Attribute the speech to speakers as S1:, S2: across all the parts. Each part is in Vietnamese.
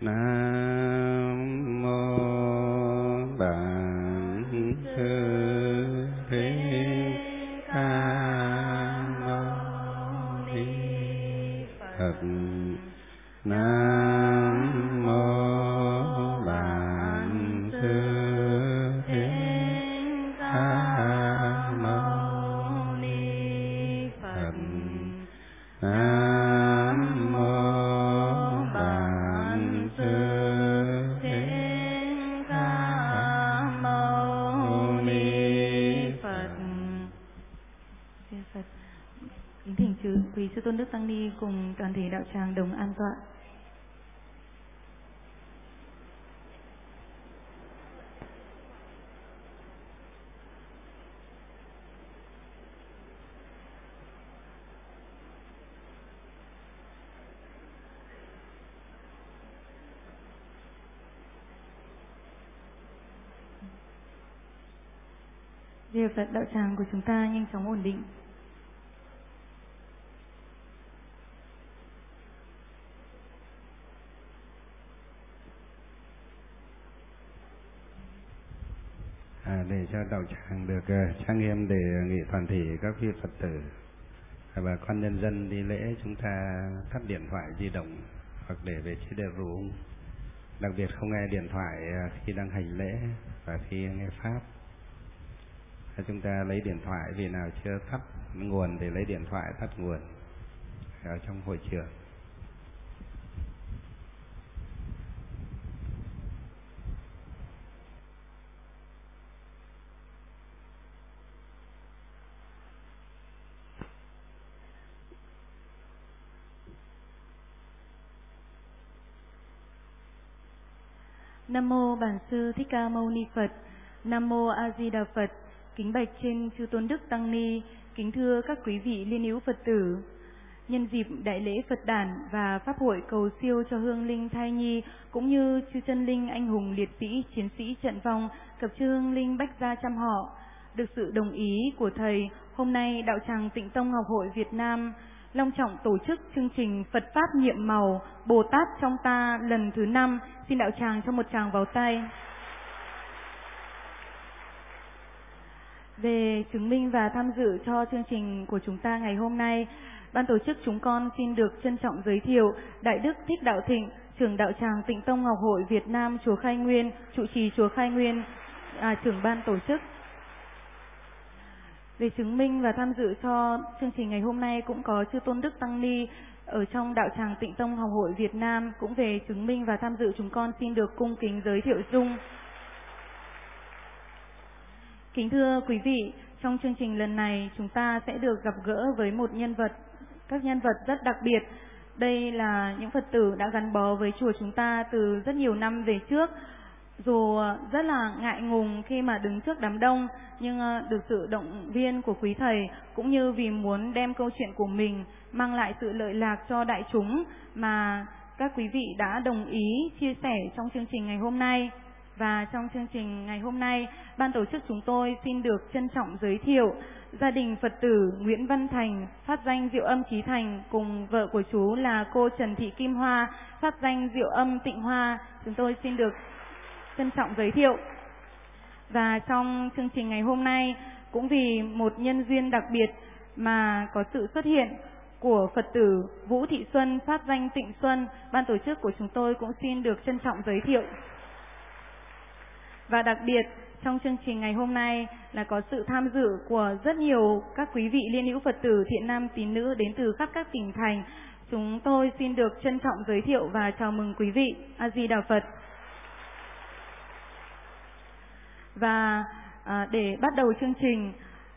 S1: Nam mô Bản Sư Thích Ca Mâu Ni Phật. Nam mô Bản Sư Thích Ca Mâu Ni Phật. Nam mô Bản Sư Thích Ca Mâu Ni Phật.
S2: Phật. Kính thỉnh quý sư tôn đức tăng ni cùng toàn thể đạo tràng đồng an tọa. Việc Phật, đạo tràng của chúng ta nhanh chóng ổn định.
S1: Để cho đạo tràng được trang nghiêm, đề nghị toàn thể các vị Phật tử và con nhân dân đi lễ chúng ta tắt điện thoại di động hoặc để về chế độ ruộng, đặc biệt không nghe điện thoại khi đang hành lễ và khi nghe pháp. Chúng ta lấy điện thoại, vì nào chưa tắt nguồn để lấy điện thoại tắt nguồn ở trong hội trường.
S2: Nam mô Bản Sư Thích Ca Mâu Ni Phật. Nam mô A Di Đà Phật. Kính bạch trên chư tôn đức tăng ni, kính thưa các quý vị liên hữu Phật tử. Nhân dịp đại lễ Phật đản và pháp hội cầu siêu cho hương linh thai nhi cũng như chư chân linh anh hùng liệt sĩ chiến sĩ trận vong cập chư hương linh bách gia trăm họ, được sự đồng ý của thầy, hôm nay đạo tràng Tịnh Tông Học hội Việt Nam long trọng tổ chức chương trình Phật Pháp nhiệm màu Bồ Tát trong ta lần thứ 5. Xin đạo tràng cho một tràng vào tay. Về chứng minh và tham dự cho chương trình của chúng ta ngày hôm nay, ban tổ chức chúng con xin được trân trọng giới thiệu Đại Đức Thích Đạo Thịnh, trưởng đạo tràng Tịnh Tông Học hội Việt Nam chùa Khai Nguyên, trụ trì chùa Khai Nguyên, trưởng ban tổ chức. Về chứng minh và tham dự cho chương trình ngày hôm nay cũng có chư tôn đức tăng ni ở trong đạo tràng Tịnh Tông Học hội Việt Nam cũng về chứng minh và tham dự, chúng con xin được cung kính giới thiệu dung. Kính thưa quý vị, trong chương trình lần này chúng ta sẽ được gặp gỡ với các nhân vật rất đặc biệt. Đây là những Phật tử đã gắn bó với chùa chúng ta từ rất nhiều năm về trước. Dù rất là ngại ngùng khi mà đứng trước đám đông, nhưng được sự động viên của quý thầy cũng như vì muốn đem câu chuyện của mình mang lại sự lợi lạc cho đại chúng mà các quý vị đã đồng ý chia sẻ trong chương trình ngày hôm nay. Và trong chương trình ngày hôm nay, ban tổ chức chúng tôi xin được trân trọng giới thiệu gia đình Phật tử Nguyễn Văn Thành, phát danh Diệu Âm Chí Thành, cùng vợ của chú là cô Trần Thị Kim Hoa, phát danh Diệu Âm Tịnh Hoa. Chúng tôi xin được trân trọng giới thiệu. Và trong chương trình ngày hôm nay, cũng vì một nhân duyên đặc biệt mà có sự xuất hiện của Phật tử Vũ Thị Xuân, phát danh Tịnh Xuân, ban tổ chức của chúng tôi cũng xin được trân trọng giới thiệu. Và đặc biệt trong chương trình ngày hôm nay là có sự tham dự của rất nhiều các quý vị liên hữu Phật tử thiện nam tín nữ đến từ khắp các tỉnh thành. Chúng tôi xin được trân trọng giới thiệu và chào mừng quý vị. A Di Đà Phật. Và để bắt đầu chương trình,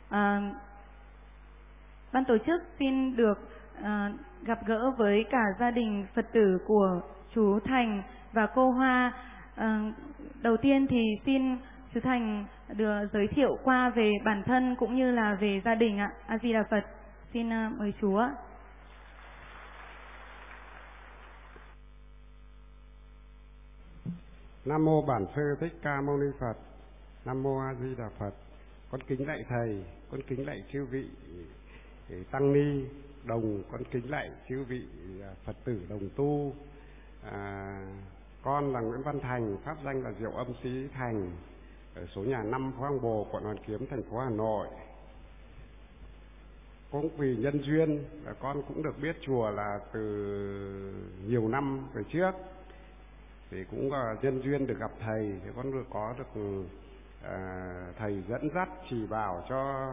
S2: ban tổ chức xin được gặp gỡ với cả gia đình Phật tử của chú Thành và cô Hoa. Đầu tiên thì xin chú Thành được giới thiệu qua về bản thân cũng như là về gia đình ạ. A Di Đà Phật. Xin mời chú ạ.
S3: Nam mô Bản Sư Thích Ca Mâu Ni Phật. Nam mô A Di Đà Phật. Con kính lạy thầy, con kính lạy chư vị tăng ni đồng, con kính lạy chư vị Phật tử đồng tu, Con là Nguyễn Văn Thành, pháp danh là Diệu Âm Sĩ Thành, ở số nhà 5 Phố Hàng Bồ, quận Hoàn Kiếm, thành phố Hà Nội. Cũng vì nhân duyên con cũng được biết chùa là từ nhiều năm về trước, thì cũng nhân duyên được gặp thầy, thì con được có được thầy dẫn dắt chỉ bảo cho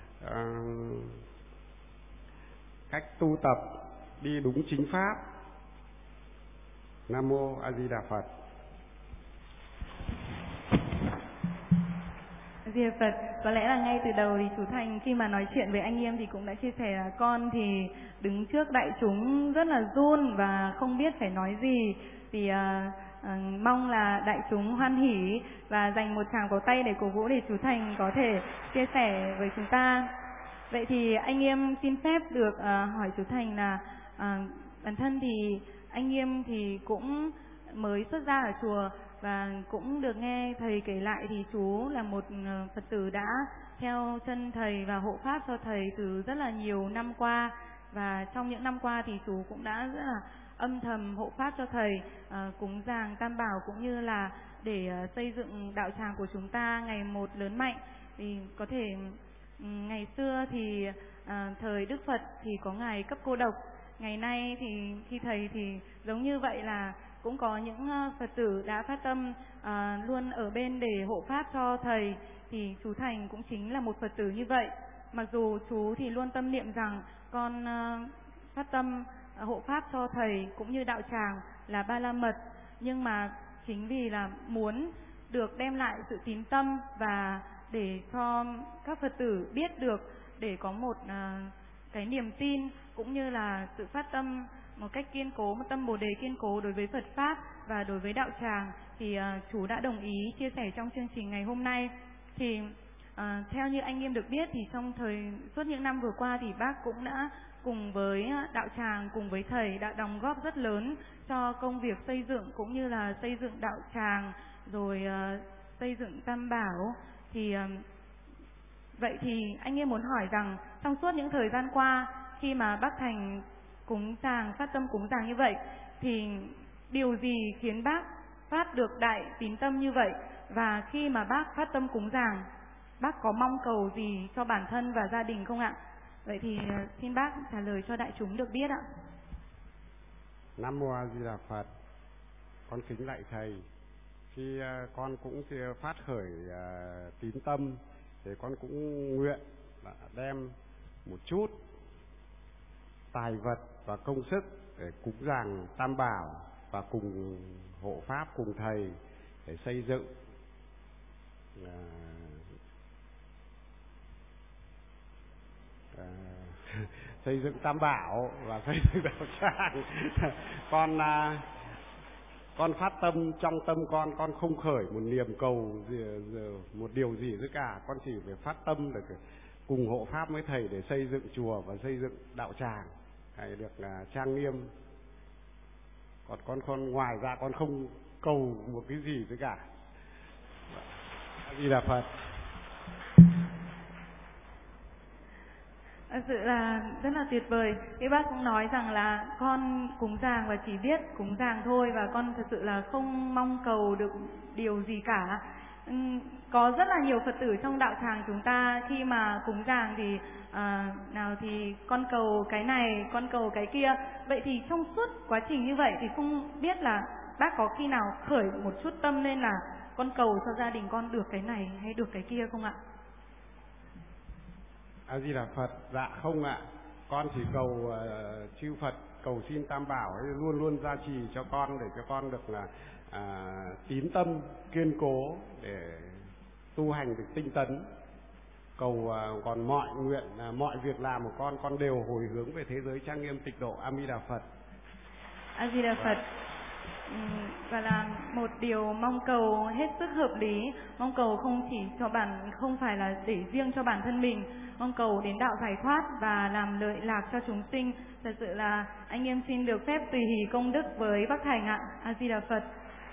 S3: cách tu tập đi đúng chính pháp. Nam mô A Di Đà Phật.
S2: Di Đà Phật. Có lẽ là ngay từ đầu thì chú Thành khi mà nói chuyện với anh em thì cũng đã chia sẻ là con thì đứng trước đại chúng rất là run và không biết phải nói gì, thì mong là đại chúng hoan hỉ và dành một tràng pháo tay để cổ vũ để chú Thành có thể chia sẻ với chúng ta. Vậy thì anh em xin phép được hỏi chú Thành là bản thân thì anh em thì cũng mới xuất gia ở chùa và cũng được nghe thầy kể lại thì chú là một Phật tử đã theo chân thầy và hộ pháp cho thầy từ rất là nhiều năm qua, và trong những năm qua thì chú cũng đã rất là âm thầm hộ pháp cho thầy, cúng dường Tam Bảo cũng như là để xây dựng đạo tràng của chúng ta ngày một lớn mạnh. Thì có thể ngày xưa thì thời Đức Phật thì có ngài Cấp Cô Độc, ngày nay thì khi thầy thì giống như vậy là cũng có những Phật tử đã phát tâm luôn ở bên để hộ pháp cho thầy, thì chú Thành cũng chính là một Phật tử như vậy. Mặc dù chú thì luôn tâm niệm rằng con phát tâm hộ pháp cho thầy cũng như đạo tràng là Ba La Mật, nhưng mà chính vì là muốn được đem lại sự tín tâm và để cho các Phật tử biết được, để có một cái niềm tin cũng như là sự phát tâm một cách kiên cố, một tâm Bồ Đề kiên cố đối với Phật Pháp và đối với đạo tràng, thì chú đã đồng ý chia sẻ trong chương trình ngày hôm nay. Thì theo như anh em được biết thì trong suốt những năm vừa qua thì bác cũng đã cùng với đạo tràng, cùng với thầy đã đóng góp rất lớn cho công việc xây dựng cũng như là xây dựng đạo tràng, rồi xây dựng Tam Bảo. Thì vậy thì anh em muốn hỏi rằng trong suốt những thời gian qua khi mà bác Thành cúng dường, phát tâm cúng dường như vậy, thì điều gì khiến bác phát được đại tín tâm như vậy? Và khi mà bác phát tâm cúng dường, bác có mong cầu gì cho bản thân và gia đình không ạ? Vậy thì xin bác trả lời cho đại chúng được biết ạ.
S3: Nam mô A Di Đà Phật. Con kính lạy thầy. Khi con cũng phát khởi tín tâm thì con cũng nguyện đem một chút tài vật và công sức để cúng dường Tam Bảo và cùng hộ pháp cùng thầy để xây dựng xây dựng Tam Bảo và xây dựng đạo tràng. Con phát tâm trong tâm con không khởi một niềm cầu một điều gì nữa cả, con chỉ phải phát tâm để cùng hộ pháp với thầy để xây dựng chùa và xây dựng đạo tràng hay được trang nghiêm. Còn con ngoài ra con không cầu một cái gì nữa cả. A Di Đà Phật.
S2: Thật sự là rất là tuyệt vời. Cái bác cũng nói rằng là con cúng dường và chỉ biết cúng dường thôi, và con thật sự là không mong cầu được điều gì cả. Có rất là nhiều Phật tử trong đạo tràng chúng ta khi mà cúng dường thì nào thì con cầu cái này, con cầu cái kia. Vậy thì trong suốt quá trình như vậy thì không biết là bác có khi nào khởi một chút tâm lên là con cầu cho gia đình con được cái này hay được cái kia không ạ?
S3: A Di Đà Phật. Dạ không ạ. Con chỉ cầu chư Phật, cầu xin Tam Bảo ấy luôn luôn gia trì cho con để cho con được là tín tâm kiên cố để tu hành được tinh tấn. Cầu còn mọi nguyện mọi việc làm của con đều hồi hướng về thế giới trang nghiêm tịnh độ. A Di Đà Phật.
S2: A Di Đà Phật. Và là một điều mong cầu hết sức hợp lý, mong cầu không chỉ cho không phải là để riêng cho bản thân mình, mong cầu đến đạo giải thoát và làm lợi lạc cho chúng sinh. Thật sự là anh em xin được phép tùy hỷ công đức với bác Thành ạ. A Di Đà Phật.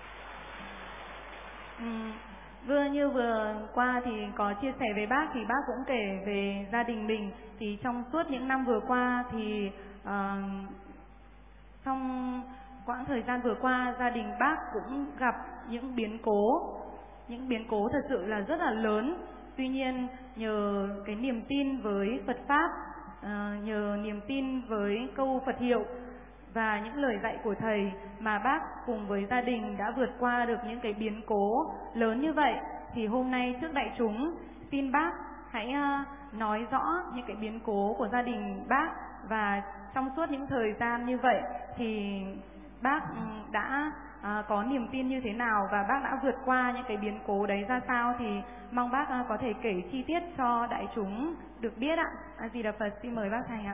S2: Vừa qua thì có chia sẻ với bác thì bác cũng kể về gia đình mình, thì trong suốt những năm vừa qua thì trong quãng thời gian vừa qua gia đình bác cũng gặp những biến cố thật sự là rất là lớn. Tuy nhiên nhờ cái niềm tin với Phật Pháp, nhờ niềm tin với câu Phật hiệu và những lời dạy của Thầy mà bác cùng với gia đình đã vượt qua được những cái biến cố lớn như vậy. Thì hôm nay trước đại chúng xin bác hãy nói rõ những cái biến cố của gia đình bác, và trong suốt những thời gian như vậy thì bác đã có niềm tin như thế nào và bác đã vượt qua những cái biến cố đấy ra sao, thì mong bác có thể kể chi tiết cho đại chúng được biết ạ. A Di Đà Phật. Xin mời bác Thành ạ.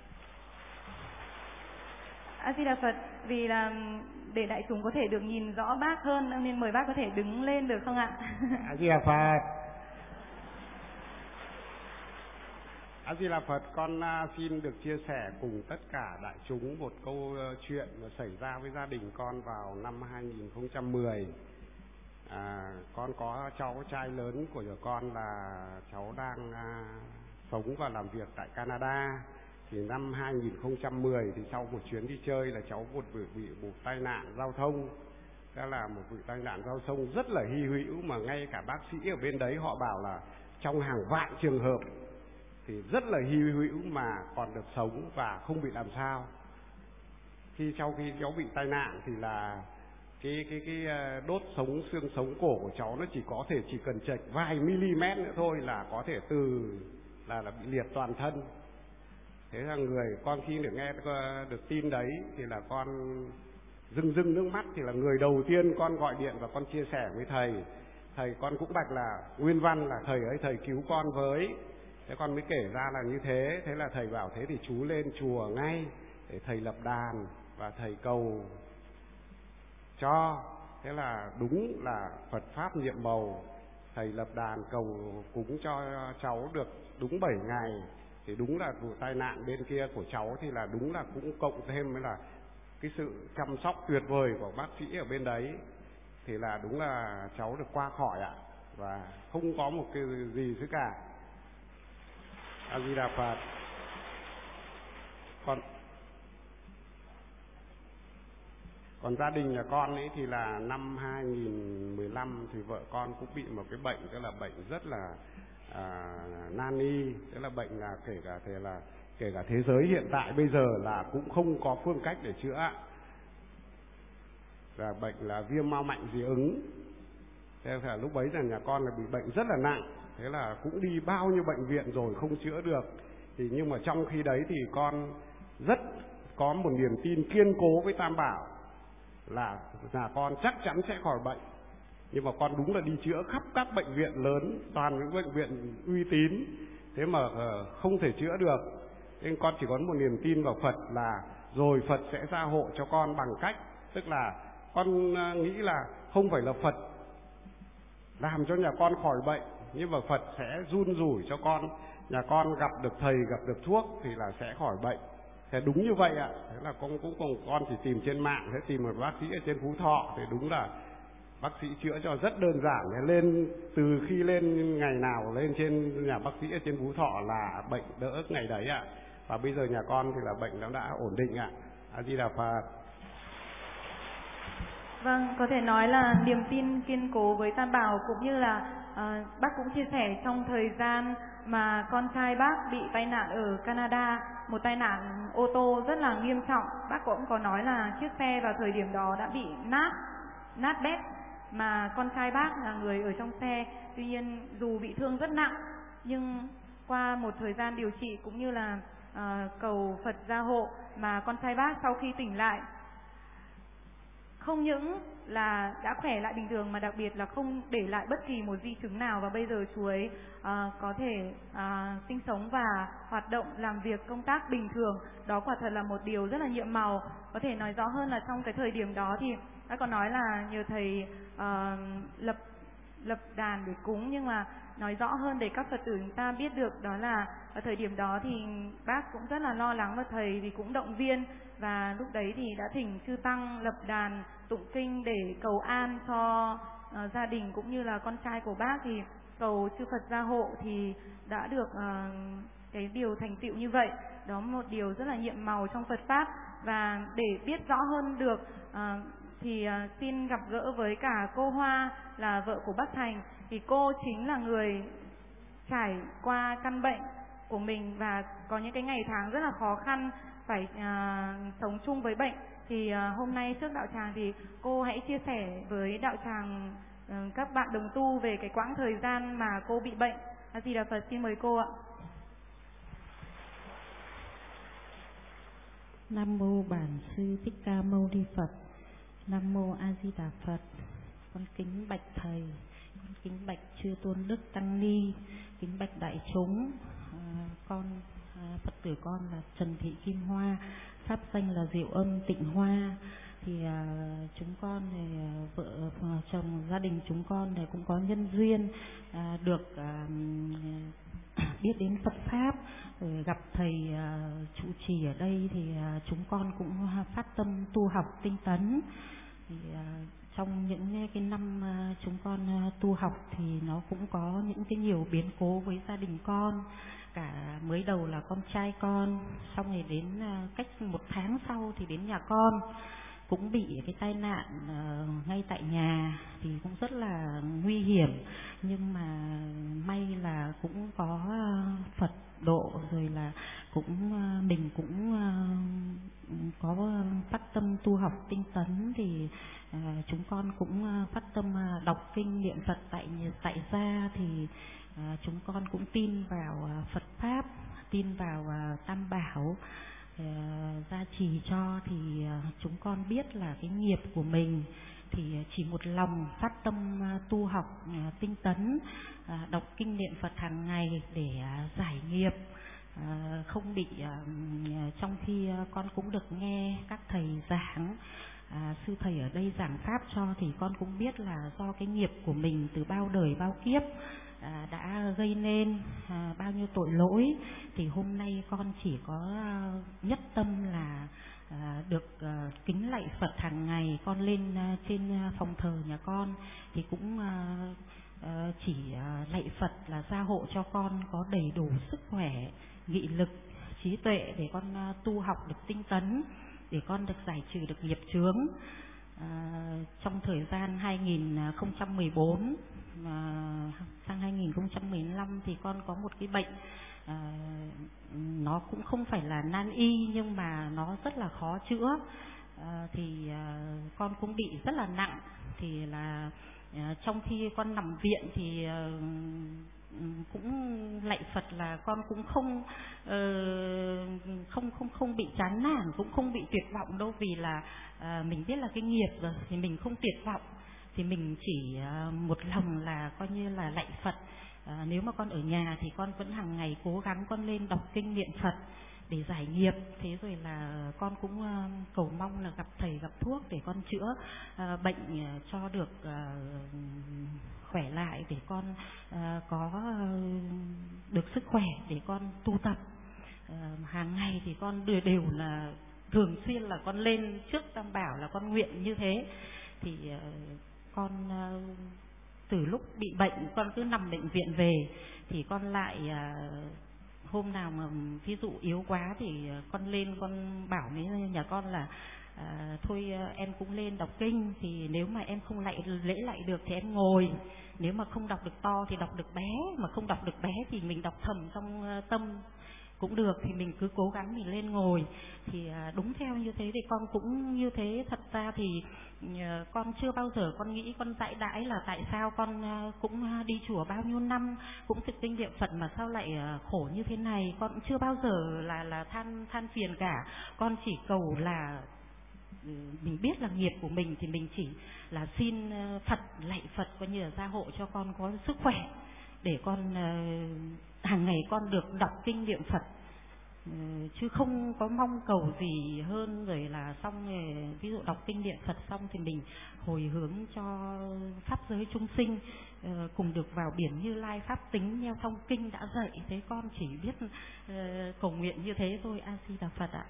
S2: A Di Đà Phật. Vì là để đại chúng có thể được nhìn rõ bác hơn nên mời bác có thể đứng lên được không ạ?
S3: A Di Đà Phật. A Di Đà Phật. Con xin được chia sẻ cùng tất cả đại chúng một câu chuyện mà xảy ra với gia đình con vào năm 2010. Con có cháu trai lớn của con là cháu đang sống và làm việc tại Canada. Thì năm 2010 thì sau một chuyến đi chơi là cháu bị một tai nạn giao thông. Đó là một vụ tai nạn giao thông rất là hy hữu mà ngay cả bác sĩ ở bên đấy họ bảo là trong hàng vạn trường hợp thì rất là hy hữu mà còn được sống và không bị làm sao. Sau khi cháu bị tai nạn thì là cái đốt sống xương sống cổ của cháu nó chỉ cần chệch vài mm nữa thôi là có thể là bị liệt toàn thân. Thế là con khi nghe được tin đấy thì là con rưng nước mắt, thì là người đầu tiên con gọi điện và con chia sẻ với thầy con cũng bạch là nguyên văn là thầy ơi, thầy cứu con với. Thế con mới kể ra là như thế. Thế là thầy bảo thế thì chú lên chùa ngay để thầy lập đàn và thầy cầu cho. Thế là đúng là Phật Pháp nhiệm màu, thầy lập đàn cầu cúng cho cháu được đúng 7 ngày. Thì đúng là vụ tai nạn bên kia của cháu thì là đúng là cũng cộng thêm với là cái sự chăm sóc tuyệt vời của bác sĩ ở bên đấy, thì là đúng là cháu được qua khỏi ạ, và không có một cái gì thứ cả. A Di Đà Phật. Còn gia đình nhà con ấy thì là năm 2015 thì vợ con cũng bị một cái bệnh, tức là bệnh rất là nan y, tức là bệnh là kể cả thế giới hiện tại bây giờ là cũng không có phương cách để chữa. Là bệnh là viêm mao mạnh dị ứng. Thế là lúc bấy là nhà con là bị bệnh rất là nặng. Thế là cũng đi bao nhiêu bệnh viện rồi không chữa được. Thì nhưng mà trong khi đấy thì con rất có một niềm tin kiên cố với Tam Bảo là con chắc chắn sẽ khỏi bệnh. Nhưng mà con đúng là đi chữa khắp các bệnh viện lớn, toàn những bệnh viện uy tín, thế mà không thể chữa được. Nên con chỉ có một niềm tin vào Phật là rồi Phật sẽ gia hộ cho con bằng cách, tức là con nghĩ là không phải là Phật làm cho nhà con khỏi bệnh, nhưng mà Phật sẽ run rủi cho nhà con gặp được thầy, gặp được thuốc thì là sẽ khỏi bệnh. Thế đúng như vậy ạ. Thế là con chỉ tìm trên mạng, thế tìm một bác sĩ ở trên Phú Thọ thì đúng là bác sĩ chữa cho rất đơn giản. Lên từ khi lên ngày nào lên trên nhà bác sĩ ở trên Phú Thọ là bệnh đỡ ngày đấy ạ. Và bây giờ nhà con thì là bệnh nó đã ổn định ạ. A Di Đà Phật.
S2: Vâng, có thể nói là niềm tin kiên cố với Tam Bảo, cũng như là bác cũng chia sẻ trong thời gian mà con trai bác bị tai nạn ở Canada, một tai nạn ô tô rất là nghiêm trọng. Bác cũng có nói là chiếc xe vào thời điểm đó đã bị nát bét, mà con trai bác là người ở trong xe. Tuy nhiên dù bị thương rất nặng, nhưng qua một thời gian điều trị cũng như là cầu Phật gia hộ mà con trai bác sau khi tỉnh lại không những là đã khỏe lại bình thường mà đặc biệt là không để lại bất kỳ một di chứng nào, và bây giờ chú ấy có thể sinh sống và hoạt động làm việc công tác bình thường. Đó quả thật là một điều rất là nhiệm màu. Có thể nói rõ hơn là trong cái thời điểm đó thì đã có nói là nhờ thầy lập đàn để cúng, nhưng mà nói rõ hơn để các Phật tử chúng ta biết được đó là ở thời điểm đó thì bác cũng rất là lo lắng, và thầy thì cũng động viên, và lúc đấy thì đã thỉnh chư tăng lập đàn tụng kinh để cầu an cho gia đình cũng như là con trai của bác, thì cầu chư Phật gia hộ thì đã được cái điều thành tựu như vậy. đó một điều rất là nhiệm màu trong Phật pháp. Và để biết rõ hơn được thì xin gặp gỡ với cả cô Hoa là vợ của bác Thành. Thì cô chính là người trải qua căn bệnh của mình và có những cái ngày tháng rất là khó khăn phải sống chung với bệnh. Thì hôm nay trước đạo tràng thì cô hãy chia sẻ với đạo tràng các bạn đồng tu về cái quãng thời gian mà cô bị bệnh. A Di Đà Phật, xin mời cô ạ.
S4: Nam mô Bản Sư Thích Ca Mâu Ni Phật. Nam mô A Di Đà Phật. Con kính bạch thầy, con kính bạch chư tôn đức tăng ni, kính bạch đại chúng. Con Phật tử con là Trần Thị Kim Hoa, pháp danh là Diệu Âm Tịnh Hoa. Thì chúng con thì vợ chồng gia đình chúng con thì cũng có nhân duyên được biết đến Phật pháp, rồi gặp thầy trụ trì ở đây thì chúng con cũng phát tâm tu học tinh tấn. Thì trong những cái năm chúng con tu học thì nó cũng có những cái nhiều biến cố với gia đình con. Cả mới đầu là con trai con, xong rồi đến cách 1 tháng sau thì đến nhà con cũng bị cái tai nạn ngay tại nhà, thì cũng rất là nguy hiểm, nhưng mà may là cũng có Phật độ, rồi là cũng mình cũng có phát tâm tu học tinh tấn. Thì chúng con cũng phát tâm đọc kinh niệm Phật tại gia. Thì chúng con cũng tin vào Phật pháp, tin vào Tam Bảo gia trì cho. Thì chúng con biết là cái nghiệp của mình thì chỉ một lòng phát tâm tu học tinh tấn, đọc kinh niệm Phật hàng ngày để giải nghiệp, không bị trong khi con cũng được nghe các thầy giảng, sư thầy ở đây giảng pháp cho, thì con cũng biết là do cái nghiệp của mình từ bao đời bao kiếp đã gây nên bao nhiêu tội lỗi. Thì hôm nay con chỉ có nhất tâm là được kính lạy Phật hàng ngày. Con lên trên phòng thờ nhà con thì cũng chỉ lạy Phật là gia hộ cho con có đầy đủ sức khỏe, nghị lực, trí tuệ để con tu học được tinh tấn, để con được giải trừ được nghiệp chướng. Trong thời gian 2014 sang 2015 thì con có một cái bệnh, nó cũng không phải là nan y nhưng mà nó rất là khó chữa. Thì con cũng bị rất là nặng. Thì là trong khi con nằm viện thì cũng lạy Phật là con cũng không bị chán nản, cũng không bị tuyệt vọng đâu, vì là mình biết là cái nghiệp rồi thì mình không tuyệt vọng, thì mình chỉ một lòng là coi như là lạy Phật. Nếu mà con ở nhà thì con vẫn hàng ngày cố gắng con lên đọc kinh niệm Phật để giải nghiệp. Thế rồi là con cũng cầu mong là gặp thầy gặp thuốc để con chữa bệnh cho được khỏe lại, để con có được sức khỏe để con tu tập. Hàng ngày thì con đều là thường xuyên là con lên trước Tam Bảo là con nguyện như thế. Thì con từ lúc bị bệnh con cứ nằm bệnh viện về thì con lại hôm nào mà ví dụ yếu quá thì con lên con bảo với nhà con là thôi em cũng lên đọc kinh, thì nếu mà em không lễ lạy được thì em ngồi, nếu mà không đọc được to thì đọc được bé, mà không đọc được bé thì mình đọc thầm trong tâm cũng được, thì mình cứ cố gắng mình lên ngồi. Thì đúng theo như thế thì con cũng như thế. Thật ra thì con chưa bao giờ con nghĩ con dạy đãi là tại sao con cũng đi chùa bao nhiêu năm, cũng thực kinh niệm Phật mà sao lại khổ như thế này. Con cũng chưa bao giờ là than phiền cả. Con chỉ cầu là mình biết là nghiệp của mình thì mình chỉ là xin Phật, lạy Phật coi như là gia hộ cho con có sức khỏe để con hàng ngày con được đọc kinh niệm Phật, chứ không có mong cầu gì hơn. Rồi là xong rồi ví dụ đọc kinh niệm Phật xong thì mình hồi hướng cho pháp giới chúng sinh cùng được vào biển Như Lai pháp tính theo thông kinh đã dạy. Thế con chỉ biết cầu nguyện như thế thôi. A Di Đà Phật ạ.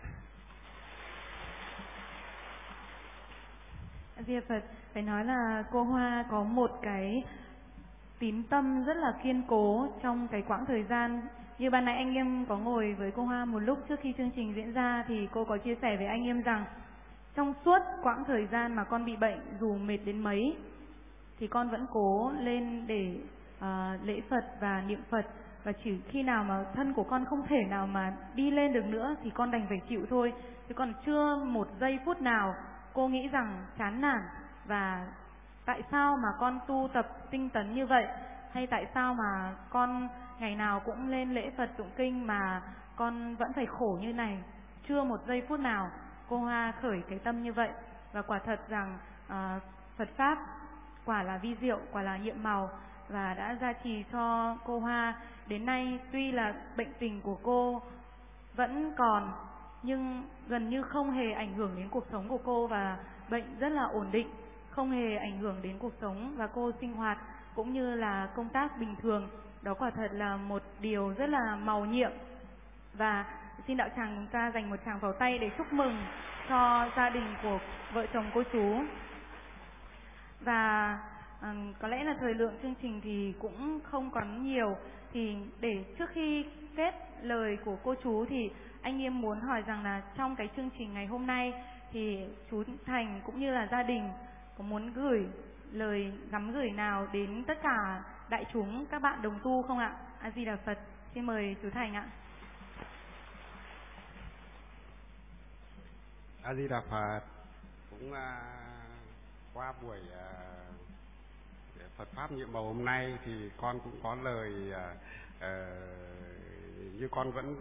S2: A Di Đà Phật. Phải nói là cô Hoa có một cái tín tâm rất là kiên cố trong cái quãng thời gian như ban nãy anh em có ngồi với cô Hoa một lúc trước khi chương trình diễn ra thì cô có chia sẻ với anh em rằng trong suốt quãng thời gian mà con bị bệnh, dù mệt đến mấy thì con vẫn cố lên để lễ Phật và niệm Phật, và chỉ khi nào mà thân của con không thể nào mà đi lên được nữa thì con đành phải chịu thôi, chứ còn chưa một giây phút nào cô nghĩ rằng chán nản và tại sao mà con tu tập tinh tấn như vậy, hay tại sao mà con ngày nào cũng lên lễ Phật tụng kinh mà con vẫn phải khổ như này. Chưa một giây phút nào cô Hoa khởi cái tâm như vậy. Và quả thật rằng Phật Pháp quả là vi diệu, quả là nhiệm màu và đã gia trì cho cô Hoa. Đến nay tuy là bệnh tình của cô vẫn còn nhưng gần như không hề ảnh hưởng đến cuộc sống của cô, và bệnh rất là ổn định, không hề ảnh hưởng đến cuộc sống và cô sinh hoạt cũng như là công tác bình thường. Đó quả thật là một điều rất là mầu nhiệm. Và xin đạo tràng chúng ta dành một tràng pháo tay để chúc mừng cho gia đình của vợ chồng cô chú. Và có lẽ là thời lượng chương trình thì cũng không còn nhiều, thì để trước khi kết lời của cô chú thì anh em muốn hỏi rằng là trong cái chương trình ngày hôm nay thì chú Thành cũng như là gia đình có muốn gửi lời gắm gửi nào đến tất cả đại chúng, các bạn đồng tu không ạ? A Di Đà Phật. Xin mời chú Thành ạ.
S3: A Di Đà Phật. Cũng qua buổi Phật Pháp nhiệm màu hôm nay thì con cũng có lời như con vẫn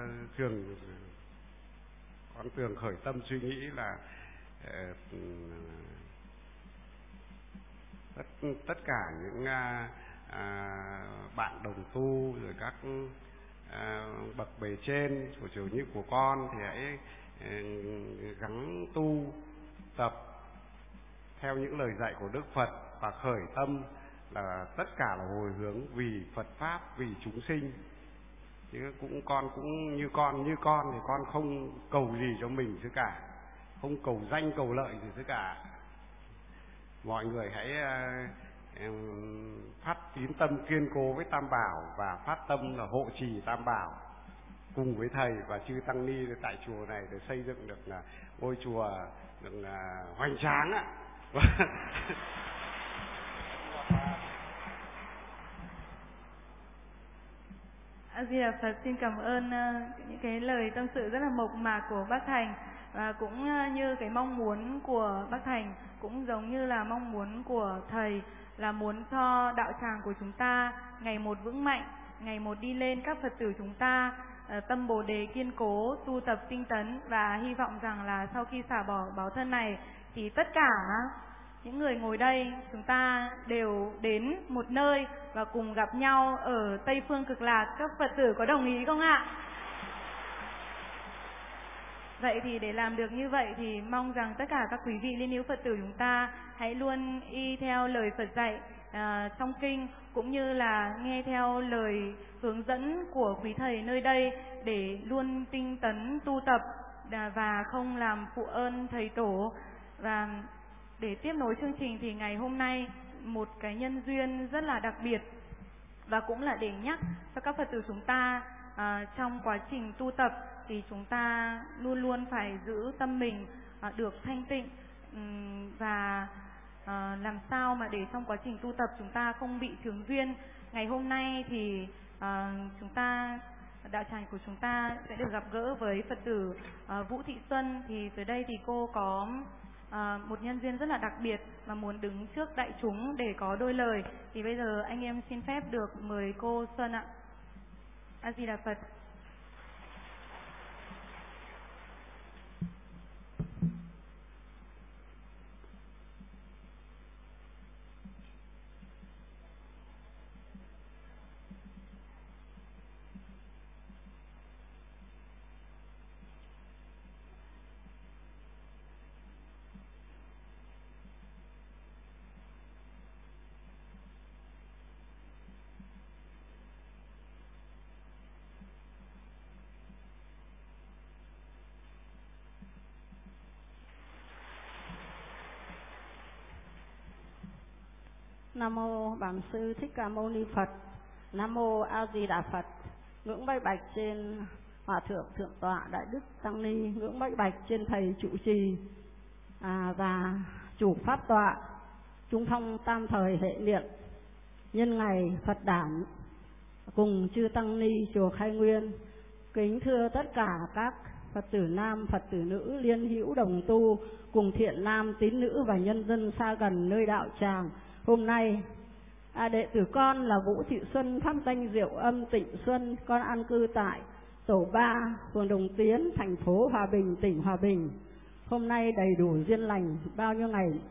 S3: thường khởi tâm suy nghĩ là tất cả những bạn đồng tu rồi các bậc bề trên kiểu như của con thì hãy gắng tu tập theo những lời dạy của Đức Phật và khởi tâm là tất cả là hồi hướng vì Phật Pháp, vì chúng sinh. Chứ con cũng như con thì con không cầu gì cho mình chứ cả, không cầu danh cầu lợi gì chứ cả. Mọi người hãy phát tín tâm kiên cố với Tam Bảo và phát tâm là hộ trì Tam Bảo cùng với thầy và chư tăng ni tại chùa này để xây dựng được ngôi chùa được hoành tráng ạ.
S2: A Di Đà Phật. Xin cảm ơn những cái lời tâm sự rất là mộc mạc của bác Thành, và cũng như cái mong muốn của bác Thành cũng giống như là mong muốn của thầy là muốn cho đạo tràng của chúng ta ngày một vững mạnh, ngày một đi lên. Các Phật tử chúng ta tâm Bồ đề kiên cố, tu tập tinh tấn, và hy vọng rằng là sau khi xả bỏ báo thân này thì tất cả những người ngồi đây chúng ta đều đến một nơi và cùng gặp nhau ở Tây Phương Cực Lạc. Các Phật tử có đồng ý không ạ? Vậy thì để làm được như vậy thì mong rằng tất cả các quý vị liên hữu Phật tử chúng ta hãy luôn y theo lời Phật dạy trong kinh, cũng như là nghe theo lời hướng dẫn của quý thầy nơi đây để luôn tinh tấn tu tập và không làm phụ ơn thầy tổ. Và để tiếp nối chương trình thì ngày hôm nay một cái nhân duyên rất là đặc biệt, và cũng là để nhắc cho các Phật tử chúng ta trong quá trình tu tập thì chúng ta luôn luôn phải giữ tâm mình được thanh tịnh, và làm sao mà để trong quá trình tu tập chúng ta không bị chướng duyên. Ngày hôm nay thì chúng ta, đạo tràng của chúng ta sẽ được gặp gỡ với Phật tử Vũ Thị Xuân. Thì tới đây thì cô có một nhân duyên rất là đặc biệt mà muốn đứng trước đại chúng để có đôi lời. Thì bây giờ anh em xin phép được mời cô Xuân ạ. A Di Đà Phật.
S4: Nam mô Bổn Sư Thích Ca Mâu Ni Phật. Nam mô A Di Đà Phật.
S5: ngưỡng bái bạch trên Hòa thượng Thượng tọa Đại đức Tăng ni, ngưỡng bái bạch trên thầy trụ trì và chủ pháp tọa, trung phong tam thời hệ niệm nhân ngày Phật đản cùng chư Tăng ni chùa Khai Nguyên. Kính thưa tất cả các Phật tử nam, Phật tử nữ, liên hữu đồng tu cùng thiện nam, tín nữ và nhân dân xa gần nơi đạo tràng. Hôm nay đệ tử con là Vũ Thị Xuân, pháp danh Diệu Âm Tịnh Xuân, con an cư tại tổ 3, phường Đồng Tiến, thành phố Hòa Bình, tỉnh Hòa Bình. Hôm nay đầy đủ duyên lành, bao nhiêu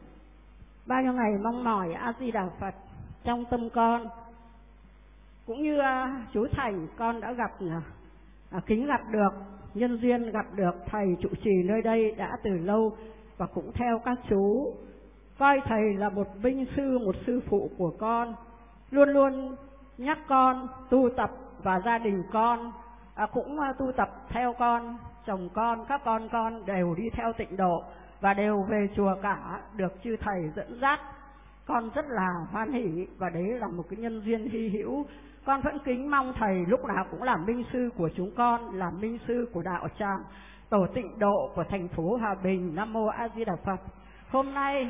S5: ngày mong mỏi A Di Đà Phật trong tâm con. Cũng như chú Thành, con đã kính gặp được, nhân duyên gặp được thầy trụ trì nơi đây đã từ lâu, và cũng theo các chú coi thầy là một binh sư, một sư phụ của con, luôn luôn nhắc con tu tập, và gia đình con cũng tu tập theo con, chồng con, các con đều đi theo tịnh độ và đều về chùa cả, được chư thầy dẫn dắt. Con rất là hoan hỷ, và đấy là một cái nhân duyên hy hữu. Con vẫn kính mong thầy lúc nào cũng là minh sư của chúng con, là minh sư của đạo tràng tổ tịnh độ của thành phố Hòa Bình. Nam mô A Di Đà Phật. Hôm nay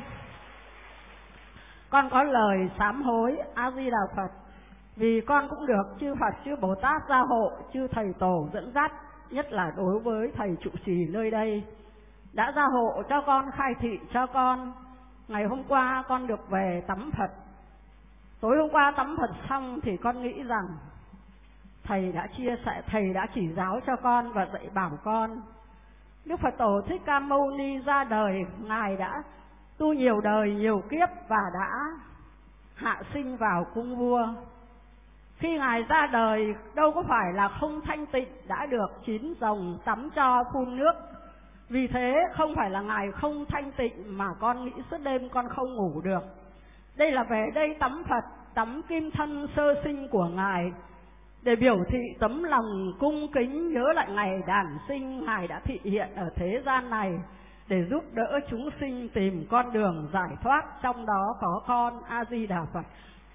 S5: con có lời sám hối A Di Đà Phật, vì con cũng được chư Phật, chư Bồ Tát gia hộ, chư thầy tổ dẫn dắt, nhất là đối với thầy trụ trì nơi đây đã gia hộ cho con, khai thị cho con. Ngày hôm qua con được về tắm Phật. Tối hôm qua tắm Phật xong thì con nghĩ rằng thầy đã chia sẻ, thầy đã chỉ giáo cho con và dạy bảo con. Đức Phật Tổ Thích Ca Mâu Ni ra đời, Ngài đã tu nhiều đời, nhiều kiếp và đã hạ sinh vào cung vua. Khi Ngài ra đời đâu có phải là không thanh tịnh, đã được 9 rồng tắm cho phun nước. Vì thế không phải là Ngài không thanh tịnh mà con nghĩ suốt đêm con không ngủ được. Đây là về đây tắm Phật, tắm kim thân sơ sinh của Ngài, để biểu thị tấm lòng cung kính nhớ lại ngày đản sinh. Ngài đã thị hiện ở thế gian này để giúp đỡ chúng sinh tìm con đường giải thoát, trong đó có con A Di Đà Phật.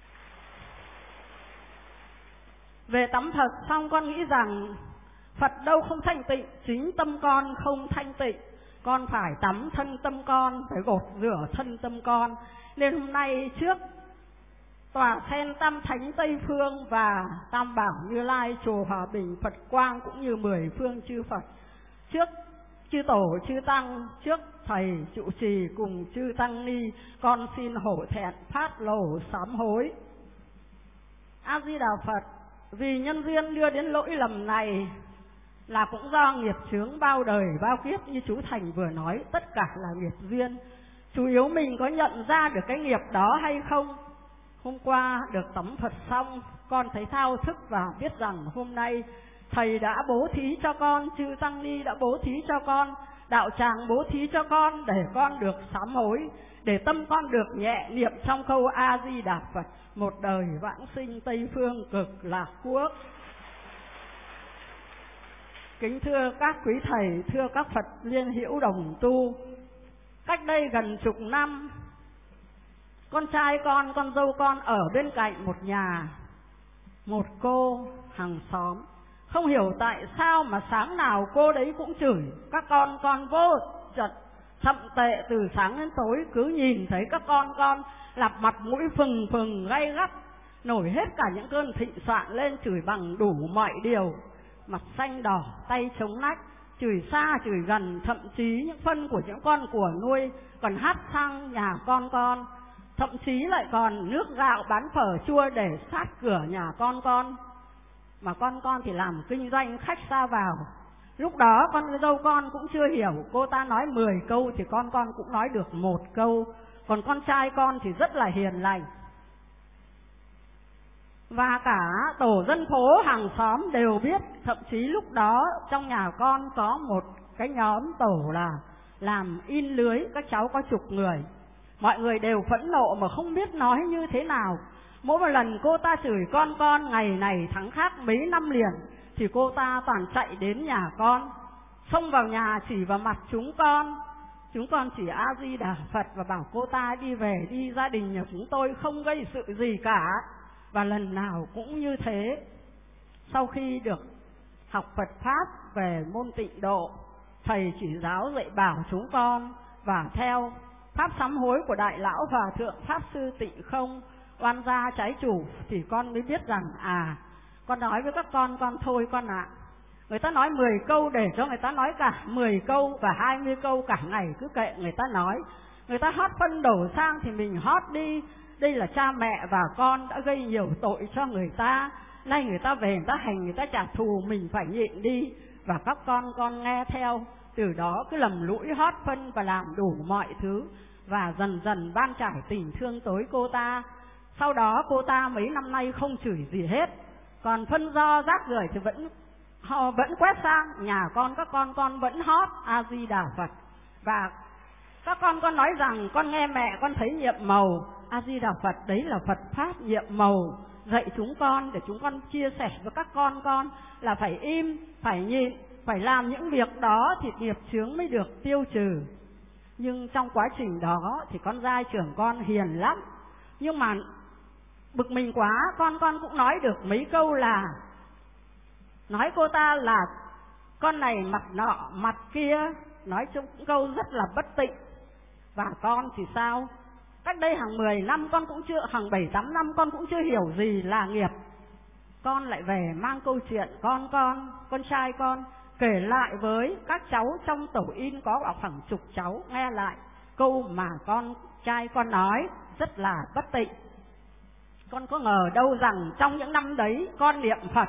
S5: Về tắm Phật xong con nghĩ rằng Phật đâu không thanh tịnh, chính tâm con không thanh tịnh. Con phải tắm thân tâm con, phải gột rửa thân tâm con. Nên hôm nay trước tòa sen Tam Thánh Tây Phương và Tam Bảo Như Lai chùa Hòa Bình Phật Quang, cũng như 10 phương chư Phật, trước chư Tổ chư Tăng, trước thầy trụ trì cùng chư Tăng Ni, con xin hổ thẹn phát lồ sám hối A Di Đà Phật. Vì nhân duyên đưa đến lỗi lầm này là cũng do nghiệp chướng bao đời bao kiếp, như chú Thành vừa nói, tất cả là nghiệp duyên. Chủ yếu mình có nhận ra được cái nghiệp đó hay không? Hôm qua được tắm Phật xong, con thấy thao thức và biết rằng hôm nay thầy đã bố thí cho con, chư Tăng Ni đã bố thí cho con, đạo tràng bố thí cho con để con được sám hối, để tâm con được nhẹ niệm trong câu A Di Đà Phật, một đời vãng sinh Tây Phương Cực Lạc Quốc. Kính thưa các quý thầy, thưa các Phật liên hữu đồng tu, cách đây gần chục năm, con trai con dâu con ở bên cạnh một nhà, một cô hàng xóm. Không hiểu tại sao mà sáng nào cô đấy cũng chửi các con vô chật chậm tệ từ sáng đến tối. Cứ nhìn thấy các con lặp mặt mũi phừng phừng gay gắt, nổi hết cả những cơn thịnh soạn lên, chửi bằng đủ mọi điều, mặt xanh đỏ, tay chống nách, chửi xa chửi gần, thậm chí những phân của những con của nuôi còn hát sang nhà con, thậm chí lại còn nước gạo bán phở chua để sát cửa nhà con. Mà con thì làm kinh doanh khách xa vào. Lúc đó con dâu con cũng chưa hiểu, cô ta nói 10 câu thì con cũng nói được 1 câu. Còn con trai con thì rất là hiền lành. Và cả tổ dân phố hàng xóm đều biết. Thậm chí lúc đó trong nhà con có một cái nhóm tổ là làm in lưới, các cháu có chục người. Mọi người đều phẫn nộ mà không biết nói như thế nào. Mỗi một lần cô ta chửi con ngày này tháng khác mấy năm liền, thì cô ta toàn chạy đến nhà con, xông vào nhà chỉ vào mặt chúng con chỉ A Di Đà Phật và bảo cô ta đi về đi, gia đình nhà chúng tôi không gây sự gì cả. Và lần nào cũng như thế. Sau khi được học Phật Pháp về môn Tịnh Độ, Thầy chỉ giáo dạy bảo chúng con và theo Pháp sám hối của Đại Lão Hòa Thượng Pháp Sư Tịnh Không, oan gia trái chủ, thì con mới biết rằng con nói với các con thôi con ạ. Người ta nói 10 câu để cho người ta nói cả 10 câu và 20 câu cả ngày, cứ kệ người ta nói. Người ta hót phân đổ sang thì mình hót đi. Đây là cha mẹ và con đã gây nhiều tội cho người ta. Nay người ta về người ta hành, người ta trả thù, mình phải nhịn đi. Và các con nghe theo. Từ đó cứ lầm lũi hót phân và làm đủ mọi thứ. Và dần dần ban trải tình thương tới cô ta. Sau đó cô ta mấy năm nay không chửi gì hết. Còn phân do rác rưởi thì họ vẫn quét sang nhà con, các con vẫn hót A Di Đà Phật. Và các con nói rằng con nghe mẹ con thấy nhiệm màu. A Di Đà Phật đấy là Phật Pháp nhiệm màu, dạy chúng con để chúng con chia sẻ với các con là phải im, phải nhịn, phải làm những việc đó thì nghiệp chướng mới được tiêu trừ. Nhưng trong quá trình đó thì con giai trưởng con hiền lắm, nhưng mà bực mình quá, con cũng nói được mấy câu là nói cô ta là con này mặt nọ mặt kia, nói chung câu rất là bất tịnh. Và con thì sao? Cách đây hàng 10 năm con cũng chưa, hàng 7-8 năm con cũng chưa hiểu gì là nghiệp. Con lại về mang câu chuyện con trai con kể lại với các cháu trong tổ in, có khoảng chục cháu nghe lại câu mà con trai con nói rất là bất tịnh. Con có ngờ đâu rằng trong những năm đấy con niệm Phật,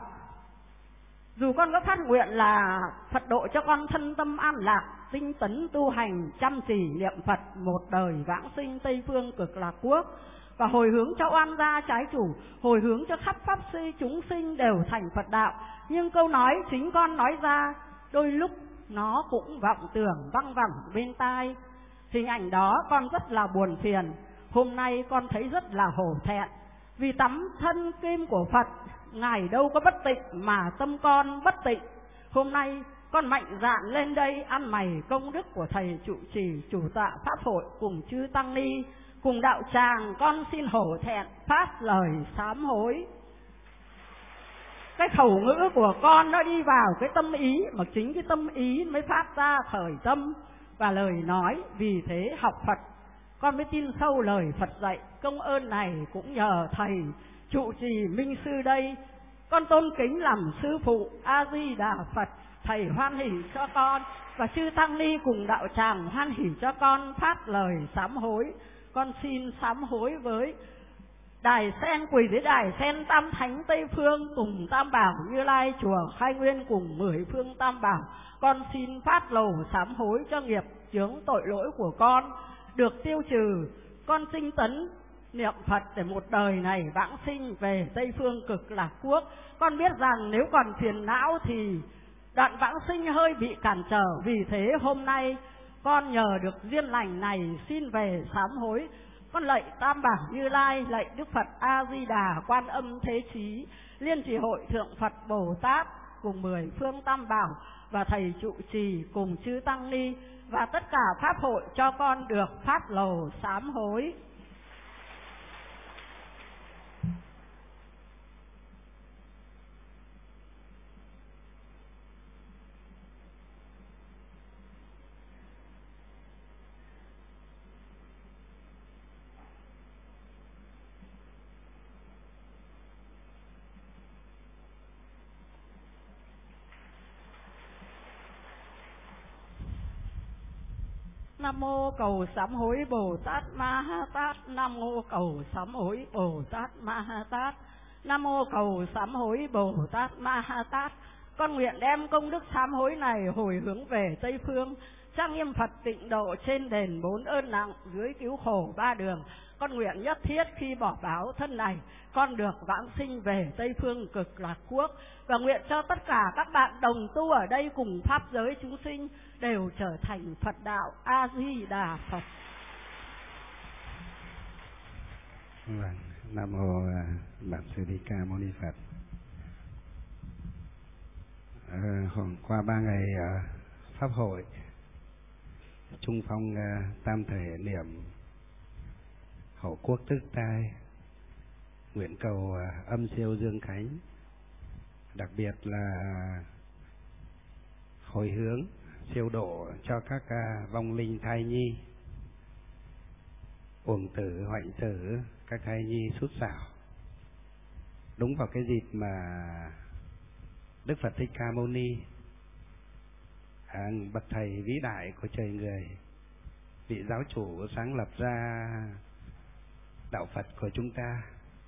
S5: dù con có phát nguyện là Phật độ cho con thân tâm an lạc, tinh tấn tu hành, chăm chỉ niệm Phật một đời vãng sinh Tây Phương Cực Lạc Quốc, và hồi hướng cho oan gia trái chủ, hồi hướng cho khắp pháp sư chúng sinh đều thành Phật đạo. Nhưng câu nói chính con nói ra đôi lúc nó cũng vọng tưởng văng vẳng bên tai. Hình ảnh đó con rất là buồn phiền. Hôm nay con thấy rất là hổ thẹn, vì tắm thân kim của Phật, Ngài đâu có bất tịnh mà tâm con bất tịnh. Hôm nay con mạnh dạn lên đây ăn mày công đức của Thầy trụ trì chủ tọa Pháp hội cùng chư Tăng Ni, cùng đạo tràng, con xin hổ thẹn phát lời sám hối. Cái khẩu ngữ của con nó đi vào cái tâm ý, mà chính cái tâm ý mới phát ra khởi tâm và lời nói. Vì thế học Phật con mới tin sâu lời Phật dạy. Công ơn này cũng nhờ Thầy trụ trì Minh Sư đây, con tôn kính làm sư phụ. A Di Đà Phật. Thầy hoan hỷ cho con và chư Tăng Ni cùng đạo tràng hoan hỷ cho con phát lời sám hối. Con xin sám hối với Đài Sen, quỳ dưới Đài Sen Tam Thánh Tây Phương cùng Tam Bảo Như Lai chùa Khai Nguyên cùng 10 phương Tam Bảo. Con xin phát lầu sám hối cho nghiệp chướng tội lỗi của con được tiêu trừ. Con tinh tấn niệm Phật để một đời này vãng sinh về Tây Phương Cực Lạc Quốc. Con biết rằng nếu còn phiền não thì đoạn vãng sinh hơi bị cản trở. Vì thế hôm nay con nhờ được duyên lành này xin về sám hối. Con lạy Tam Bảo Như Lai, lạy Đức Phật A Di Đà, Quan Âm Thế Chí, Liên Trì Hội Thượng Phật Bồ Tát cùng 10 phương Tam Bảo và Thầy trụ trì cùng chư Tăng Ni và tất cả pháp hội cho con được phát lầu sám hối. Nam mô cầu sám hối Bồ Tát Ma Ha Tát. Nam mô cầu sám hối Bồ Tát Ma Ha Tát. Nam mô cầu sám hối Bồ Tát Ma Ha Tát. Con nguyện đem công đức sám hối này hồi hướng về Tây Phương, trang nghiêm Phật tịnh độ trên đền 4 ơn nặng, dưới cứu khổ 3 đường. Con nguyện nhất thiết khi bỏ báo thân này, con được vãng sinh về Tây Phương Cực Lạc Quốc. Và nguyện cho tất cả các bạn đồng tu ở đây cùng pháp giới chúng sinh đều trở thành Phật đạo. A Di Đà Phật.
S1: Vâng, Nam mô Bản Sư Thích Ca Mâu Ni Phật. Hôm qua 3 ngày pháp hội trung phong tam thể niệm Hộ Quốc Tức Tai, nguyện cầu âm siêu dương khánh đặc biệt là hồi hướng siêu độ cho các vong linh thai nhi, uổng tử, hoạnh tử, các thai nhi sút sảo. Đúng vào cái dịp mà Đức Phật Thích Ca Mâu Ni, bậc thầy vĩ đại của trời người, vị giáo chủ sáng lập ra đạo Phật của chúng ta,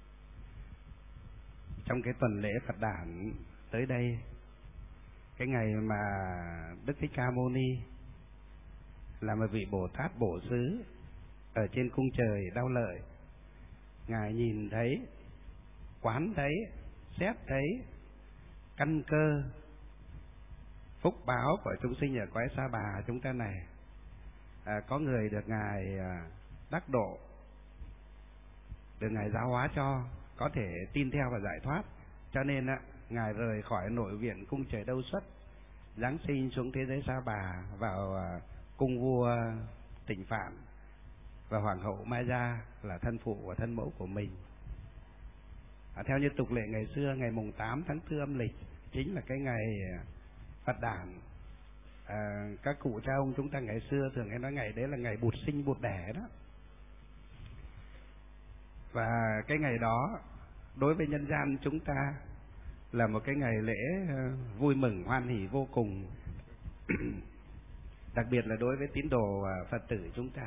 S1: trong cái tuần lễ Phật đản tới đây, cái ngày mà Đức Thích Ca Mâu Ni là một vị Bồ Tát Bổ Xứ ở trên cung trời Đao Lợi, Ngài nhìn thấy, quán thấy, xét thấy căn cơ phúc báo của chúng sinh ở cõi Sa Bà chúng ta này. Có người được Ngài đắc độ, được Ngài giáo hóa cho có thể tin theo và giải thoát, cho nên Ngài rời khỏi nội viện cung trời Đâu Xuất, giáng sinh xuống thế giới Sa Bà, vào cung vua Tịnh Phạn và hoàng hậu Mai Gia là thân phụ và thân mẫu của mình. Theo như tục lệ ngày xưa, ngày mùng 8 tháng 4 âm lịch chính là cái ngày Phật đản. Các cụ cha ông chúng ta ngày xưa thường hay nói ngày đấy là ngày bụt sinh bụt đẻ đó. Và cái ngày đó đối với nhân gian chúng ta là một cái ngày lễ vui mừng hoan hỉ vô cùng. Đặc biệt là đối với tín đồ Phật tử chúng ta.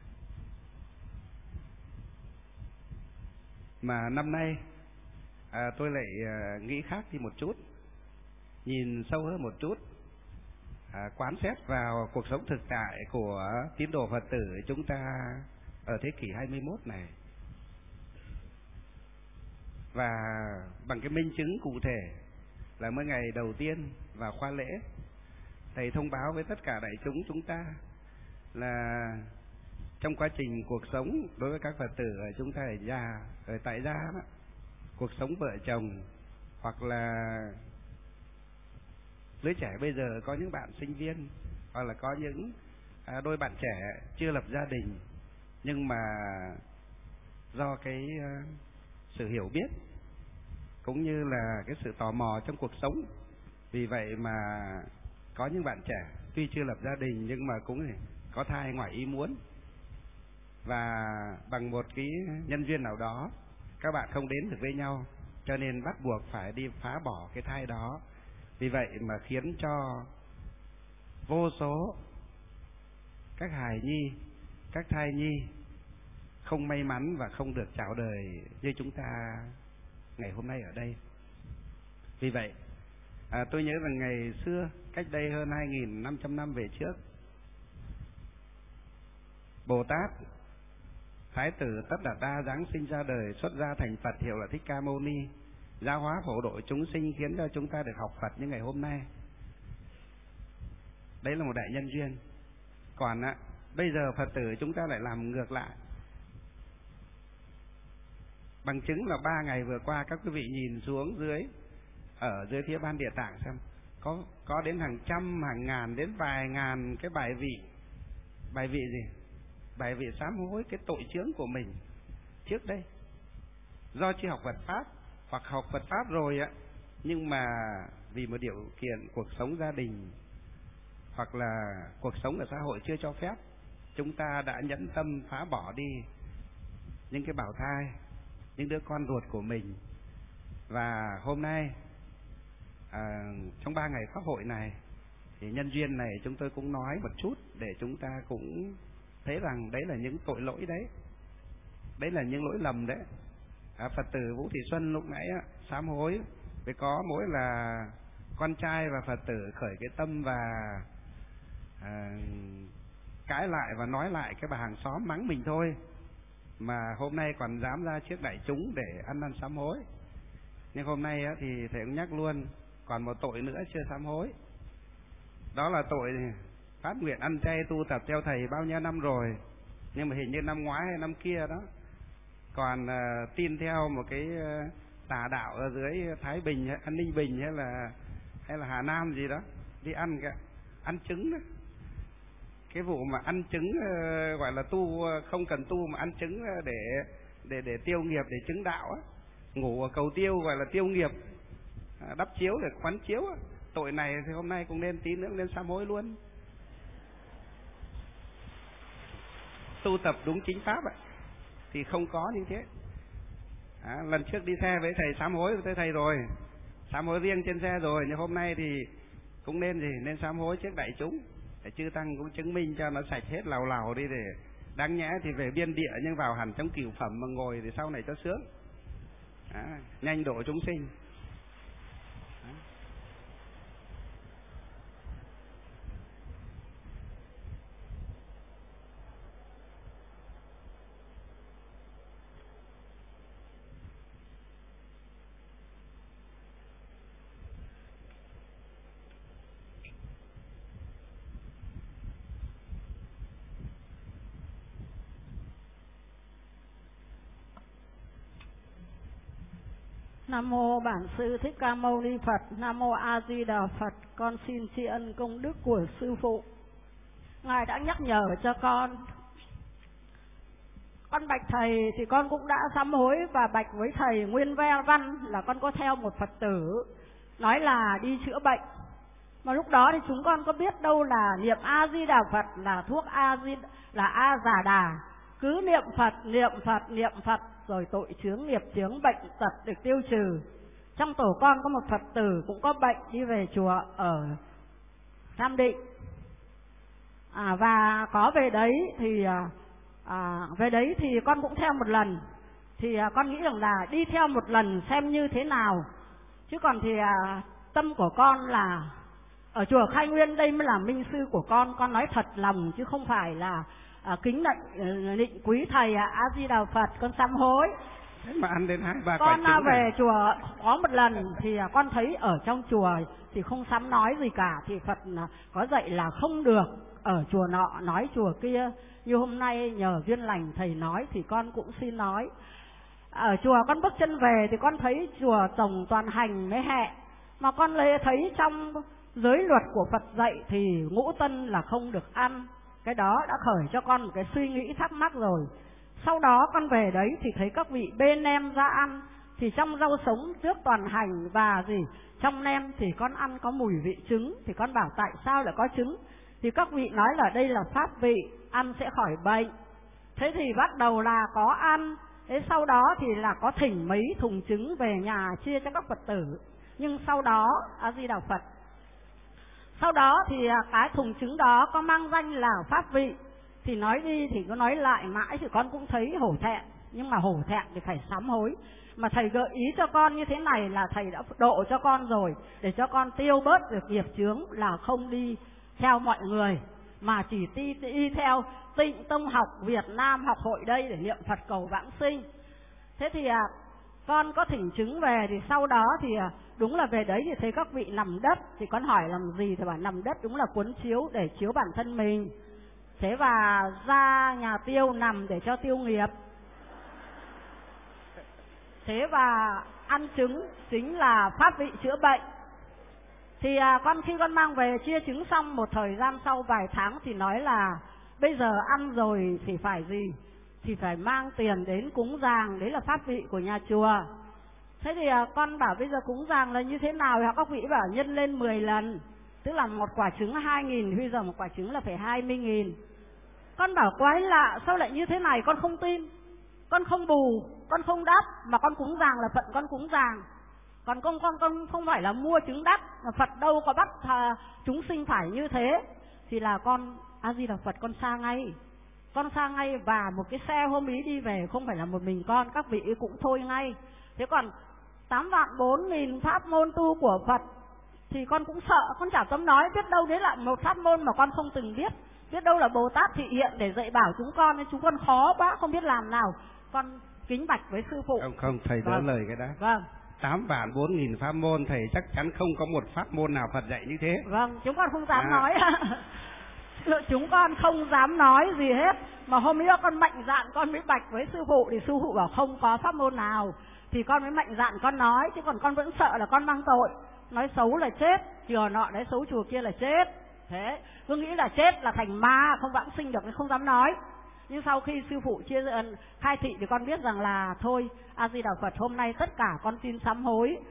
S1: Mà năm nay tôi lại nghĩ khác đi một chút, nhìn sâu hơn một chút, quán xét vào cuộc sống thực tại của tín đồ Phật tử chúng ta ở thế kỷ 21 này. Và bằng cái minh chứng cụ thể là mỗi ngày đầu tiên vào khoa lễ, thầy thông báo với tất cả đại chúng ta là trong quá trình cuộc sống đối với các Phật tử ở chúng ta ở nhà, ở tại gia đó, cuộc sống vợ chồng hoặc là giới trẻ bây giờ có những bạn sinh viên hoặc là có những đôi bạn trẻ chưa lập gia đình, nhưng mà do cái sự hiểu biết cũng như là cái sự tò mò trong cuộc sống, vì vậy mà có những bạn trẻ tuy chưa lập gia đình nhưng mà cũng có thai ngoài ý muốn, và bằng một cái nhân duyên nào đó các bạn không đến được với nhau, cho nên bắt buộc phải đi phá bỏ cái thai đó. Vì vậy mà khiến cho vô số các hài nhi, các thai nhi không may mắn và không được chào đời như chúng ta ngày hôm nay ở đây. Vì vậy tôi nhớ rằng ngày xưa, cách đây hơn 2.500 năm về trước, Bồ Tát Thái tử Tất Đạt Đa giáng sinh ra đời, xuất gia thành Phật, hiệu là Thích Ca Mâu Ni, giáo hóa phổ độ chúng sinh, khiến cho chúng ta được học Phật như ngày hôm nay. Đấy là một đại nhân duyên. Còn bây giờ Phật tử chúng ta lại làm ngược lại. Bằng chứng là 3 ngày vừa qua các quý vị nhìn xuống dưới, ở dưới phía Ban Địa Tạng xem, có đến hàng trăm, hàng ngàn, đến vài ngàn cái bài vị. Bài vị gì? Bài vị sám hối cái tội chướng của mình trước đây, do chưa học Phật Pháp, hoặc học Phật Pháp rồi nhưng mà vì một điều kiện cuộc sống gia đình hoặc là cuộc sống ở xã hội chưa cho phép, chúng ta đã nhẫn tâm phá bỏ đi những cái bào thai, những đứa con ruột của mình. Và hôm nay trong 3 ngày pháp hội này thì nhân duyên này chúng tôi cũng nói một chút để chúng ta cũng thấy rằng đấy là những tội lỗi đấy, đấy là những lỗi lầm đấy. Phật tử Vũ Thị Xuân lúc nãy sám hối vì có mỗi là con trai và Phật tử khởi cái tâm và cãi lại và nói lại cái bà hàng xóm mắng mình thôi, mà hôm nay còn dám ra trước đại chúng để ăn năn sám hối. Nhưng hôm nay thì thầy cũng nhắc luôn, còn một tội nữa chưa sám hối, đó là tội phát nguyện ăn chay tu tập theo thầy bao nhiêu năm rồi, nhưng mà hình như năm ngoái hay năm kia đó còn tin theo một cái tà đạo ở dưới Thái Bình hay Ninh Bình hay là Hà Nam gì đó, đi ăn trứng đó. Cái vụ mà ăn trứng gọi là tu không cần tu mà ăn trứng để tiêu nghiệp, để chứng đạo á, ngủ ở cầu tiêu gọi là tiêu nghiệp. đắp chiếu để quán chiếu, tội này thì hôm nay cũng nên tí nữa nên sám hối luôn. Tu tập đúng chính pháp ạ, thì không có như thế. Lần trước đi xe với thầy sám hối với thầy rồi, sám hối riêng trên xe rồi, nhưng hôm nay thì cũng nên sám hối trước đại chúng, để chư tăng cũng chứng minh cho nó sạch hết lào đi, để đáng nhẽ thì về biên địa nhưng vào hẳn trong cửu phẩm mà ngồi thì sau này cho sướng, nhanh độ chúng sinh.
S5: Nam mô Bản Sư Thích Ca Mâu Ni Phật. Nam mô A Di Đà Phật. Con xin tri ân công đức của sư phụ. Ngài đã nhắc nhở cho con bạch thầy thì con cũng đã sám hối và bạch với thầy nguyên văn là con có theo một Phật tử nói là đi chữa bệnh. Mà lúc đó thì chúng con có biết đâu là niệm A Di Đà Phật là thuốc A Già Đà. Cứ niệm Phật rồi tội chướng nghiệp chướng bệnh tật được tiêu trừ. Trong tổ con có một Phật tử cũng có bệnh, đi về chùa ở Nam Định, và có về đấy thì con cũng theo một lần. Thì con nghĩ rằng là đi theo một lần xem như thế nào, chứ còn thì tâm của con là ở chùa Khai Nguyên đây mới là minh sư của con nói thật lòng chứ không phải là kính định quý thầy A Di Đà Phật. Con sám hối.
S1: Thế mà ăn đến 2-3
S5: con
S1: quả
S5: về chùa có một lần thì con thấy ở trong chùa thì không sám nói gì cả, thì Phật có dạy là không được ở chùa nọ nói chùa kia. Như hôm nay nhờ duyên lành thầy nói thì con cũng xin nói. Ở chùa con bước chân về thì con thấy chùa trồng toàn hành mấy hẹ, mà con thấy trong giới luật của Phật dạy thì ngũ tân là không được ăn. Cái đó đã khởi cho con một cái suy nghĩ thắc mắc rồi. Sau đó con về đấy thì thấy các vị bê nem ra ăn, thì trong rau sống trước toàn hành và trong nem thì con ăn có mùi vị trứng. Thì con bảo tại sao lại có trứng? Thì các vị nói là đây là pháp vị, ăn sẽ khỏi bệnh. Thế thì bắt đầu là có ăn. Thế sau đó thì là có thỉnh mấy thùng trứng về nhà chia cho các Phật tử. Nhưng sau đó A Di Đà Phật, sau đó thì cái thùng trứng đó có mang danh là pháp vị. Thì nói đi thì có nói lại mãi thì con cũng thấy hổ thẹn. Nhưng mà hổ thẹn thì phải sám hối. Mà thầy gợi ý cho con như thế này là thầy đã độ cho con rồi, để cho con tiêu bớt được nghiệp chướng, là không đi theo mọi người mà chỉ đi theo Tịnh Tông học Việt Nam học hội đây để niệm Phật cầu vãng sinh. Thế thì con có thỉnh chứng về, thì sau đó thì đúng là về đấy thì thấy các vị nằm đất. Thì con hỏi làm gì thì bảo nằm đất đúng là cuốn chiếu để chiếu bản thân mình. Thế và ra nhà tiêu nằm để cho tiêu nghiệp. Thế và ăn trứng chính là pháp vị chữa bệnh. Thì khi con mang về chia trứng xong, một thời gian sau vài tháng thì nói là bây giờ ăn rồi thì phải gì? Thì phải mang tiền đến cúng giàng, đấy là pháp vị của nhà chùa. Thế thì con bảo bây giờ cúng giàng là như thế nào? Thì các vị bảo nhân lên 10 lần, tức là một quả trứng 2.000, bây giờ một quả trứng là phải 20.000. Con bảo quái lạ, sao lại như thế này? Con không tin, con không bù, con không đắp, mà con cúng giàng là phận con cúng giàng. Còn con không phải là mua trứng đắp, mà Phật đâu có bắt chúng sinh phải như thế. Thì là con A Di Đà Phật, con xa ngay. Con xa ngay, và một cái xe hôm ý đi về không phải là một mình con, các vị cũng thôi ngay. Thế còn 8.400.000 pháp môn tu của Phật thì con cũng sợ, con chả dám nói. Biết đâu đấy là một pháp môn mà con không từng biết, biết đâu là Bồ Tát thị hiện để dạy bảo chúng con, nên chúng con khó quá không biết làm nào. Con kính bạch với sư phụ.
S1: Không, thầy đỡ lời cái đó.
S5: Vâng.
S1: 8.400.000 pháp môn, thầy chắc chắn không có một pháp môn nào Phật dạy như thế.
S5: Vâng, chúng con không dám nói. Chúng con không dám nói gì hết. Mà hôm nữa con mạnh dạn con mới bạch với sư phụ, thì sư phụ bảo không có pháp môn nào, thì con mới mạnh dạn con nói. Chứ còn con vẫn sợ là con mang tội, nói xấu là chết, chùa nọ nói xấu chùa kia là chết. Thế cứ nghĩ là chết là thành ma, không vãng sinh được nên không dám nói. Nhưng sau khi sư phụ khai thị thì con biết rằng là thôi, A Di Đà Phật, hôm nay tất cả con xin sám hối.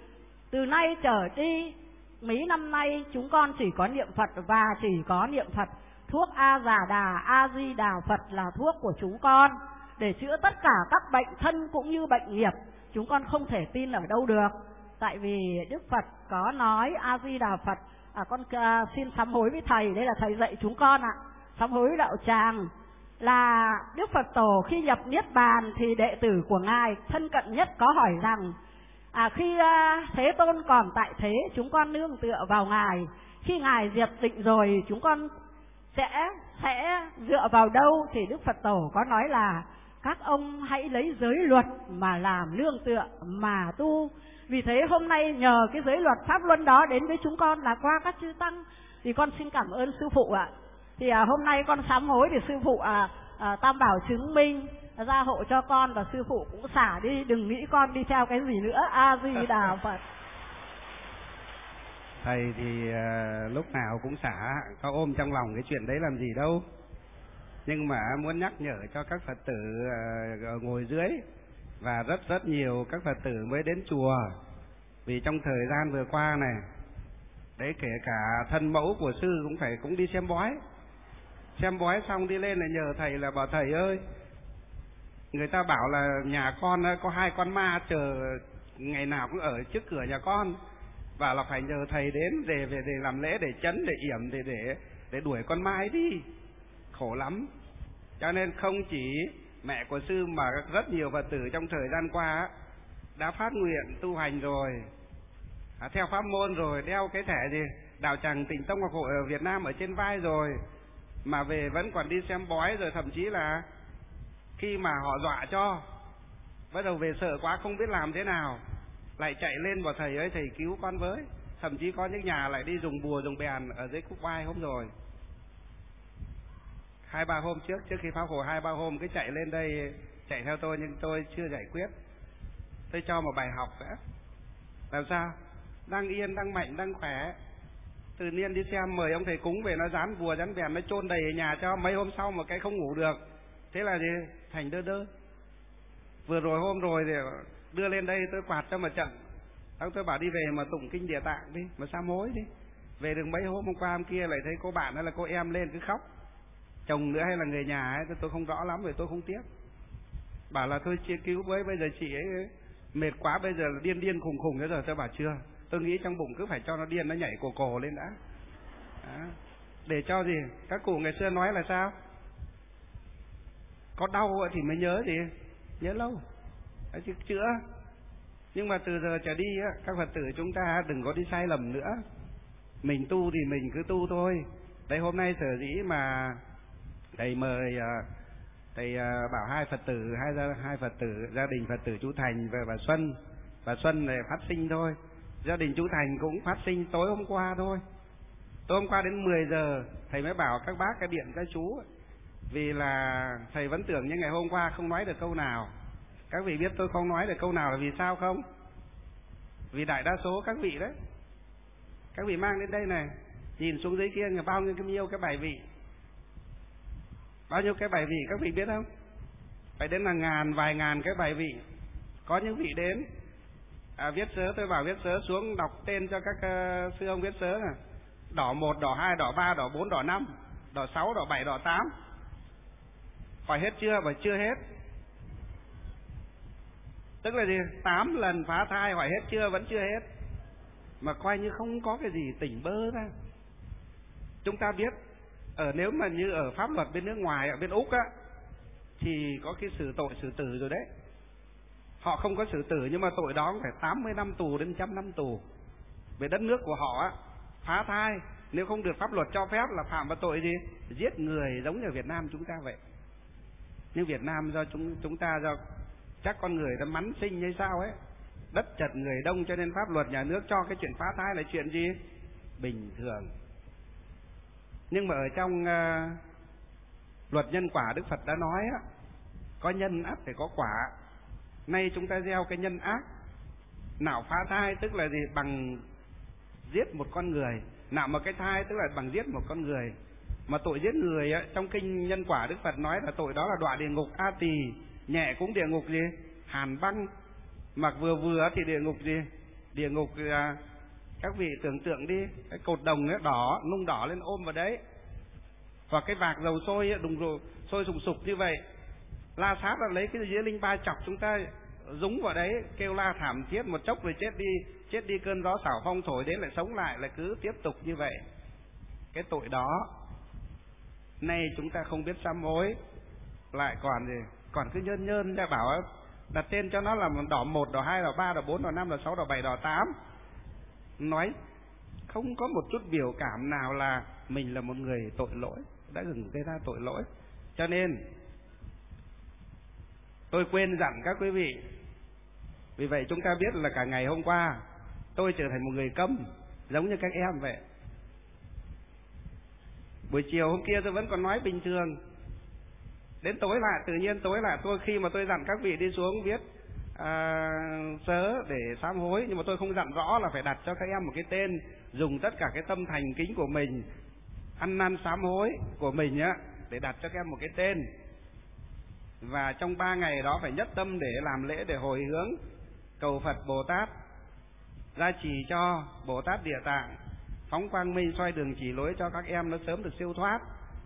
S5: Từ nay trở đi, mấy năm nay chúng con chỉ có niệm Phật và chỉ có niệm Phật. Thuốc A Già Đà, A Di Đà Phật là thuốc của chúng con để chữa tất cả các bệnh thân cũng như bệnh nghiệp. Chúng con không thể tin ở đâu được. Tại vì Đức Phật có nói A Di Đà Phật, con xin sám hối với thầy, đây là thầy dạy chúng con ạ. Sám hối với đạo tràng là Đức Phật Tổ khi nhập Niết Bàn thì đệ tử của Ngài thân cận nhất có hỏi rằng khi Thế Tôn còn tại thế, chúng con nương tựa vào Ngài. Khi Ngài diệt định rồi, chúng con sẽ dựa vào đâu? Thì Đức Phật Tổ có nói là các ông hãy lấy giới luật mà làm nương tựa mà tu. Vì thế hôm nay nhờ cái giới luật pháp luân đó đến với chúng con là qua các chư tăng, thì con xin cảm ơn sư phụ ạ. Thì hôm nay con sám hối thì sư phụ Tam Bảo chứng minh gia hộ cho con, và sư phụ cũng xả đi, đừng nghĩ con đi theo cái gì nữa. A Di Đà Phật.
S1: Thầy thì lúc nào cũng xả, có ôm trong lòng cái chuyện đấy làm gì đâu. Nhưng mà muốn nhắc nhở cho các Phật tử ngồi dưới và rất nhiều các Phật tử mới đến chùa. Vì trong thời gian vừa qua này, đấy kể cả thân mẫu của sư cũng đi xem bói. Xem bói xong đi lên là nhờ thầy, là bảo thầy ơi, người ta bảo là nhà con có 2 con ma chờ ngày nào cũng ở trước cửa nhà con, và là phải nhờ thầy đến để làm lễ, để chấn, để yểm, để đuổi con ma ấy đi. Khổ lắm. Cho nên không chỉ mẹ của sư mà rất nhiều Phật tử trong thời gian qua đã phát nguyện tu hành rồi, theo pháp môn rồi, đeo cái thẻ gì Đạo Tràng Tịnh Tông Học Hội ở Việt Nam ở trên vai rồi, mà về vẫn còn đi xem bói. Rồi thậm chí là khi mà họ dọa cho, bắt đầu về sợ quá không biết làm thế nào, lại chạy lên bảo thầy ơi, thầy cứu con với. Thậm chí có những nhà lại đi dùng bùa dùng bèn ở dưới khúc vai hôm rồi, 2-3 hôm trước khi pháp hội 2-3 hôm cứ chạy lên đây chạy theo tôi, nhưng tôi chưa giải quyết. Tôi cho một bài học đã. Làm sao đang yên, đang mạnh, đang khỏe, tự nhiên đi xem mời ông thầy cúng về, nó dán bùa dán bèn, nó chôn đầy ở nhà cho. Mấy hôm sau một cái không ngủ được, thế là gì thành đơ. Vừa rồi hôm rồi thì đưa lên đây tôi quạt cho một trận, xong tôi bảo đi về mà tụng kinh Địa Tạng đi, mà sám hối đi. Về được mấy hôm qua hôm kia lại thấy cô bạn hay là cô em lên cứ khóc, chồng nữa hay là người nhà ấy, tôi không rõ lắm, vì tôi không tiếc. Bảo là thôi chia cứu với, bây giờ chị ấy mệt quá, bây giờ là điên khùng thế rồi. Tôi bảo chưa, tôi nghĩ trong bụng cứ phải cho nó điên, nó nhảy cổ lên đã. Để cho gì, các cụ ngày xưa nói là sao, có đau thì mới nhớ gì, nhớ lâu chứ chữa. Nhưng mà từ giờ trở đi các Phật tử chúng ta đừng có đi sai lầm nữa. Mình tu thì mình cứ tu thôi. Đây hôm nay sở dĩ mà thầy mời, thầy bảo hai Phật tử gia đình Phật tử chú Thành và bà Xuân. Bà Xuân này phát sinh thôi, gia đình chú Thành cũng phát sinh tối hôm qua thôi. Tối hôm qua đến 10 giờ thầy mới bảo các bác cái điện các chú, vì là thầy vẫn tưởng như ngày hôm qua không nói được câu nào. Các vị biết tôi không nói được câu nào là vì sao không? Vì đại đa số các vị đấy, các vị mang đến đây này, nhìn xuống dưới kia là bao nhiêu cái bài vị, bao nhiêu cái bài vị các vị biết không? Phải đến là vài ngàn cái bài vị. Có những vị đến viết sớ, tôi bảo viết sớ xuống đọc tên cho các sư ông viết sớ này. Đỏ 1, đỏ 2, đỏ 3, đỏ 4, đỏ 5, đỏ 6, đỏ 7, đỏ 8. Hỏi hết chưa? Bảo chưa hết. Tức là gì? 8 lần phá thai hỏi hết chưa? Vẫn chưa hết. Mà coi như không có cái gì, tỉnh bơ ra. Chúng ta biết nếu mà như ở pháp luật bên nước ngoài, ở bên Úc á, thì có cái xử tội xử tử rồi đấy. Họ không có xử tử nhưng mà tội đó cũng phải 80 năm tù đến 100 năm tù. Về đất nước của họ á, phá thai nếu không được pháp luật cho phép là phạm vào tội gì? Giết người, giống như ở Việt Nam chúng ta vậy. Nhưng Việt Nam do chúng ta do chắc con người ta mắn sinh hay sao ấy, đất chật người đông, cho nên pháp luật nhà nước cho cái chuyện phá thai là chuyện gì? Bình thường. Nhưng mà ở trong luật nhân quả Đức Phật đã nói á, có nhân ắt phải có quả. Nay chúng ta gieo cái nhân ác, nạo phá thai tức là gì? Bằng giết một con người. Nạo một cái thai tức là bằng giết một con người. Mà tội giết người á, trong kinh nhân quả Đức Phật nói là tội đó là đọa địa ngục A Tỳ, nhẹ cũng địa ngục gì? Hàn băng. Mặc vừa thì địa ngục gì? Địa ngục các vị tưởng tượng đi, cái cột đồng ấy đỏ, nung đỏ lên ôm vào đấy, hoặc cái vạc dầu sôi đùng rồi sôi sùng sục như vậy, La Sát là lấy cái dĩa linh ba chọc chúng ta dúng vào đấy, kêu la thảm thiết, một chốc rồi chết đi cơn gió xảo phong thổi đến lại sống lại, lại cứ tiếp tục như vậy. Cái tội đó nay chúng ta không biết sám hối, lại còn cứ nhơn ra bảo đặt tên cho nó là đỏ 1, đỏ 2, đỏ 3, đỏ 4, đỏ 5, đỏ 6, đỏ 7, đỏ 8, nói không có một chút biểu cảm nào là mình là một người tội lỗi, đã từng gây ra tội lỗi. Cho nên tôi quên dặn các quý vị. Vì vậy chúng ta biết là cả ngày hôm qua tôi trở thành một người câm, giống như các em vậy. Buổi chiều hôm kia tôi vẫn còn nói bình thường, đến tối lại, tự nhiên tối lại khi mà tôi dặn các vị đi xuống viết sớ để sám hối, nhưng mà tôi không dặn rõ là phải đặt cho các em một cái tên, dùng tất cả cái tâm thành kính của mình, ăn năn sám hối của mình á, để đặt cho các em một cái tên. Và trong 3 ngày đó phải nhất tâm để làm lễ, để hồi hướng cầu Phật Bồ Tát gia trì cho, Bồ Tát Địa Tạng phóng quang minh soi đường chỉ lối cho các em nó sớm được siêu thoát.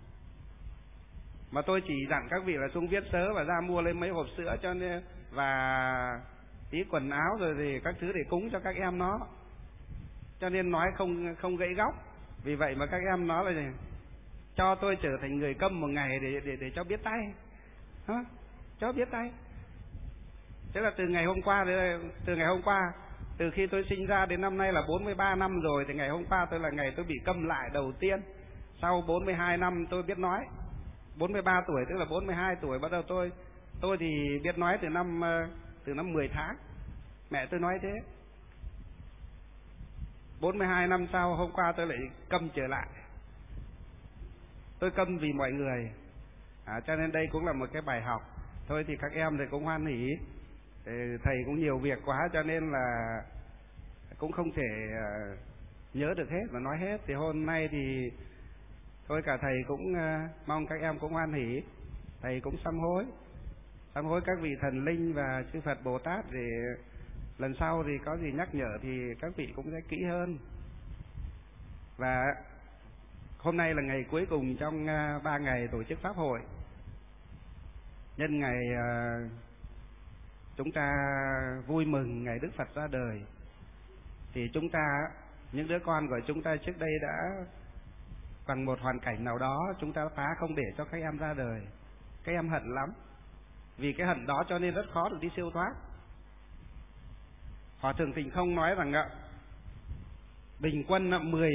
S1: Mà tôi chỉ dặn các vị là xuống viết sớ và ra mua lên mấy hộp sữa cho nên, và tí quần áo rồi thì các thứ để cúng cho các em nó. Cho nên nói không gãy góc. Vì vậy mà các em nói là cho tôi trở thành người câm một ngày để cho biết tay. Hả? Cho biết tay. Thế là từ ngày hôm qua, từ khi tôi sinh ra đến năm nay là 43 năm rồi, thì ngày hôm qua tôi là ngày tôi bị câm lại đầu tiên. Sau 42 năm tôi biết nói. 43 tuổi tức là 42 tuổi bắt đầu tôi thì biết nói từ năm 10 tháng. Mẹ tôi nói thế. 42 năm sau hôm qua tôi lại câm trở lại. Tôi câm vì mọi người. Cho nên đây cũng là một cái bài học. Thôi thì các em thì cũng hoan hỉ. Thầy cũng nhiều việc quá cho nên là cũng không thể nhớ được hết và nói hết. Thì hôm nay thì thôi cả thầy cũng mong các em cũng hoan hỉ. Thầy cũng sám hối các vị thần linh và chư Phật Bồ Tát, để lần sau thì có gì nhắc nhở thì các vị cũng sẽ kỹ hơn. Và hôm nay là ngày cuối cùng trong 3 ngày tổ chức pháp hội. Nhân ngày chúng ta vui mừng ngày Đức Phật ra đời, thì chúng ta, những đứa con của chúng ta trước đây đã bằng một hoàn cảnh nào đó chúng ta phá không để cho các em ra đời. Các em hận lắm. Vì cái hận đó cho nên rất khó được đi siêu thoát. Hòa Thượng Tịnh Không nói rằng bình quân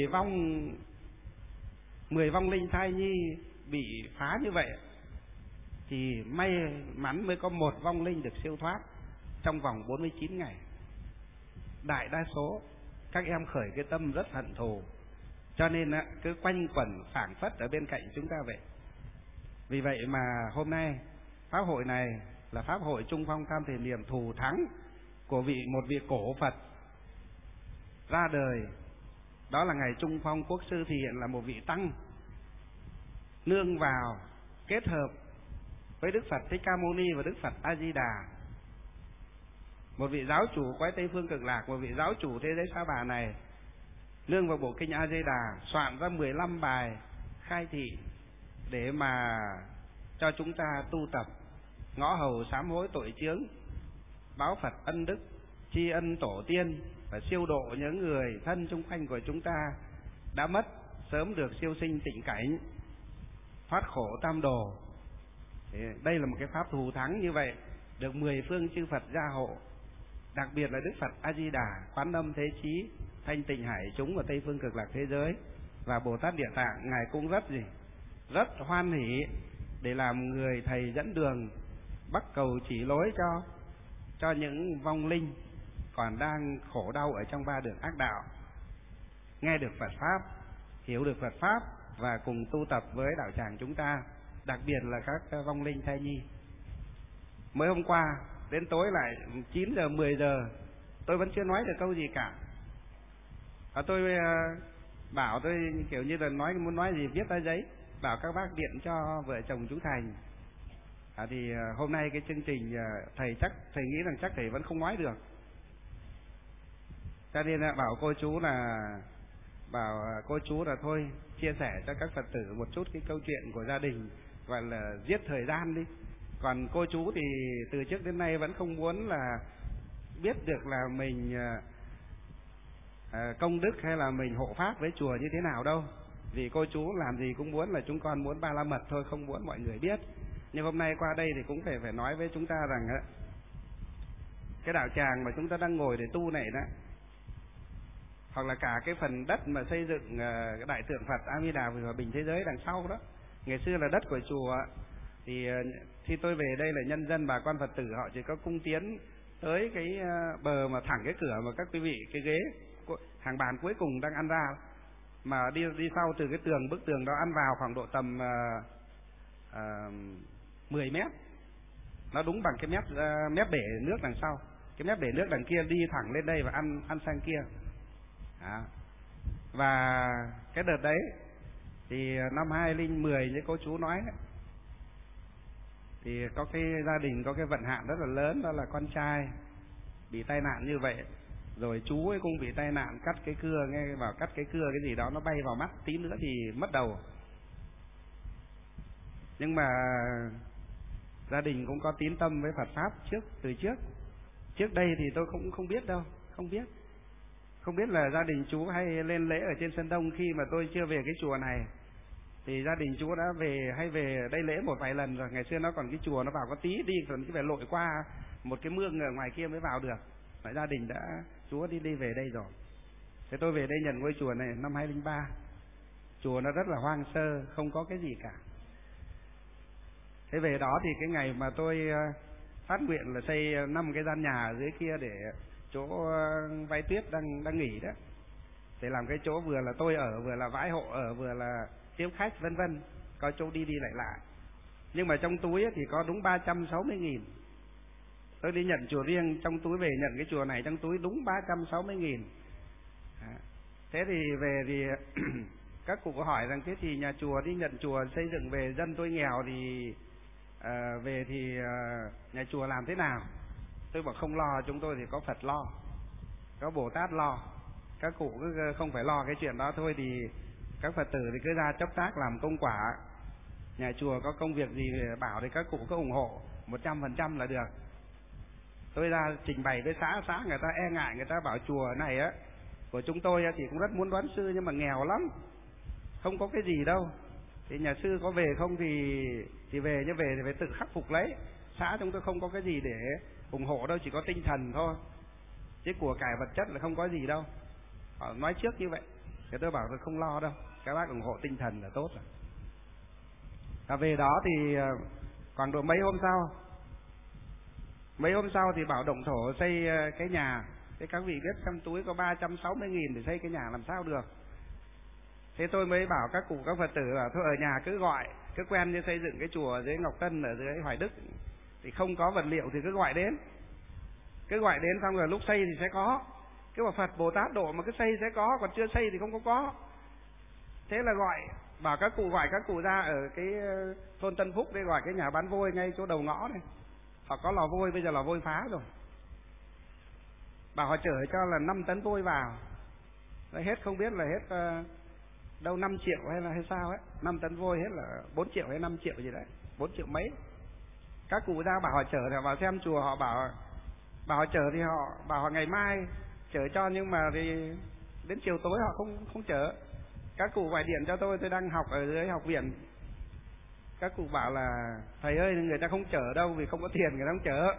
S1: 10 vong linh thai nhi bị phá như vậy thì may mắn mới có 1 vong linh được siêu thoát trong vòng 49 ngày. Đại đa số các em khởi cái tâm rất hận thù, cho nên cứ quanh quẩn phảng phất ở bên cạnh chúng ta vậy. Vì vậy mà hôm nay pháp hội này là pháp hội Trung Phong Tam Thể Niệm thù thắng của một vị cổ Phật ra đời. Đó là ngày Trung Phong Quốc Sư, thì hiện là một vị tăng nương vào kết hợp với Đức Phật Thích Ca Mâu Ni và Đức Phật A Di Đà, một vị giáo chủ quái Tây Phương Cực Lạc, một vị giáo chủ thế giới Sa Bà này, nương vào bộ kinh A Di Đà soạn ra 15 bài khai thị để mà cho chúng ta tu tập ngõ hầu sám hối tội chướng, báo Phật ân đức, tri ân tổ tiên và siêu độ những người thân xung quanh của chúng ta đã mất, sớm được siêu sinh tịnh cảnh, thoát khổ tam đồ. Đây là một cái pháp thù thắng như vậy, được 10 phương chư Phật gia hộ, đặc biệt là Đức Phật A Di Đà, Quán Âm Thế Chí, Thanh Tịnh Hải chúng ở Tây Phương Cực Lạc thế giới, và Bồ Tát Địa Tạng ngài cũng rất hoan hỷ để làm người thầy dẫn đường, bắt cầu chỉ lối cho những vong linh còn đang khổ đau ở trong 3 đường ác đạo, nghe được Phật pháp, hiểu được Phật pháp và cùng tu tập với đạo tràng chúng ta, đặc biệt là các vong linh thai nhi. Mới hôm qua đến tối lại 9 giờ 10 giờ tôi vẫn chưa nói được câu gì cả. Và tôi bảo, tôi kiểu như là muốn nói gì viết ra giấy, bảo các bác điện cho vợ chồng chú Thành. Thì hôm nay cái chương trình thầy nghĩ rằng chắc thầy vẫn không nói được. Cho nên bảo cô chú là thôi chia sẻ cho các Phật tử một chút cái câu chuyện của gia đình, gọi là giết thời gian đi. Còn cô chú thì từ trước đến nay vẫn không muốn là biết được là mình công đức hay là mình hộ pháp với chùa như thế nào đâu. Vì cô chú làm gì cũng muốn là chúng con muốn ba la mật thôi, không muốn mọi người biết. Nhưng hôm nay qua đây thì cũng phải nói với chúng ta rằng cái đạo tràng mà chúng ta đang ngồi để tu này đó, hoặc là cả cái phần đất mà xây dựng cái đại tượng Phật A Di Đà vì hòa bình thế giới đằng sau đó, ngày xưa là đất của chùa. Thì khi tôi về đây là nhân dân bà con Phật tử họ chỉ có cung tiến tới cái bờ mà thẳng cái cửa mà các quý vị, cái ghế hàng bàn cuối cùng đang ăn ra, mà đi sau từ cái bức tường đó ăn vào khoảng độ tầm 10 mét, nó đúng bằng cái mép bể nước đằng sau. Cái mép bể nước đằng kia đi thẳng lên đây và ăn sang kia. Và cái đợt đấy thì năm 2010 như cô chú nói đấy, thì có cái gia đình có cái vận hạn rất là lớn, đó là con trai bị tai nạn như vậy, rồi chú ấy cũng bị tai nạn cắt cái cưa, nghe vào cắt cái cưa cái gì đó nó bay vào mắt, tí nữa thì mất đầu. Nhưng mà gia đình cũng có tín tâm với Phật pháp từ trước đây thì tôi cũng không biết đâu, không biết là gia đình chú hay lên lễ ở trên Sơn Đông. Khi mà tôi chưa về cái chùa này thì gia đình chú đã hay về đây lễ một vài lần rồi. Ngày xưa nó còn cái chùa nó vào có tí đi, còn phải lội qua một cái mương ở ngoài kia mới vào được. Mà gia đình chú đi về đây rồi. Thế tôi về đây nhận ngôi chùa này năm 2003. Chùa nó rất là hoang sơ, không có cái gì cả. Thế về đó thì cái ngày mà tôi phát nguyện là xây 5 cái gian nhà ở dưới kia để chỗ Vai Tuyết đang nghỉ đó, để làm cái chỗ vừa là tôi ở, vừa là vãi hộ ở, vừa là tiếp khách vân vân, có chỗ đi lại. Nhưng mà trong túi thì có đúng 360.000. Tôi đi nhận chùa riêng, trong túi về nhận cái chùa này trong túi đúng 360.000. Thế thì về thì các cụ có hỏi rằng thế thì nhà chùa đi nhận chùa xây dựng về, dân tôi nghèo thì về thì nhà chùa làm thế nào? Tôi bảo không lo, chúng tôi thì có Phật lo, có Bồ Tát lo, các cụ cứ không phải lo cái chuyện đó thôi. Thì các Phật tử thì cứ ra chấp tác làm công quả, nhà chùa có công việc gì bảo thì các cụ cứ ủng hộ 100% là được. Tôi ra trình bày với xã người ta e ngại, người ta bảo chùa này của chúng tôi thì cũng rất muốn đón sư nhưng mà nghèo lắm, không có cái gì đâu. Thì nhà sư có về không thì về, nhưng về thì phải tự khắc phục lấy. Xã chúng tôi không có cái gì để ủng hộ đâu, chỉ có tinh thần thôi, chứ của cải vật chất là không có gì đâu. Họ nói trước như vậy. Thì tôi bảo tôi không lo đâu, các bác ủng hộ tinh thần là tốt rồi. Và về đó thì khoảng độ mấy hôm sau thì bảo động thổ xây cái nhà. Thế các vị biết trong túi có 360.000 để xây cái nhà làm sao được. Thế tôi mới bảo các cụ các Phật tử là thôi ở nhà cứ quen như xây dựng cái chùa ở dưới Ngọc Tân, ở dưới Hoài Đức thì không có vật liệu thì cứ gọi đến xong rồi lúc xây thì sẽ có. Cứ bảo Phật Bồ Tát độ mà cứ xây sẽ có, còn chưa xây thì không có. Thế là bảo các cụ ra ở cái thôn Tân Phúc để gọi cái nhà bán vôi ngay chỗ đầu ngõ này. Họ có lò vôi, bây giờ lò vôi phá rồi. Bảo họ chở cho là 5 tấn vôi vào. Rồi hết không biết là hết đâu 5 triệu hay sao ấy. 5 tấn vôi hết là 4 triệu hay 5 triệu gì đấy, 4 triệu mấy. Các cụ ra bảo họ chở thì vào xem chùa, họ bảo họ chở thì họ bảo họ ngày mai chở cho, nhưng mà thì đến chiều tối họ không chở. Các cụ gọi điện cho tôi đang học ở dưới học viện. Các cụ bảo là thầy ơi người ta không chở đâu, vì không có tiền người ta không chở.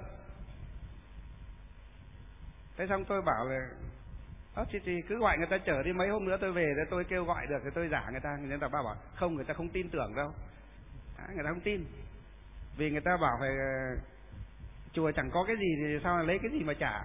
S1: Thế xong tôi bảo là thì cứ gọi người ta chở đi, mấy hôm nữa tôi về để tôi kêu gọi được thì tôi giả người ta bảo không, người ta không tin tưởng đâu. Người ta không tin, vì người ta bảo phải chùa chẳng có cái gì thì sao lấy cái gì mà trả.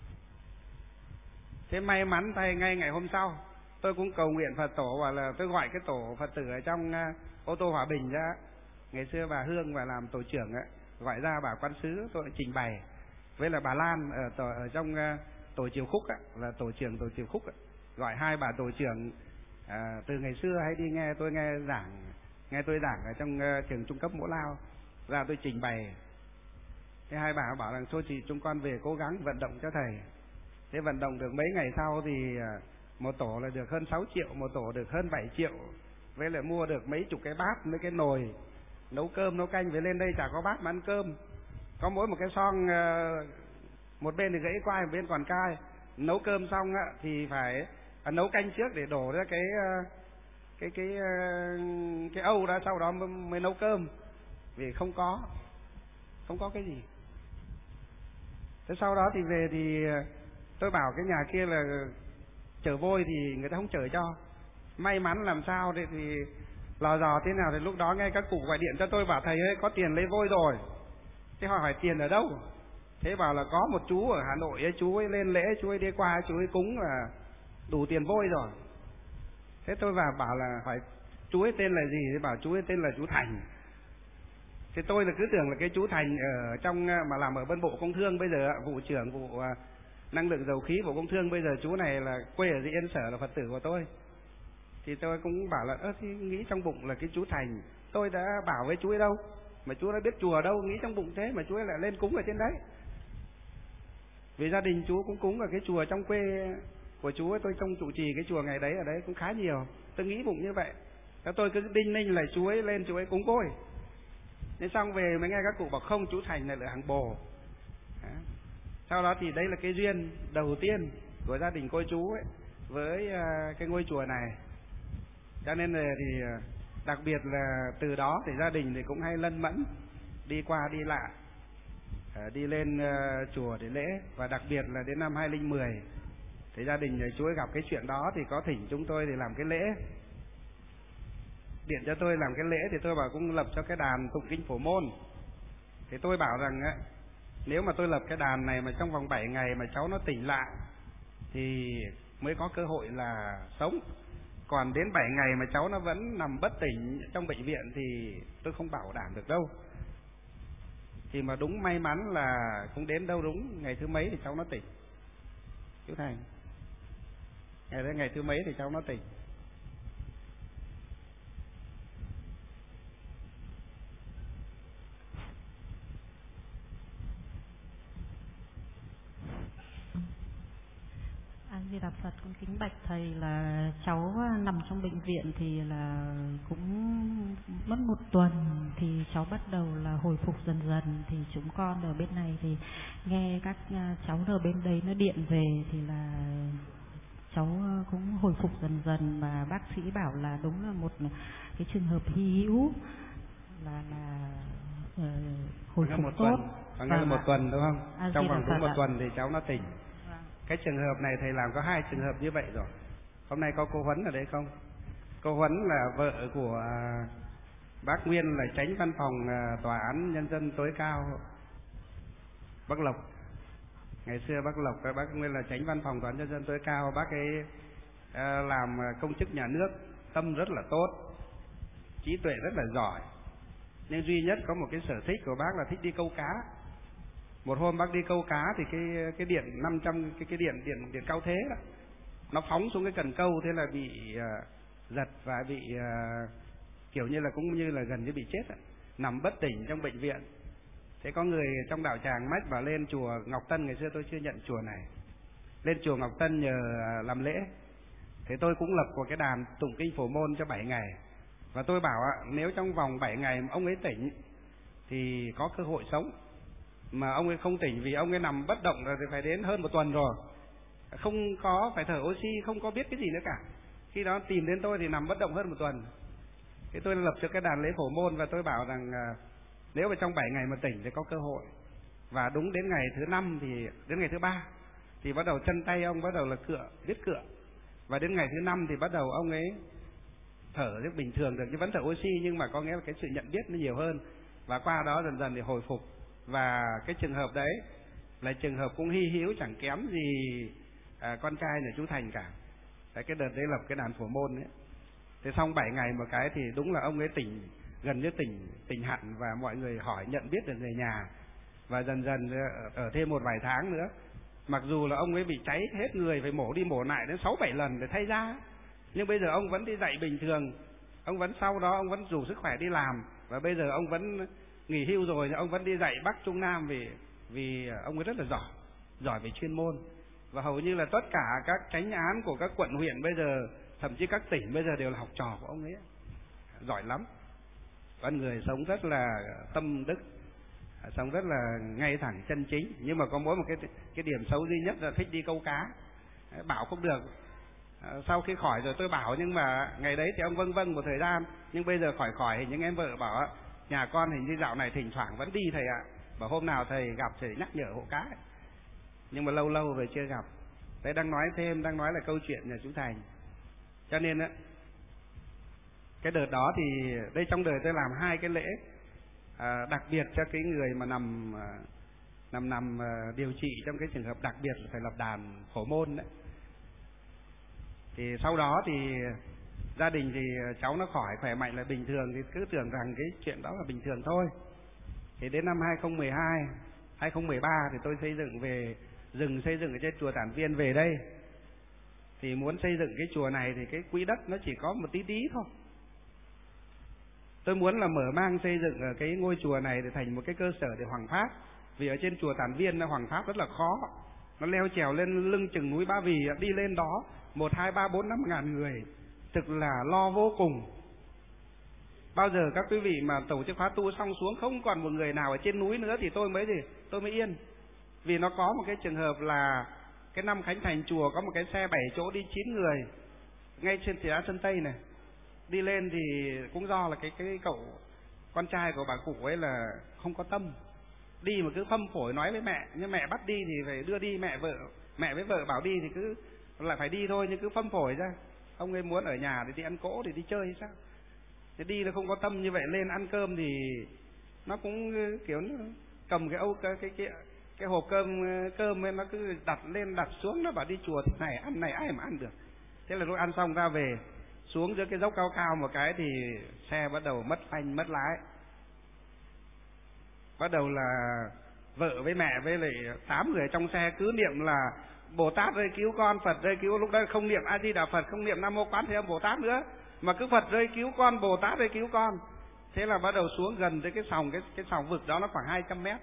S1: Thế may mắn thay ngay ngày hôm sau tôi cũng cầu nguyện Phật tổ, và là tôi gọi cái tổ Phật tử ở trong ô tô Hòa Bình ra. Ngày xưa bà Hương và làm tổ trưởng gọi ra bà quan sứ, tôi trình bày với là bà Lan ở trong tổ Triều Khúc là tổ trưởng tổ Triều Khúc gọi hai bà tổ trưởng từ ngày xưa hay đi nghe tôi giảng ở trong trường trung cấp Mỗ Lao ra, tôi trình bày. Thế hai bà bảo rằng thôi thì chúng con về cố gắng vận động cho thầy. Thế vận động được mấy ngày sau thì một tổ là được hơn 6 triệu, một tổ được hơn 7 triệu, với lại mua được mấy chục cái bát, mấy cái nồi nấu cơm nấu canh. Về lên đây chả có bát mà ăn cơm, có mỗi một cái xoong, một bên thì gãy quai, một bên còn cai. Nấu cơm xong thì phải nấu canh trước để đổ ra cái âu đó, sau đó mới nấu cơm, vì không có cái gì. Thế sau đó thì về thì tôi bảo cái nhà kia là chở vôi thì người ta không chở cho. May mắn làm sao đấy thì lò dò thế nào thì lúc đó ngay các cụ gọi điện cho tôi bảo thầy ơi có tiền lấy vôi rồi. Thế họ hỏi tiền ở đâu? Thế bảo là có một chú ở Hà Nội ấy, chú ấy lên lễ, chú ấy đi qua, chú ấy cúng là đủ tiền vôi rồi. Thế tôi bảo là hỏi chú ấy tên là gì? Thì bảo chú ấy tên là chú Thành. Thế tôi là cứ tưởng là cái chú Thành ở trong mà làm ở bên Bộ Công Thương bây giờ, vụ trưởng vụ năng lượng dầu khí Bộ Công Thương, bây giờ chú này là quê ở Yên Sở, là Phật tử của tôi. Thì tôi cũng bảo là thì nghĩ trong bụng là cái chú Thành. Tôi đã bảo với chú ấy đâu mà chú đã biết chùa đâu, nghĩ trong bụng thế mà chú ấy lại lên cúng ở trên đấy. Vì gia đình chú cũng cúng ở cái chùa trong quê của chú ấy, tôi trông trụ trì cái chùa ngày đấy ở đấy cũng khá nhiều. Tôi nghĩ bụng như vậy. Thế tôi cứ đinh ninh là chú ấy lên, chú ấy cúng vôi. Nên xong về mới nghe các cụ bảo không, chú Thành này là hàng Bồ. Sau đó thì đấy là cái duyên đầu tiên của gia đình cô chú ấy với cái ngôi chùa này. Cho nên là thì đặc biệt là từ đó thì gia đình thì cũng hay lân mẫn đi qua đi lại, đi lên chùa để lễ. Và đặc biệt là đến năm 2010 thì gia đình chú ấy gặp cái chuyện đó thì có thỉnh chúng tôi để làm cái lễ, điện cho tôi làm cái lễ. Thì tôi bảo cũng lập cho cái đàn tụng kinh Phổ Môn. Thì tôi bảo rằng nếu mà tôi lập cái đàn này mà trong vòng 7 ngày mà cháu nó tỉnh lại thì mới có cơ hội là sống. Còn đến 7 ngày mà cháu nó vẫn nằm bất tỉnh trong bệnh viện thì tôi không bảo đảm được đâu. Thì mà đúng may mắn là cũng đến đâu đúng ngày thứ mấy thì cháu nó tỉnh. Chú Thành, ngày thứ mấy thì cháu nó tỉnh.
S4: A Di Đà Phật, con kính bạch thầy là cháu nằm trong bệnh viện thì là cũng mất 1 tuần thì cháu bắt đầu là hồi phục dần dần. Thì chúng con ở bên này thì nghe các cháu ở bên đây nó điện về thì là cháu cũng hồi phục dần dần. Và bác sĩ bảo là đúng là một cái trường hợp hy hữu là hồi phục tốt.
S1: Còn là 1 tuần đúng không? Trong vòng đúng 1 tuần thì cháu nó tỉnh. Cái trường hợp này thầy làm có 2 trường hợp như vậy rồi. Hôm nay có cô Huấn ở đây không? Cô Huấn là vợ của bác Nguyên, là chánh văn phòng Tòa án Nhân dân tối cao Bắc Lộc. Ngày xưa bác Nguyên là chánh văn phòng Tòa án Nhân dân tối cao. Bác ấy làm công chức nhà nước, tâm rất là tốt, trí tuệ rất là giỏi. Nhưng duy nhất có một cái sở thích của bác là thích đi câu cá. Một hôm bác đi câu cá thì cái điện 500 cái điện cao thế đó, nó phóng xuống cái cần câu, thế là bị giật và bị kiểu như là cũng như là gần như bị chết, nằm bất tỉnh trong bệnh viện. Thế có người trong đạo tràng mách và lên chùa Ngọc Tân, ngày xưa tôi chưa nhận chùa này, lên chùa Ngọc Tân nhờ làm lễ. Thế tôi cũng lập một cái đàn tụng kinh Phổ Môn cho 7 ngày. Và tôi bảo nếu trong vòng 7 ngày mà ông ấy tỉnh thì có cơ hội sống. Mà ông ấy không tỉnh vì ông ấy nằm bất động rồi thì phải đến hơn 1 tuần rồi, không có, phải thở oxy, không có biết cái gì nữa cả. Khi đó tìm đến tôi thì nằm bất động hơn 1 tuần. Thế tôi lập cho cái đàn lễ Phổ Môn và tôi bảo rằng nếu mà trong 7 ngày mà tỉnh thì có cơ hội. Và đúng đến ngày thứ 5 thì đến ngày thứ 3 thì bắt đầu chân tay ông bắt đầu là biết cựa. Và đến ngày thứ 5 thì bắt đầu ông ấy thở rất bình thường được, chứ vẫn thở oxy nhưng mà có nghĩa là cái sự nhận biết nó nhiều hơn. Và qua đó dần dần thì hồi phục. Và cái trường hợp đấy là trường hợp cũng hy hữu, chẳng kém gì con trai nhà chú Thành cả. Đấy, cái đợt đấy lập cái đàn Phổ Môn ấy. Thế xong 7 ngày một cái thì đúng là ông ấy tỉnh, gần như tỉnh hẳn. Và mọi người hỏi nhận biết được người nhà. Và dần dần ở thêm một vài tháng nữa, mặc dù là ông ấy bị cháy hết người, phải mổ đi mổ lại đến 6-7 lần để thay da, nhưng bây giờ ông vẫn đi dạy bình thường. Ông vẫn sau đó ông vẫn đủ sức khỏe đi làm. Và bây giờ ông vẫn nghỉ hưu rồi nhưng ông vẫn đi dạy Bắc Trung Nam vì ông ấy rất là giỏi về chuyên môn. và hầu như là tất cả các chánh án của các quận huyện bây giờ, thậm chí các tỉnh bây giờ đều là học trò của ông ấy, giỏi lắm. Con người sống rất là tâm đức, sống rất là ngay thẳng chân chính, nhưng mà có mỗi một cái điểm xấu duy nhất là thích đi câu cá. Bảo không được. Sau khi khỏi rồi tôi bảo, nhưng mà ngày đấy thì ông vâng một thời gian, nhưng bây giờ khỏi hình như em vợ bảo nhà con hình như dạo này thỉnh thoảng vẫn đi thầy ạ, bảo hôm nào thầy gặp thì nhắc nhở hộ cá, nhưng mà lâu rồi chưa gặp. Đấy, đang nói là câu chuyện nhà chú Thành. Cho nên á, cái đợt đó thì đây trong đời tôi làm 2 cái lễ đặc biệt cho cái người mà nằm điều trị trong cái trường hợp đặc biệt là phải lập đàn Phổ Môn đấy. Thì sau đó thì gia đình thì cháu nó khỏi khỏe mạnh là bình thường, thì cứ tưởng rằng cái chuyện đó là bình thường thôi. Thì đến năm 2013 thì tôi xây dựng ở trên chùa Tản Viên về đây. Thì muốn xây dựng cái chùa này thì cái quỹ đất nó chỉ có một tí thôi. Tôi muốn là mở mang xây dựng ở cái ngôi chùa này để thành một cái cơ sở để hoằng pháp. Vì ở trên chùa Tản Viên hoằng pháp rất là khó, nó leo trèo lên lưng chừng núi Ba Vì, đi lên đó 1, 2, 3, 4, 5 ngàn người, thực là lo vô cùng. Bao giờ các quý vị mà tổ chức khóa tu xong xuống không còn một người nào ở trên núi nữa thì tôi mới yên. Vì nó có một cái trường hợp là cái năm khánh thành chùa có một cái xe 7 chỗ đi 9 người ngay trên thị xã Sơn Tây này. Đi lên thì cũng do là cái cậu con trai của bà cụ ấy là không có tâm, đi mà cứ phâm phổi nói với mẹ, nhưng mẹ bắt đi thì phải đưa đi, mẹ với vợ bảo đi thì cứ lại phải đi thôi, nhưng cứ phâm phổi ra. Ông ấy muốn ở nhà thì đi ăn cỗ thì đi chơi hay sao? Thế đi nó không có tâm như vậy, lên ăn cơm thì nó cũng kiểu cầm cái hộp cơm ấy, nó cứ đặt lên đặt xuống, nó bảo đi chùa thế này ăn này ai mà ăn được. Thế là lúc ăn xong ra về, xuống giữa cái dốc cao một cái thì xe bắt đầu mất phanh mất lái. Bắt đầu là vợ với mẹ với lại 8 người trong xe cứ niệm là Bồ Tát ơi cứu con, Phật ơi cứu. Lúc đó không niệm A Di Đà Phật, không niệm Nam Mô Quán Thế Âm Bồ Tát nữa, mà cứ Phật ơi cứu con, Bồ Tát ơi cứu con. Thế là bắt đầu xuống gần tới cái sòng vực đó, nó khoảng 200 mét,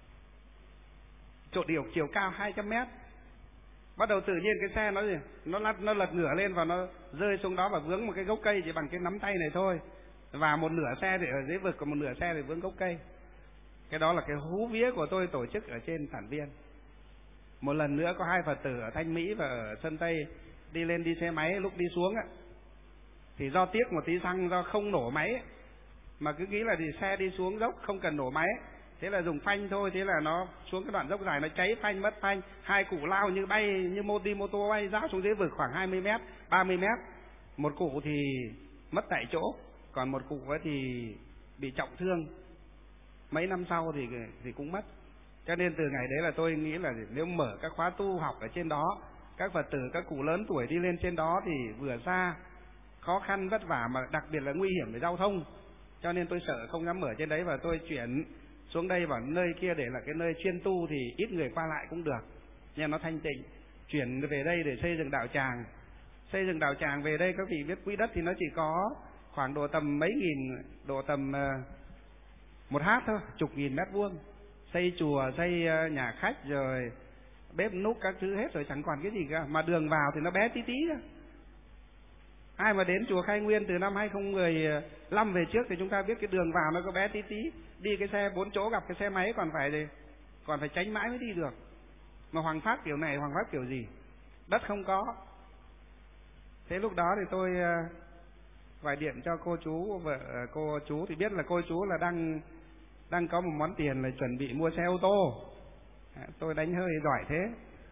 S1: chiều cao 200 mét. Bắt đầu tự nhiên cái xe nó lật ngửa lên và nó rơi xuống đó và vướng một cái gốc cây chỉ bằng cái nắm tay này thôi, và một nửa xe thì ở dưới vực, còn một nửa xe thì vướng gốc cây. Cái đó là cái hú vía của tôi tổ chức ở trên Tản Viên. Một lần nữa có 2 Phật tử ở Thanh Mỹ và ở Sơn Tây đi lên đi xe máy, lúc đi xuống thì do tiếc một tí xăng, do không nổ máy mà cứ nghĩ là thì xe đi xuống dốc không cần nổ máy, thế là dùng phanh thôi. Thế là nó xuống cái đoạn dốc dài nó cháy phanh, mất phanh, 2 cụ lao như bay, như mô tô bay ráo xuống dưới vực khoảng 20 mét, 30 mét. Một cụ thì mất tại chỗ, còn một cụ thì bị trọng thương, mấy năm sau thì cũng mất. Cho nên từ ngày đấy là tôi nghĩ là nếu mở các khóa tu học ở trên đó, các Phật tử, các cụ lớn tuổi đi lên trên đó thì vừa xa, khó khăn vất vả, mà đặc biệt là nguy hiểm về giao thông. Cho nên tôi sợ không dám mở trên đấy, và tôi chuyển xuống đây vào nơi kia để là cái nơi chuyên tu thì ít người qua lại cũng được, nhưng nó thanh tịnh. Chuyển về đây để xây dựng đạo tràng. Xây dựng đạo tràng về đây các vị biết quỹ đất thì nó chỉ có khoảng độ tầm mấy nghìn, độ tầm 1 hát thôi, chục nghìn mét vuông. Xây chùa, xây nhà khách rồi bếp núc các thứ hết rồi, chẳng còn cái gì cả. Mà đường vào thì nó bé tí ra. Ai mà đến chùa Khai Nguyên từ năm 2015 về trước thì chúng ta biết cái đường vào nó có bé tí. Đi cái xe 4 chỗ gặp cái xe máy còn phải tránh mãi mới đi được. Mà hoằng pháp kiểu này, hoằng pháp kiểu gì? Đất không có. Thế lúc đó thì tôi gọi điện cho cô chú, vợ cô chú thì biết là cô chú là đang có một món tiền là chuẩn bị mua xe ô tô. Tôi đánh hơi giỏi thế.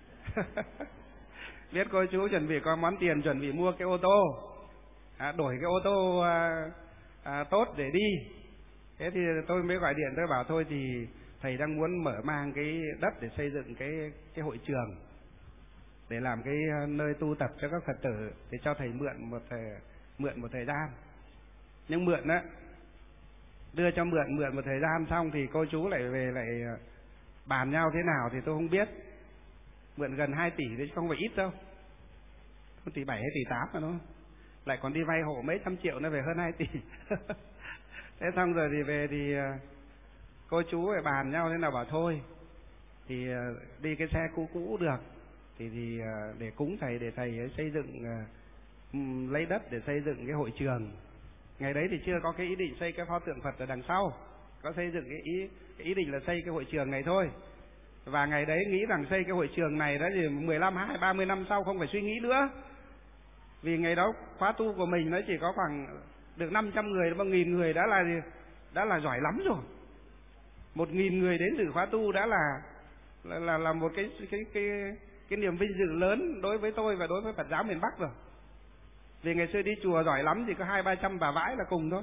S1: Biết cô chú chuẩn bị có món tiền chuẩn bị mua cái ô tô, đổi cái ô tô tốt để đi. Thế thì tôi mới gọi điện, tôi bảo thôi thì thầy đang muốn mở mang cái đất để xây dựng cái hội trường, để làm cái nơi tu tập cho các Phật tử, để cho thầy mượn một thời gian. Nhưng mượn đưa cho mượn một thời gian xong thì cô chú lại về lại bàn nhau thế nào thì tôi không biết. Mượn gần 2 tỷ đấy chứ không phải ít đâu, 1 tỷ 7 hay tỷ 8 mà nó lại còn đi vay hộ mấy trăm triệu nó về hơn 2 tỷ. Thế xong rồi thì về thì cô chú lại bàn nhau thế nào, bảo thôi thì đi cái xe cũ được, thì để cúng thầy, để thầy xây dựng, lấy đất để xây dựng cái hội trường. Ngày đấy thì chưa có cái ý định xây cái pho tượng Phật ở đằng sau, có xây dựng cái ý định là xây cái hội trường này thôi. Và ngày đấy nghĩ rằng xây cái hội trường này đó thì 15, 20, 30 năm sau không phải suy nghĩ nữa. Vì ngày đó khóa tu của mình nó chỉ có khoảng được 500 người, 1.000 người đã là giỏi lắm rồi. 1.000 người đến dự khóa tu đã là một cái niềm vinh dự lớn đối với tôi và đối với Phật giáo miền Bắc rồi. Vì ngày xưa đi chùa giỏi lắm thì có 200-300 bà vãi là cùng thôi.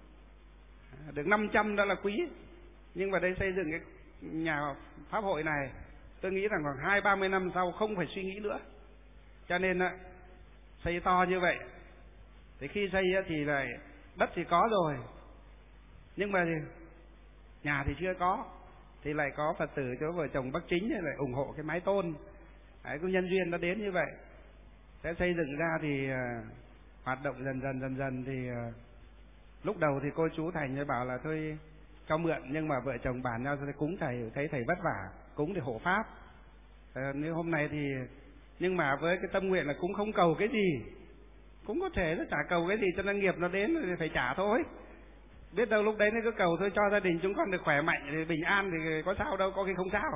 S1: Được 500 đó là quý. Nhưng mà đây xây dựng cái nhà pháp hội này, tôi nghĩ rằng khoảng 20-30 năm sau không phải suy nghĩ nữa. Cho nên xây to như vậy. Thì khi xây thì lại đất thì có rồi, nhưng mà nhà thì chưa có, thì lại có Phật tử chỗ vợ chồng Bắc Chính lại ủng hộ cái mái tôn. Đấy, cái nhân duyên nó đến như vậy. Sẽ xây dựng ra thì hoạt động dần dần thì lúc đầu thì cô chú Thành mới bảo là thôi cho mượn, nhưng mà vợ chồng bàn nhau sẽ cúng thầy, thấy thầy vất vả, cúng để hộ pháp. Như hôm nay thì, nhưng mà với cái tâm nguyện là cũng không cầu cái gì, cũng có thể nó chả cầu cái gì, cho nên nghiệp nó đến thì phải trả thôi. Biết đâu lúc đấy nó cứ cầu thôi, cho gia đình chúng con được khỏe mạnh, thì bình an thì có sao đâu, có khi không sao.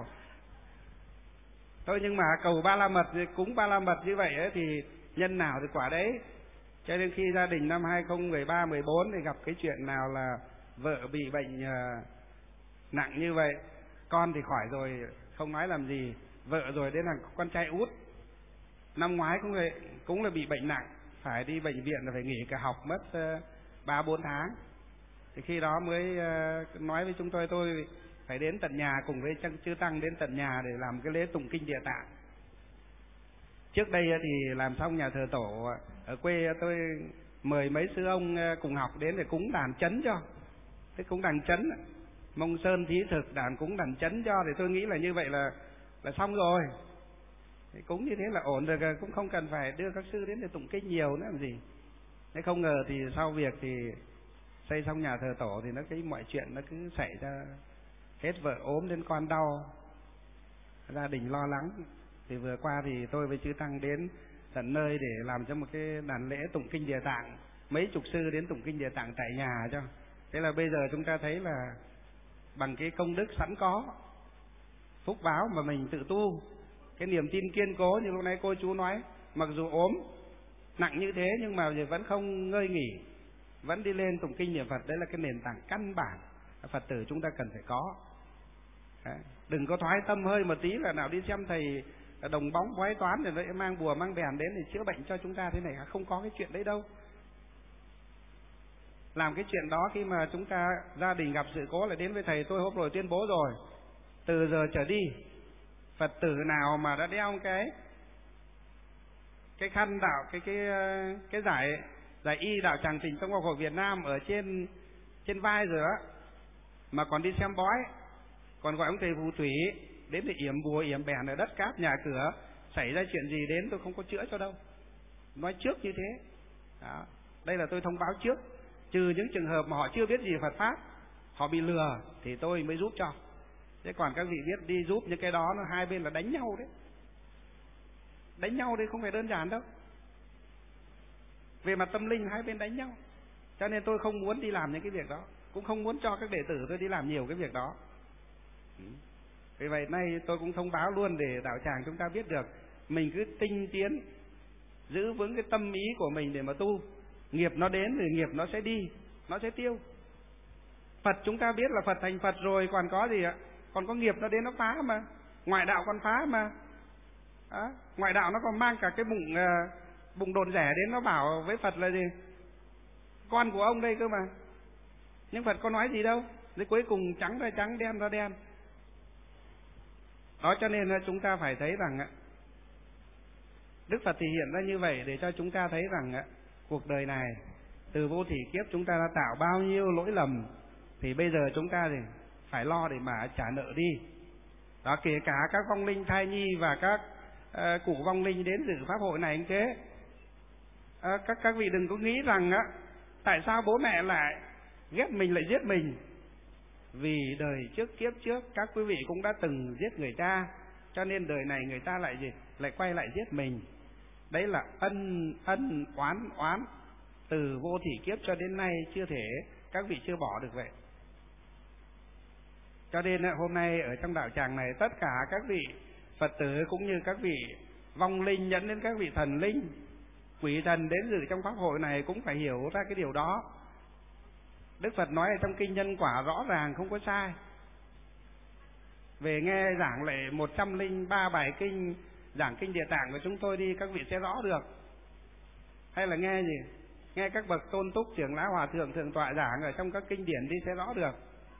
S1: Thôi nhưng mà cầu Ba La Mật, cúng Ba La Mật như vậy ấy, thì nhân nào thì quả đấy. Cho nên khi gia đình năm 2013, 14 thì gặp cái chuyện nào là vợ bị bệnh nặng như vậy, con thì khỏi rồi không nói làm gì, vợ rồi đến là con trai út năm ngoái cũng là bị bệnh nặng, phải đi bệnh viện là phải nghỉ cả học mất 3-4 tháng. Thì khi đó mới nói với chúng tôi phải đến tận nhà cùng với chư tăng đến tận nhà để làm cái lễ tụng kinh Địa Tạng. Trước đây thì làm xong nhà thờ tổ ở quê, tôi mời mấy sư ông cùng học đến để cúng đàn chấn cho. Thế cúng đàn chấn, Mông Sơn thí thực đàn cúng đàn chấn cho, thì tôi nghĩ là như vậy là xong rồi. Thì cúng như thế là ổn rồi, cũng không cần phải đưa các sư đến để tụng kinh nhiều nữa làm gì. Thế không ngờ thì sau việc thì xây xong nhà thờ tổ thì mọi chuyện nó cứ xảy ra, hết vợ ốm đến con đau, gia đình lo lắng. Thì vừa qua thì tôi với chư tăng đến tận nơi để làm cho một cái đàn lễ tụng kinh Địa Tạng, mấy chục sư đến tụng kinh Địa Tạng tại nhà cho. Thế là bây giờ chúng ta thấy là bằng cái công đức sẵn có, phúc báo mà mình tự tu, cái niềm tin kiên cố như lúc nãy cô chú nói, mặc dù ốm nặng như thế nhưng mà vẫn không ngơi nghỉ, vẫn đi lên tụng kinh niệm Phật. Đấy là cái nền tảng căn bản Phật tử chúng ta cần phải có. Đấy. Đừng có thoái tâm hơi một tí là nào đi xem thầy đồng bóng bói toán rồi vậy mang bùa mang bèn đến để chữa bệnh cho chúng ta thế này, không có cái chuyện đấy đâu. Làm cái chuyện đó khi mà chúng ta gia đình gặp sự cố là đến với thầy. Tôi hôm rồi tuyên bố rồi, từ giờ trở đi Phật tử nào mà đã đeo cái khăn đạo, cái giải y đạo tràng Tình Tông Học Hội Việt Nam ở trên vai rồi á, mà còn đi xem bói, còn gọi ông thầy phù thủy đến để yểm bùa yểm bèn ở đất cát nhà cửa, xảy ra chuyện gì đến tôi không có chữa cho đâu, nói trước như thế đó. Đây là tôi thông báo trước, trừ những trường hợp mà họ chưa biết gì Phật pháp, họ bị lừa thì tôi mới giúp cho. Thế còn các vị biết đi giúp những cái đó, nó hai bên là đánh nhau đấy. Đánh nhau đấy không phải đơn giản đâu. Về mặt tâm linh hai bên đánh nhau. Cho nên tôi không muốn đi làm những cái việc đó, cũng không muốn cho các đệ tử tôi đi làm nhiều cái việc đó. Vì vậy nay tôi cũng thông báo luôn để đạo tràng chúng ta biết được, mình cứ tinh tiến, giữ vững cái tâm ý của mình để mà tu. Nghiệp nó đến thì nghiệp nó sẽ đi, nó sẽ tiêu. Phật chúng ta biết là Phật thành Phật rồi, còn có gì ạ? Còn có nghiệp nó đến nó phá mà. Ngoại đạo còn phá mà. Đó. Ngoại đạo nó còn mang cả cái bụng đồn rẻ đến, nó bảo với Phật là gì? Con của ông đây cơ mà. Nhưng Phật có nói gì đâu. Thế cuối cùng trắng ra trắng, đen ra đen. Đó, cho nên là chúng ta phải thấy rằng Đức Phật thì hiện ra như vậy để cho chúng ta thấy rằng cuộc đời này từ vô thỉ kiếp chúng ta đã tạo bao nhiêu lỗi lầm, thì bây giờ chúng ta thì phải lo để mà trả nợ đi. Đó, kể cả các vong linh thai nhi và các cụ vong linh đến dự pháp hội này anh thế. Các vị đừng có nghĩ rằng tại sao bố mẹ lại ghét mình lại giết mình. Vì đời trước kiếp trước các quý vị cũng đã từng giết người cha, cho nên đời này người ta lại gì? Lại quay lại giết mình. Đấy là ân oán từ vô thỉ kiếp cho đến nay chưa thể, các vị chưa bỏ được vậy. Cho nên hôm nay ở trong đạo tràng này, tất cả các vị Phật tử cũng như các vị vong linh dẫn đến các vị thần linh, quỷ thần đến dự trong pháp hội này cũng phải hiểu ra cái điều đó. Đức Phật nói ở trong kinh Nhân Quả rõ ràng không có sai. Về nghe giảng lại 103 bài kinh, giảng kinh Địa Tạng của chúng tôi đi, các vị sẽ rõ được. Hay là nghe gì? Nghe các bậc tôn túc, trưởng lão, hòa thượng, thượng tọa giảng ở trong các kinh điển đi sẽ rõ được.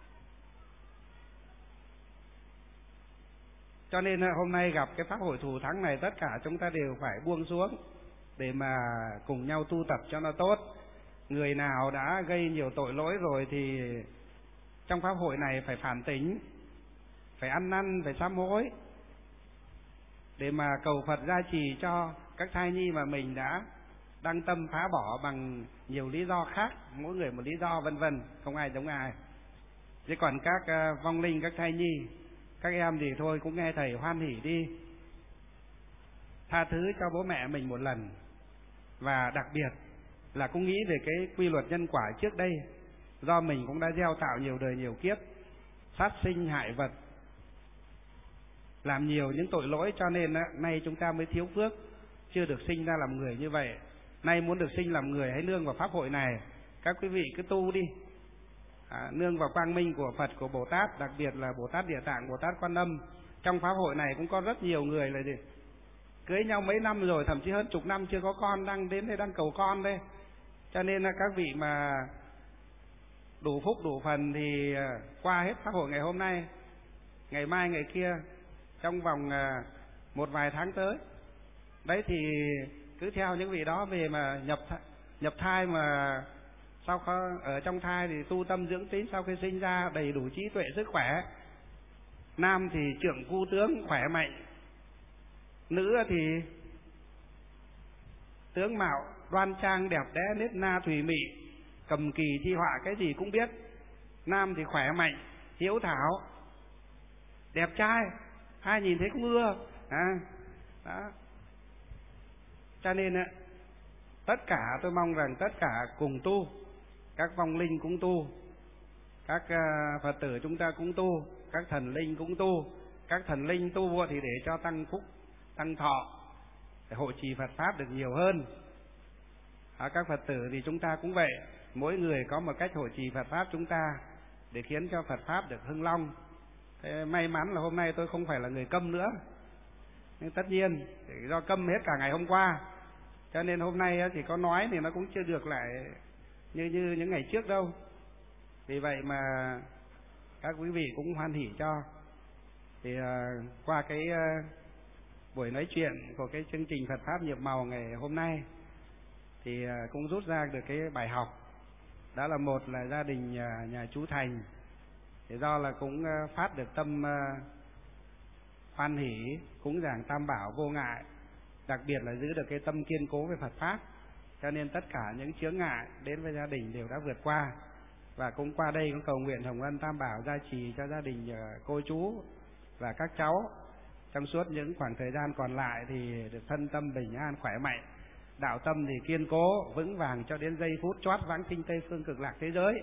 S1: Cho nên hôm nay gặp cái pháp hội thù thắng này, tất cả chúng ta đều phải buông xuống để mà cùng nhau tu tập cho nó tốt. Người nào đã gây nhiều tội lỗi rồi thì trong pháp hội này phải phản tỉnh, phải ăn năn, phải sám hối, để mà cầu Phật gia trì cho các thai nhi mà mình đã đăng tâm phá bỏ bằng nhiều lý do khác, mỗi người một lý do vân vân, không ai giống ai. Chứ còn các vong linh, các thai nhi, các em thì thôi cũng nghe thầy hoan hỉ đi, tha thứ cho bố mẹ mình một lần. Và đặc biệt là cũng nghĩ về cái quy luật nhân quả trước đây, do mình cũng đã gieo tạo nhiều đời nhiều kiếp, sát sinh hại vật, làm nhiều những tội lỗi, cho nên nay chúng ta mới thiếu phước, chưa được sinh ra làm người như vậy. Nay muốn được sinh làm người, hãy nương vào pháp hội này, các quý vị cứ tu đi, nương vào quang minh của Phật, của Bồ Tát, đặc biệt là Bồ Tát Địa Tạng, Bồ Tát Quan Âm. Trong pháp hội này cũng có rất nhiều người là gì? Cưới nhau mấy năm rồi, thậm chí hơn chục năm chưa có con, đang đến đây đang cầu con đây. Cho nên là các vị mà đủ phúc đủ phần thì qua hết pháp hội ngày hôm nay, ngày mai ngày kia, trong vòng một vài tháng tới đấy, thì cứ theo những vị đó về mà nhập thai, mà sau ở trong thai thì tu tâm dưỡng tín, sau khi sinh ra đầy đủ trí tuệ sức khỏe. Nam thì trưởng cu tướng khỏe mạnh, nữ thì tướng mạo đoan trang đẹp đẽ, nết na thùy mị, cầm kỳ thi họa cái gì cũng biết. Nam thì khỏe mạnh, hiếu thảo, đẹp trai, ai nhìn thấy cũng ưa. Đó. Cho nên tất cả tôi mong rằng tất cả cùng tu, các vong linh cũng tu, các Phật tử chúng ta cũng tu, các thần linh cũng tu. Các thần linh tu thì để cho tăng phúc, tăng thọ, để hộ trì Phật pháp được nhiều hơn. Các Phật tử thì chúng ta cũng vậy, mỗi người có một cách hộ trì Phật pháp chúng ta để khiến cho Phật pháp được hưng long. Thế may mắn là hôm nay tôi không phải là người câm nữa, nhưng tất nhiên do câm hết cả ngày hôm qua, cho nên hôm nay thì có nói thì nó cũng chưa được lại như những ngày trước đâu. Vì vậy mà các quý vị cũng hoan hỉ cho. Thì qua cái buổi nói chuyện của cái chương trình Phật pháp nhiệm màu ngày hôm nay thì cũng rút ra được cái bài học. Đó là một là gia đình nhà chú Thành thì do là cũng phát được tâm hoan hỉ cúng dường Tam Bảo vô ngại, đặc biệt là giữ được cái tâm kiên cố về Phật pháp, cho nên tất cả những chướng ngại đến với gia đình đều đã vượt qua. Và cũng qua đây cũng cầu nguyện hồng ân Tam Bảo gia trì cho gia đình cô chú và các cháu trong suốt những khoảng thời gian còn lại thì được thân tâm bình an khỏe mạnh, đạo tâm thì kiên cố vững vàng cho đến giây phút chót vãng sinh Tây phương cực lạc thế giới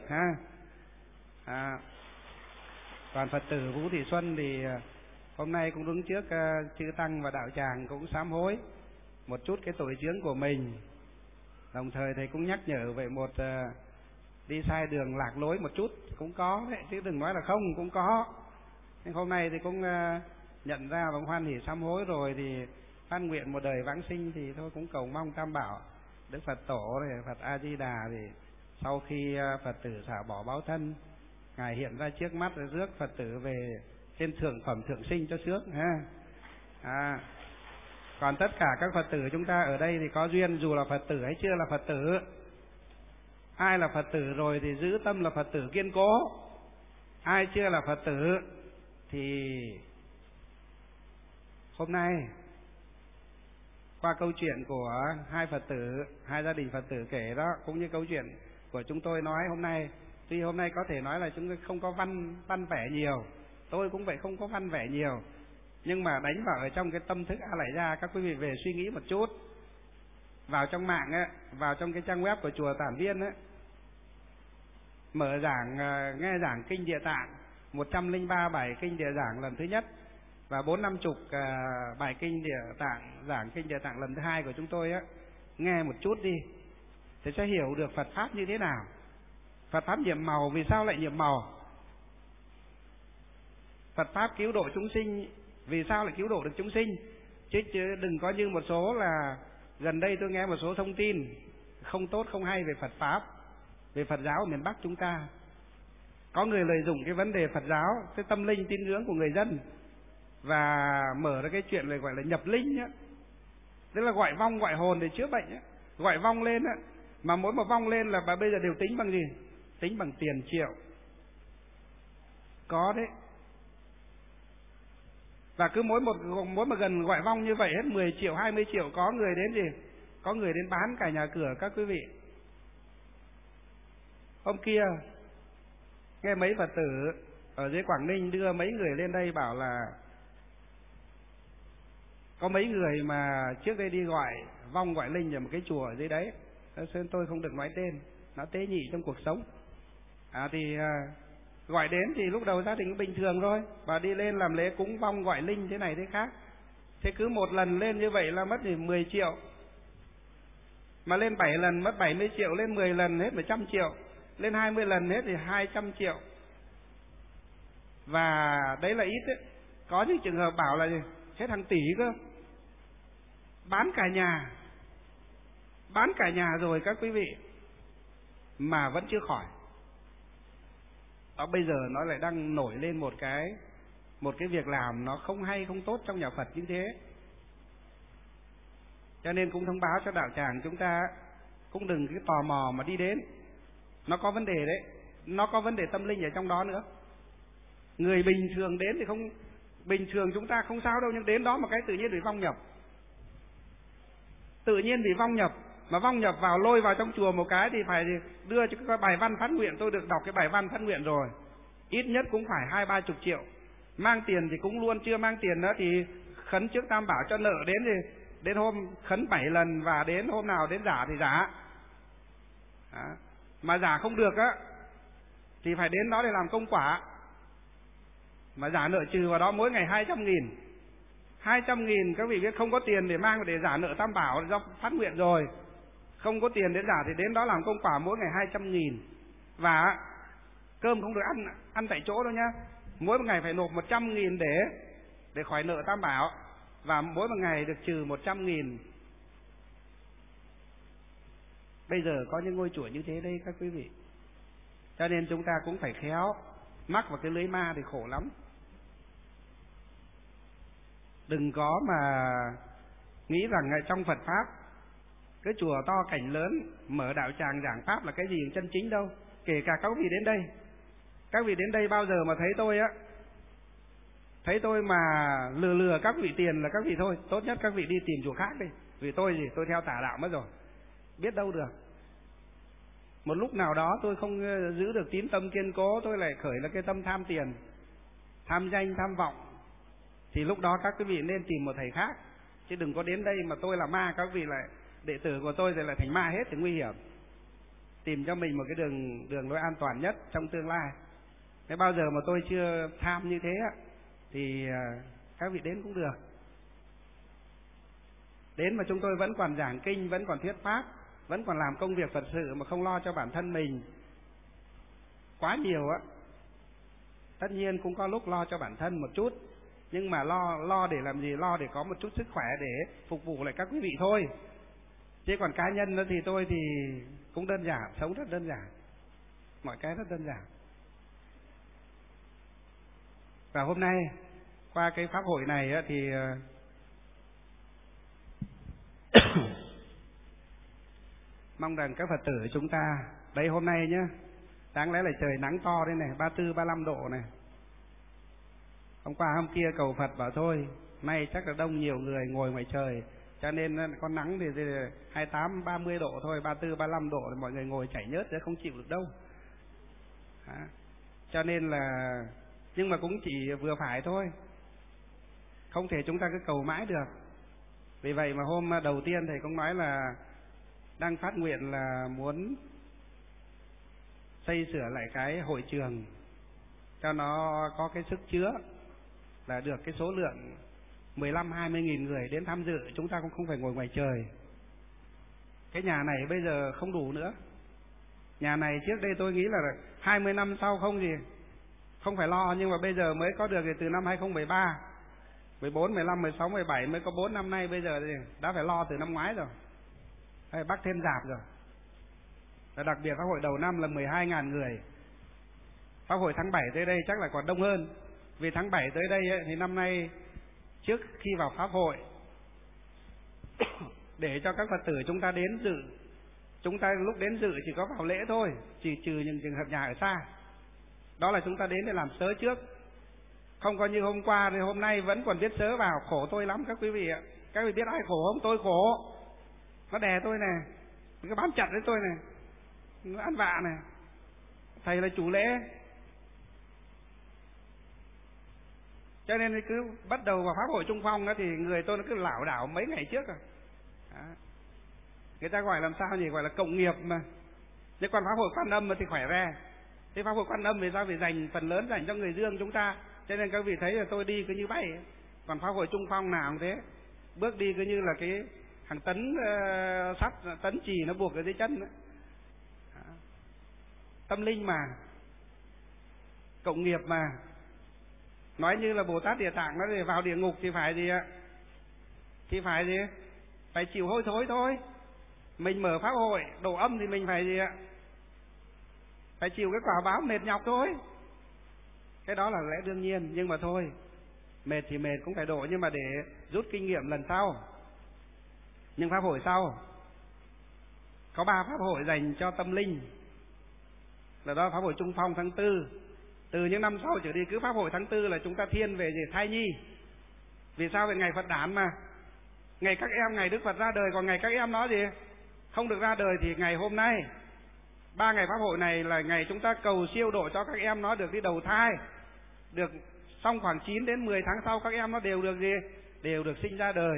S1: ha. Còn Phật tử Vũ Thị Xuân thì hôm nay cũng đứng trước chư tăng và đạo tràng cũng sám hối một chút cái tội chướng của mình, đồng thời thầy cũng nhắc nhở về một đi sai đường lạc lối một chút cũng có đấy, chứ đừng nói là không, cũng có. Nhưng hôm nay thì cũng nhận ra và hoan hỉ sám hối rồi thì phát nguyện một đời vãng sinh, thì thôi cũng cầu mong Tam Bảo, Đức Phật Tổ rồi Phật A Di Đà thì sau khi Phật tử xả bỏ báo thân, ngài hiện ra trước mắt rồi rước Phật tử về trên thượng phẩm thượng sinh cho sướng ha. Còn tất cả các Phật tử chúng ta ở đây thì có duyên, dù là Phật tử hay chưa là Phật tử, ai là Phật tử rồi thì giữ tâm là Phật tử kiên cố, ai chưa là Phật tử thì hôm nay qua câu chuyện của hai Phật tử, hai gia đình Phật tử kể đó, cũng như câu chuyện của chúng tôi nói hôm nay, tuy hôm nay có thể nói là chúng tôi không có văn vẻ nhiều, tôi cũng vậy, không có văn vẻ nhiều, Nhưng mà đánh vào ở trong cái tâm thức A Lại Gia, các quý vị về suy nghĩ một chút. Vào trong mạng á, vào trong cái trang web của chùa Tản Viên á, mở giảng, nghe giảng kinh Địa Tạng, 103 bài kinh Địa Giảng lần thứ nhất và 450 bài kinh Địa Tạng, giảng kinh Địa Tạng lần thứ hai của chúng tôi á, nghe một chút đi thì sẽ hiểu được Phật pháp như thế nào. Phật pháp nhiệm màu, vì sao lại nhiệm màu? Phật pháp cứu độ chúng sinh, vì sao lại cứu độ được chúng sinh? Chứ đừng có như một số là gần đây tôi nghe một số thông tin không tốt không hay về Phật pháp, về Phật giáo ở miền Bắc chúng ta. Có người lợi dụng cái vấn đề Phật giáo, cái tâm linh tín ngưỡng của người dân và mở ra cái chuyện này gọi là nhập linh á, tức là gọi vong gọi hồn để chữa bệnh á, gọi vong lên á, mà mỗi một vong lên là bây giờ đều tính bằng gì? Tính bằng tiền triệu. Có đấy. Và cứ mỗi một gần gọi vong như vậy hết 10 triệu, 20 triệu, có người đến gì? Có người đến bán cả nhà cửa các quý vị. Hôm kia nghe mấy Phật tử ở dưới Quảng Ninh đưa mấy người lên đây bảo là có mấy người mà trước đây đi gọi vong gọi linh ở một cái chùa ở dưới đấy, nên tôi không được nói tên, nó tế nhị trong cuộc sống. Thì gọi đến thì lúc đầu gia đình bình thường thôi, và đi lên làm lễ cúng vong gọi linh thế này thế khác. Thế cứ một lần lên như vậy là mất thì 10 triệu, mà lên 7 lần mất 70 triệu, lên 10 lần hết 100 triệu, lên 20 lần hết thì 200 triệu. Và đấy là ít đấy. Có những trường hợp bảo là hết hàng tỷ cơ, bán cả nhà rồi các quý vị, mà vẫn chưa khỏi. Đó, bây giờ nó lại đang nổi lên một cái việc làm nó không hay không tốt trong nhà Phật như thế. Cho nên cũng thông báo cho đạo tràng chúng ta cũng đừng cái tò mò mà đi đến. Nó có vấn đề đấy, nó có vấn đề tâm linh ở trong đó nữa. Người bình thường đến thì không, bình thường chúng ta không sao đâu, nhưng đến đó một cái tự nhiên bị vong nhập. Tự nhiên bị vong nhập, mà vong nhập vào lôi vào trong chùa một cái thì phải đưa cho cái bài văn phát nguyện. Tôi được đọc cái bài văn phát nguyện rồi, ít nhất cũng phải 20-30 triệu. Mang tiền thì cũng luôn, chưa mang tiền nữa thì khấn trước Tam Bảo cho nợ, đến thì đến hôm khấn 7 lần, và đến hôm nào đến giả thì giả. Mà giả không được á thì phải đến đó để làm công quả. Mà giả nợ trừ vào đó mỗi ngày 200.000. 200.000 các vị biết, không có tiền để mang để giả nợ Tam Bảo do phát nguyện rồi, không có tiền để giả thì đến đó làm công quả mỗi ngày 200.000. Và cơm không được ăn tại chỗ đâu nhá, mỗi một ngày phải nộp 100.000 để khỏi nợ Tam Bảo, và mỗi một ngày được trừ 100.000. Bây giờ có những ngôi chùa như thế đây các quý vị. Cho nên chúng ta cũng phải khéo, mắc vào cái lưới ma thì khổ lắm. Đừng có mà nghĩ rằng trong Phật pháp cái chùa to cảnh lớn mở đạo tràng giảng pháp là cái gì chân chính đâu. Kể cả các vị đến đây, các vị đến đây bao giờ mà thấy tôi á, thấy tôi mà lừa các vị tiền là các vị thôi, tốt nhất các vị đi tìm chùa khác đi. Vì tôi gì, tôi theo tà đạo mất rồi, biết đâu được. Một lúc nào đó tôi không giữ được tín tâm kiên cố, tôi lại khởi là cái tâm tham tiền, tham danh, tham vọng, thì lúc đó các quý vị nên tìm một thầy khác. Chứ đừng có đến đây mà tôi là ma, các vị lại đệ tử của tôi rồi lại thành ma hết thì nguy hiểm. Tìm cho mình một cái đường lối an toàn nhất trong tương lai. Thế bao giờ mà tôi chưa tham như thế thì các vị đến cũng được. Đến mà chúng tôi vẫn còn giảng kinh, vẫn còn thuyết pháp, vẫn còn làm công việc Phật sự mà không lo cho bản thân mình quá nhiều á. Tất nhiên cũng có lúc lo cho bản thân một chút, nhưng mà lo để làm gì? Lo để có một chút sức khỏe để phục vụ lại các quý vị thôi. Chứ còn cá nhân đó thì tôi thì cũng đơn giản, sống rất đơn giản, mọi cái rất đơn giản. Và hôm nay qua cái pháp hội này thì mong rằng các Phật tử chúng ta đây hôm nay nhá, đáng lẽ là trời nắng to đây này, 34-35 độ này. Hôm qua hôm kia cầu Phật bảo thôi, nay chắc là đông nhiều người ngồi ngoài trời, cho nên con nắng thì 28-30 độ thôi, 34-35 độ thì mọi người ngồi chảy nhớt sẽ không chịu được đâu. Cho nên là, nhưng mà cũng chỉ vừa phải thôi. không thể chúng ta cứ cầu mãi được. Vì vậy mà hôm đầu tiên thầy cũng nói là đang phát nguyện là muốn xây sửa lại cái hội trường cho nó có cái sức chứa, là được cái số lượng 15-20 nghìn người đến tham dự, chúng ta cũng không phải ngồi ngoài trời. Cái nhà này bây giờ không đủ nữa. Nhà này trước đây tôi nghĩ là 20 năm sau không phải lo, nhưng mà bây giờ mới có được thì từ năm 2013, 14, 15, 16, 17 mới có 4 năm nay, bây giờ thì đã phải lo từ năm ngoái rồi. Hay bắt thêm rạp rồi. Và đặc biệt pháp hội đầu năm là 12.000 người. Pháp hội tháng 7 tới đây chắc là còn đông hơn. Vì tháng 7 tới đây ấy, thì năm nay trước khi vào pháp hội để cho các Phật tử chúng ta đến dự, chúng ta lúc đến dự chỉ có vào lễ thôi, chỉ trừ những trường hợp nhà ở xa. Đó là chúng ta đến để làm sớ trước. Không có như hôm qua thì hôm nay vẫn còn biết sớ vào, khổ tôi lắm các quý vị ạ. Các vị biết ai khổ không? Tôi khổ. Nó đè tôi này, nó bám chặt với tôi này, nó ăn vạ này. Thầy là chủ lễ, cho nên cứ bắt đầu vào pháp hội Trung Phong đó, thì người tôi nó cứ lảo đảo mấy ngày trước rồi. Người ta gọi làm sao nhỉ, gọi là cộng nghiệp mà. Nhưng còn pháp hội Quan Âm thì khỏe re. Thế pháp hội Quan Âm vì sao phải dành phần lớn dành cho người Dương chúng ta, cho nên các vị thấy là tôi đi cứ như bay. Còn pháp hội Trung Phong nào cũng thế, bước đi cứ như là cái hàng tấn sắt, tấn chì nó buộc ở dưới chân đó. Tâm linh mà, cộng nghiệp mà. Nói như là Bồ Tát Địa Tạng nó thì vào địa ngục thì phải gì ạ? Thì phải gì? Phải chịu hôi thối thôi. Mình mở pháp hội độ âm thì mình phải gì ạ? Phải chịu cái quả báo mệt nhọc thôi. Cái đó là lẽ đương nhiên. Nhưng mà thôi, mệt thì mệt cũng phải độ, nhưng mà để rút kinh nghiệm lần sau. Nhưng pháp hội sau có 3 pháp hội dành cho tâm linh, là đó pháp hội Trung Phong tháng 4. Từ những năm sau trở đi cứ pháp hội tháng 4 là chúng ta thiên về gì? Thai nhi. Vì sao? Về ngày Phật đản mà. Ngày các em, ngày Đức Phật ra đời. Còn ngày các em nói gì? Không được ra đời thì ngày hôm nay. 3 ngày pháp hội này là ngày chúng ta cầu siêu độ cho các em nó được đi đầu thai. Được xong khoảng 9 đến 10 tháng sau các em nó đều được gì? Đều được sinh ra đời.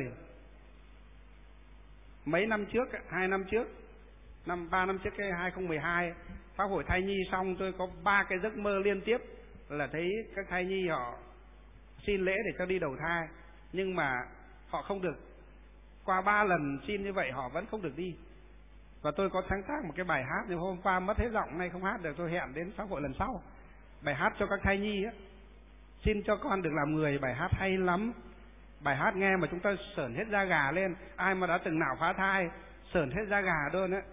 S1: Mấy năm trước, 2 năm trước, 3 năm trước cái 2012 pháp hội thai nhi xong, tôi có 3 cái giấc mơ liên tiếp là thấy các thai nhi họ xin lễ để cho đi đầu thai, nhưng mà họ không được. Qua 3 lần xin như vậy họ vẫn không được đi. Và tôi có sáng tác một cái bài hát, nhưng hôm qua mất hết giọng, nay không hát được, tôi hẹn đến pháp hội lần sau. Bài hát cho các thai nhi á, xin cho con được làm người. Bài hát hay lắm. Bài hát nghe mà chúng ta sởn hết da gà lên. Ai mà đã từng nào phá thai sởn hết da gà luôn á.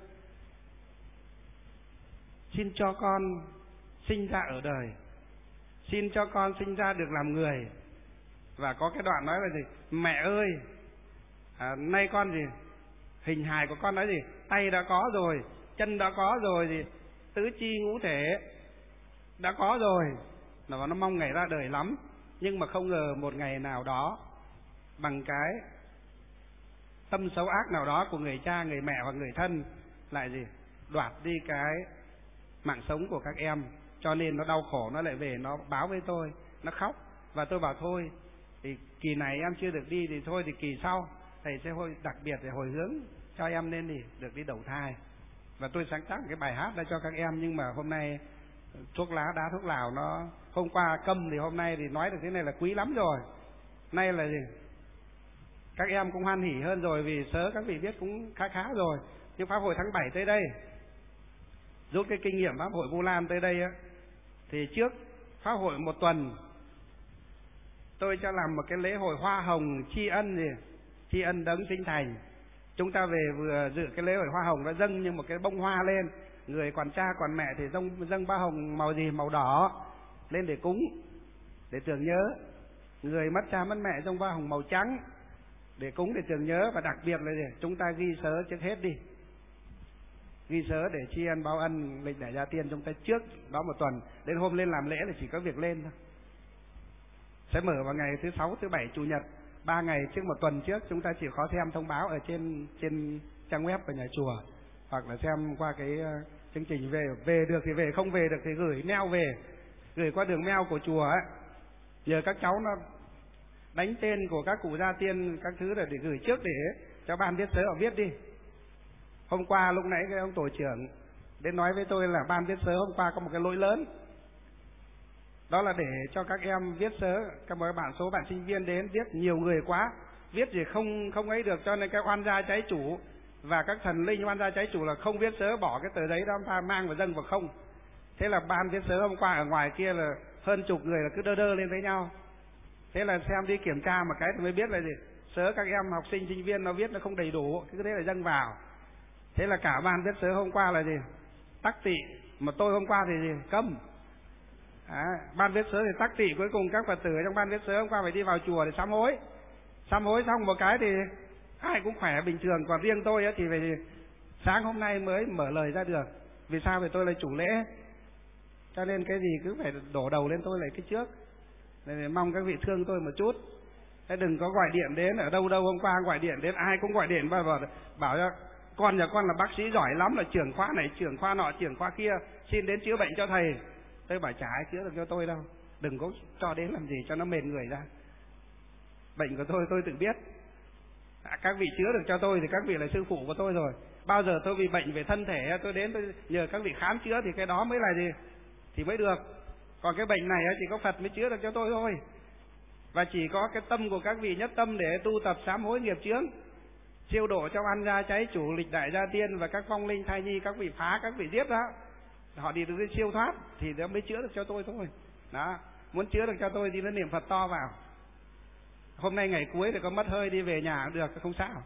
S1: Xin cho con sinh ra ở đời, xin cho con sinh ra được làm người. Và có cái đoạn nói là gì? Mẹ ơi, nay con gì? Hình hài của con nói gì? Tay đã có rồi, chân đã có rồi, gì? Tứ chi ngũ thể đã có rồi. Nó mong ngày ra đời lắm. Nhưng mà không ngờ một ngày nào đó, bằng cái tâm xấu ác nào đó của người cha, người mẹ hoặc người thân, lại gì? Đoạt đi cái mạng sống của các em. Cho nên nó đau khổ, nó lại về nó báo với tôi, nó khóc. Và tôi bảo thôi, thì kỳ này em chưa được đi thì thôi, thì kỳ sau thầy sẽ đặc biệt để hồi hướng cho em nên thì được đi đầu thai. Và tôi sáng tác một cái bài hát ra cho các em. Nhưng mà hôm nay thuốc lá, đá thuốc lào nó hôm qua câm, thì hôm nay thì nói được thế này là quý lắm rồi. Nay là gì? Các em cũng hoan hỉ hơn rồi, vì sớ các vị biết cũng khá khá rồi. Nhưng pháp hội tháng 7 tới đây, rút cái kinh nghiệm pháp hội Vu Lan tới đây á, thì trước pháp hội 1 tuần tôi cho làm một cái lễ hội hoa hồng tri ân gì? Tri ân đấng sinh thành. Chúng ta về vừa dự cái lễ hội hoa hồng, nó dâng như một cái bông hoa lên. Người còn cha còn mẹ thì dâng hoa hồng màu gì? Màu đỏ lên để cúng, để tưởng nhớ. Người mất cha mất mẹ dâng hoa hồng màu trắng để cúng, để tưởng nhớ. Và đặc biệt là gì? Chúng ta ghi sớ trước hết đi, ghi sớ để tri ân báo ân lịch đại gia tiên chúng ta trước đó 1 tuần. Đến hôm lên làm lễ là chỉ có việc lên thôi. Sẽ mở vào ngày thứ 6, thứ 7, Chủ nhật, 3 ngày trước 1 tuần trước. Chúng ta chỉ có xem thông báo ở trên trang web của nhà chùa, hoặc là xem qua cái chương trình về được thì về, không về được thì gửi mail về, gửi qua đường mail của chùa ấy. Giờ các cháu nó đánh tên của các cụ gia tiên các thứ để gửi trước để cho ban viết sớ họ viết đi. Hôm qua lúc nãy cái ông tổ trưởng đến nói với tôi là ban viết sớ hôm qua có một cái lỗi lớn, đó là để cho các em viết sớ, các bạn số bạn sinh viên đến viết nhiều người quá, viết gì không ấy được, cho nên các oan gia trái chủ và các thần linh oan gia trái chủ là không viết sớ, bỏ cái tờ giấy đó ta mang và dâng vào không. Thế là ban viết sớ hôm qua ở ngoài kia là hơn chục người là cứ đơ đơ lên với nhau. Thế là xem đi kiểm tra một cái thì mới biết là gì, sớ các em học sinh sinh viên nó viết nó không đầy đủ, cứ thế là dâng vào. Thế là cả ban viết sớ hôm qua là gì, tắc tị, mà tôi hôm qua thì gì, câm. Ban viết sớ thì tắc tị, cuối cùng các Phật tử trong ban viết sớ hôm qua phải đi vào chùa để sám hối. Sám hối xong một cái thì ai cũng khỏe bình thường, còn riêng tôi ấy thì về sáng hôm nay mới mở lời ra được. Vì sao? Vì tôi là chủ lễ, cho nên cái gì cứ phải đổ đầu lên tôi lại cái trước. Nên mong các vị thương tôi một chút. Thế đừng có gọi điện đến ở đâu hôm qua gọi điện đến ai cũng gọi điện bảo cho con nhà con là bác sĩ giỏi lắm, là trưởng khoa này trưởng khoa nọ trưởng khoa kia, xin đến chữa bệnh cho thầy. Tôi bảo chả ai chữa được cho tôi đâu, đừng có cho đến làm gì cho nó mệt người ra. Bệnh của tôi tự biết. Các vị chữa được cho tôi thì các vị là sư phụ của tôi rồi. Bao giờ tôi bị bệnh về thân thể tôi đến tôi nhờ các vị khám chữa thì cái đó mới là gì, thì mới được. Còn cái bệnh này chỉ có Phật mới chữa được cho tôi thôi. Và chỉ có cái tâm của các vị nhất tâm để tu tập sám hối nghiệp chướng, siêu độ cho oan gia trái chủ, lịch đại gia tiên và các phong linh thai nhi, các vị phá, các vị giết đó, họ đi được siêu thoát thì nó mới chữa được cho tôi thôi. Đó, muốn chữa được cho tôi thì nó niệm Phật to vào. Hôm nay ngày cuối thì có mất hơi đi về nhà cũng được, không sao.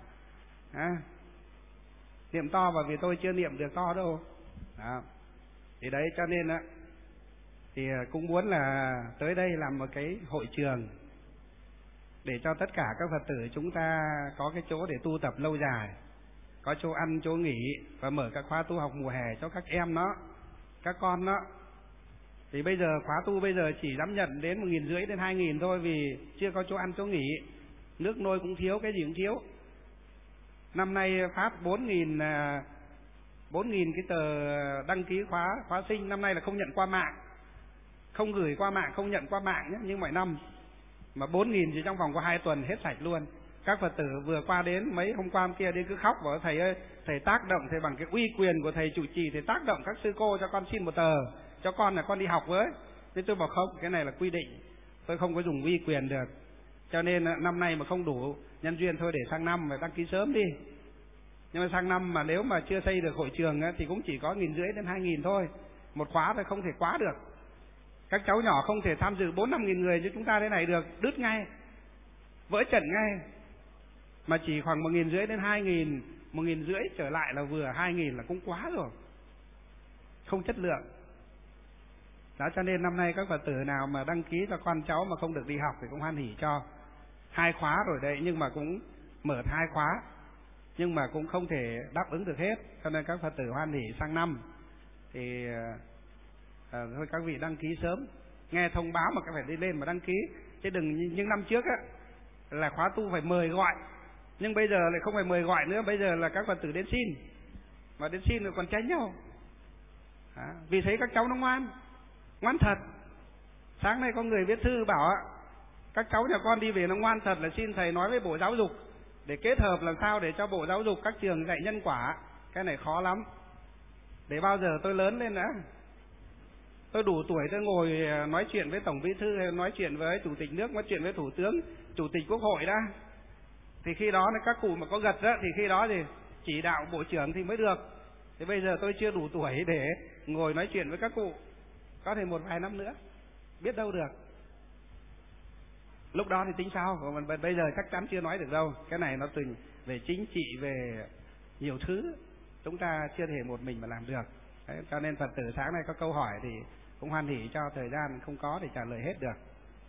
S1: Niệm to vào vì tôi chưa niệm được to đâu. Đó. Thì đấy, cho nên á thì cũng muốn là tới đây làm một cái hội trường để cho tất cả các Phật tử chúng ta có cái chỗ để tu tập lâu dài, có chỗ ăn chỗ nghỉ, và mở các khóa tu học mùa hè cho các em nó, các con nó. Thì bây giờ khóa tu bây giờ chỉ dám nhận đến 1.500 đến 2.000 thôi, vì chưa có chỗ ăn chỗ nghỉ, nước nôi cũng thiếu, cái gì cũng thiếu. Năm nay phát 4.000 cái tờ đăng ký khóa sinh, năm nay là không nhận qua mạng, không gửi qua mạng, không nhận qua mạng nhé, như mọi năm. Mà 4.000 chỉ trong vòng có 2 tuần hết sạch luôn. Các Phật tử vừa qua đến mấy hôm qua kia đến cứ khóc bảo thầy ơi, thầy tác động, thầy bằng cái uy quyền của thầy trụ trì thầy tác động các sư cô cho con xin một tờ, cho con là con đi học với. Thế tôi bảo không, cái này là quy định, tôi không có dùng uy quyền được. Cho nên năm nay mà không đủ nhân duyên thôi để sang năm phải đăng ký sớm đi. Nhưng mà sang năm mà nếu mà chưa xây được hội trường thì cũng chỉ có 1.500 đến 2.000 thôi. Một khóa thôi, không thể quá được. Các cháu nhỏ không thể tham dự 4-5.000 người như chúng ta thế này được, đứt ngay, vỡ trận ngay. Mà chỉ khoảng 1.500 đến 2.000, 1.500 trở lại là vừa, 2.000 là cũng quá rồi, không chất lượng. Đó, cho nên năm nay các Phật tử nào mà đăng ký cho con cháu mà không được đi học thì cũng hoan hỉ cho. 2 khóa rồi đấy, nhưng mà cũng mở 2 khóa, nhưng mà cũng không thể đáp ứng được hết, cho nên các Phật tử hoan hỉ sang năm thì thôi các vị đăng ký sớm, nghe thông báo mà các phải đi lên mà đăng ký, chứ đừng như năm trước á là khóa tu phải mời gọi, nhưng bây giờ lại không phải mời gọi nữa, bây giờ là các Phật tử đến xin, mà đến xin rồi còn tránh nhau. Vì thấy các cháu nó ngoan thật. Sáng nay có người viết thư bảo các cháu nhà con đi về nó ngoan thật, là xin thầy nói với Bộ Giáo dục để kết hợp làm sao để cho Bộ Giáo dục các trường dạy nhân quả. Cái này khó lắm, để bao giờ tôi lớn lên đã, tôi đủ tuổi tôi ngồi nói chuyện với Tổng Bí thư, hay nói chuyện với Chủ tịch nước, nói chuyện với Thủ tướng, Chủ tịch Quốc hội đã, thì khi đó các cụ mà có gật đó, thì khi đó thì chỉ đạo Bộ trưởng thì mới được. Thì bây giờ tôi chưa đủ tuổi để ngồi nói chuyện với các cụ, có thể một vài năm nữa biết đâu được, lúc đó thì tính sao. Còn bây giờ chắc chắn chưa nói được đâu, cái này nó từng về chính trị, về nhiều thứ chúng ta chưa thể một mình mà làm được. Đấy, cho nên Phật tử sáng nay có câu hỏi thì cũng hoan hỉ cho, thời gian không có để trả lời hết được.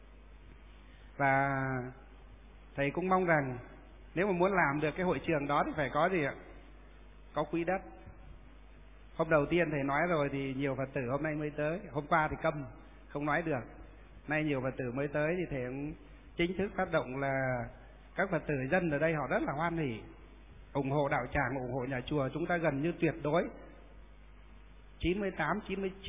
S1: Và thầy cũng mong rằng nếu mà muốn làm được cái hội trường đó thì phải có gì ạ? Có quỹ đất. Hôm đầu tiên thầy nói rồi thì nhiều Phật tử hôm nay mới tới, hôm qua thì câm không nói được, nay nhiều Phật tử mới tới thì thầy cũng chính thức phát động là các Phật tử dân ở đây họ rất là hoan hỉ, ủng hộ đạo tràng, ủng hộ nhà chùa chúng ta gần như tuyệt đối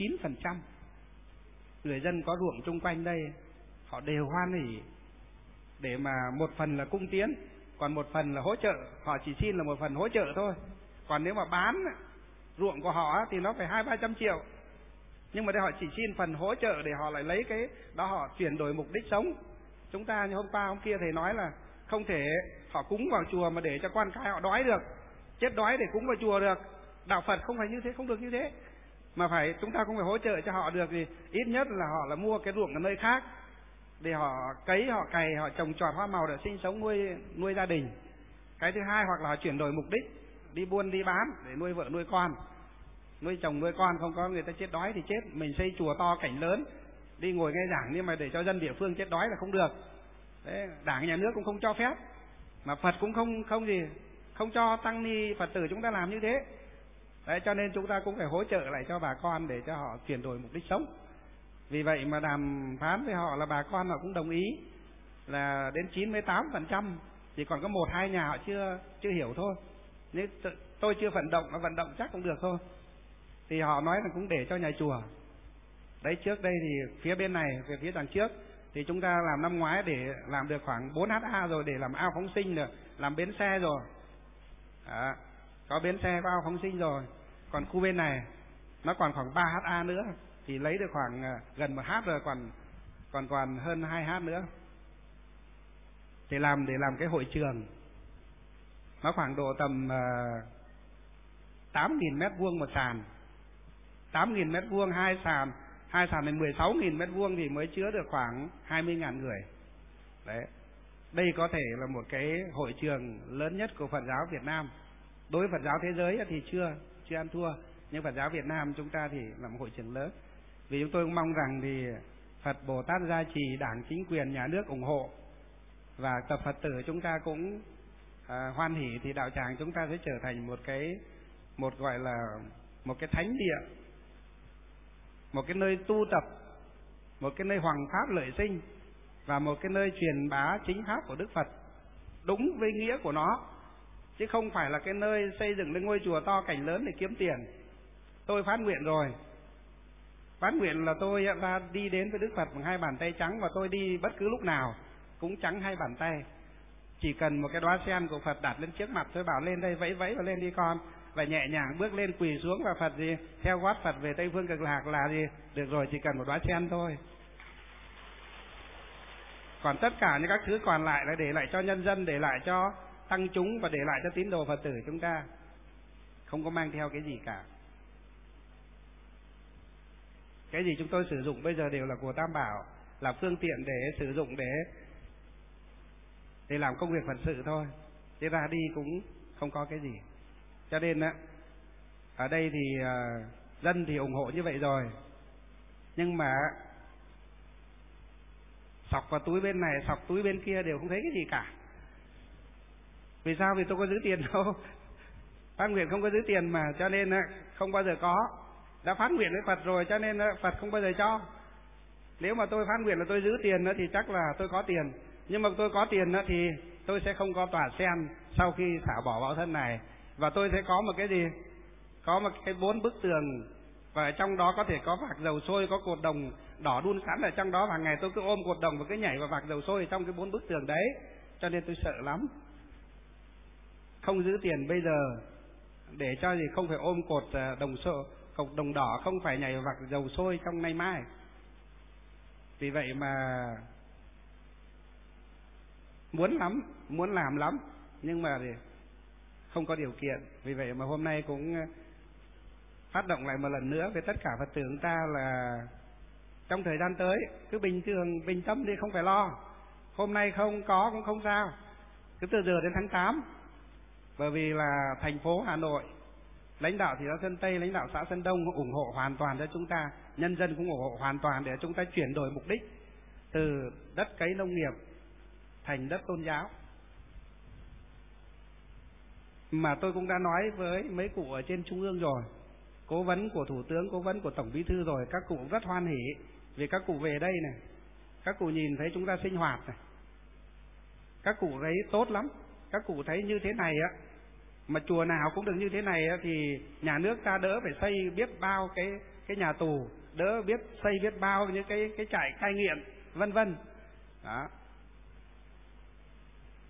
S1: 98-99% người dân có ruộng chung quanh đây họ đều hoan hỉ. để mà một phần là cung tiến, còn một phần là hỗ trợ. Họ chỉ xin là một phần hỗ trợ thôi. Còn nếu mà bán ruộng của họ thì nó phải 200-300 triệu. Nhưng mà đây họ chỉ xin phần hỗ trợ để họ lại lấy cái đó họ chuyển đổi mục đích sống. Chúng ta như hôm qua hôm kia thầy nói là không thể họ cúng vào chùa mà để cho con cái họ đói được, chết đói để cúng vào chùa được. Đạo Phật không phải như thế, không được như thế. Mà phải chúng ta cũng phải hỗ trợ cho họ được, thì ít nhất là họ là mua cái ruộng ở nơi khác để họ cấy, họ cày, họ trồng trọt hoa màu để sinh sống nuôi gia đình. Cái thứ hai, hoặc là họ chuyển đổi mục đích, đi buôn đi bán để nuôi vợ nuôi con, nuôi chồng nuôi con, không có người ta chết đói thì chết. Mình xây chùa to cảnh lớn đi ngồi nghe giảng nhưng mà để cho dân địa phương chết đói là không được. Đấy, Đảng nhà nước cũng không cho phép, mà Phật cũng không cho tăng ni Phật tử chúng ta làm như thế. Đấy, cho nên chúng ta cũng phải hỗ trợ lại cho bà con để cho họ chuyển đổi mục đích sống. Vì vậy mà đàm phán với họ là bà con họ cũng đồng ý là đến 98%, chỉ còn có 1-2 nhà họ chưa hiểu thôi. Nếu tôi chưa vận động chắc cũng được thôi. Thì họ nói là cũng để cho nhà chùa. Đấy, trước đây thì phía bên này, về phía đằng trước thì chúng ta làm năm ngoái để làm được khoảng 4 ha rồi, để làm ao phóng sinh rồi, làm bến xe rồi. Có bến xe, có ao phóng sinh rồi. Còn khu bên này nó còn khoảng 3 ha nữa, thì lấy được khoảng gần 1 ha rồi, còn hơn 2 ha nữa. Để làm cái hội trường. Nó khoảng độ tầm 8.000 mét vuông một sàn. 8.000 mét vuông hai sàn là 16.000 mét vuông thì mới chứa được khoảng 20.000 người. Đấy. Đây có thể là một cái hội trường lớn nhất của Phật giáo Việt Nam. Đối với Phật giáo thế giới thì chưa ăn thua, nhưng Phật giáo Việt Nam chúng ta thì là một hội trường lớn. Vì chúng tôi cũng mong rằng thì Phật Bồ Tát gia trì, Đảng, chính quyền, nhà nước ủng hộ, và tập Phật tử chúng ta cũng hoan hỷ, thì đạo tràng chúng ta sẽ trở thành một gọi là một cái thánh địa, một cái nơi tu tập, một cái nơi hoằng pháp lợi sinh, và một cái nơi truyền bá chính pháp của Đức Phật đúng với nghĩa của nó, chứ không phải là cái nơi xây dựng lên ngôi chùa to cảnh lớn để kiếm tiền. Tôi phát nguyện rồi, phát nguyện là tôi ra đi đến với Đức Phật bằng 2 bàn tay trắng, và tôi đi bất cứ lúc nào cũng trắng 2 bàn tay. Chỉ cần một cái đóa sen của Phật đặt lên trước mặt, tôi bảo lên đây, vẫy và lên đi con, và nhẹ nhàng bước lên quỳ xuống, và Phật gì theo gót Phật về Tây Phương Cực Lạc là gì được rồi, chỉ cần một đóa sen thôi. Còn tất cả những các thứ còn lại là để lại cho nhân dân, để lại cho tăng chúng, và để lại cho tín đồ Phật tử chúng ta, không có mang theo cái gì cả. Cái gì chúng tôi sử dụng bây giờ đều là của Tam Bảo, là phương tiện để sử dụng để làm công việc Phật sự thôi, chứ ra đi cũng không có cái gì. Cho nên ở đây thì dân thì ủng hộ như vậy rồi, nhưng mà sọc vào túi bên này, sọc túi bên kia đều không thấy cái gì cả. Vì sao? Vì tôi có giữ tiền đâu. Phát nguyện không có giữ tiền mà, cho nên không bao giờ có. Đã phát nguyện với Phật rồi cho nên Phật không bao giờ cho. Nếu mà tôi phát nguyện là tôi giữ tiền thì chắc là tôi có tiền. Nhưng mà tôi có tiền thì tôi sẽ không có tòa sen sau khi xả bỏ vào thân này. Và tôi sẽ có một cái gì? Có một cái 4 bức tường, và ở trong đó có thể có vạc dầu sôi, có cột đồng đỏ đun sẵn ở trong đó. Hàng ngày tôi cứ ôm cột đồng và cứ nhảy vào vạc dầu sôi trong cái 4 bức tường đấy. Cho nên tôi sợ lắm. Không giữ tiền bây giờ để cho gì không phải ôm cột đồng đỏ, không phải nhảy vào vạc dầu sôi trong nay mai. Vì vậy mà muốn làm lắm, nhưng mà thì không có điều kiện. Vì vậy mà hôm nay cũng phát động lại một lần nữa với tất cả Phật tử chúng ta là trong thời gian tới cứ bình thường, bình tâm đi, không phải lo. Hôm nay không có cũng không sao, cứ từ giờ đến tháng 8. Bởi vì là thành phố Hà Nội, lãnh đạo thị xã Sơn Tây, lãnh đạo xã Sơn Đông ủng hộ hoàn toàn cho chúng ta, nhân dân cũng ủng hộ hoàn toàn để chúng ta chuyển đổi mục đích từ đất cấy nông nghiệp thành đất tôn giáo. Mà tôi cũng đã nói với mấy cụ ở trên trung ương rồi, cố vấn của Thủ tướng, cố vấn của Tổng Bí thư rồi, các cụ rất hoan hỉ. Vì các cụ về đây này, các cụ nhìn thấy chúng ta sinh hoạt này, các cụ thấy tốt lắm. Các cụ thấy như thế này mà chùa nào cũng được như thế này thì nhà nước ta đỡ phải xây biết bao cái nhà tù, đỡ xây biết bao những cái trại cai nghiện, vân vân. Đó.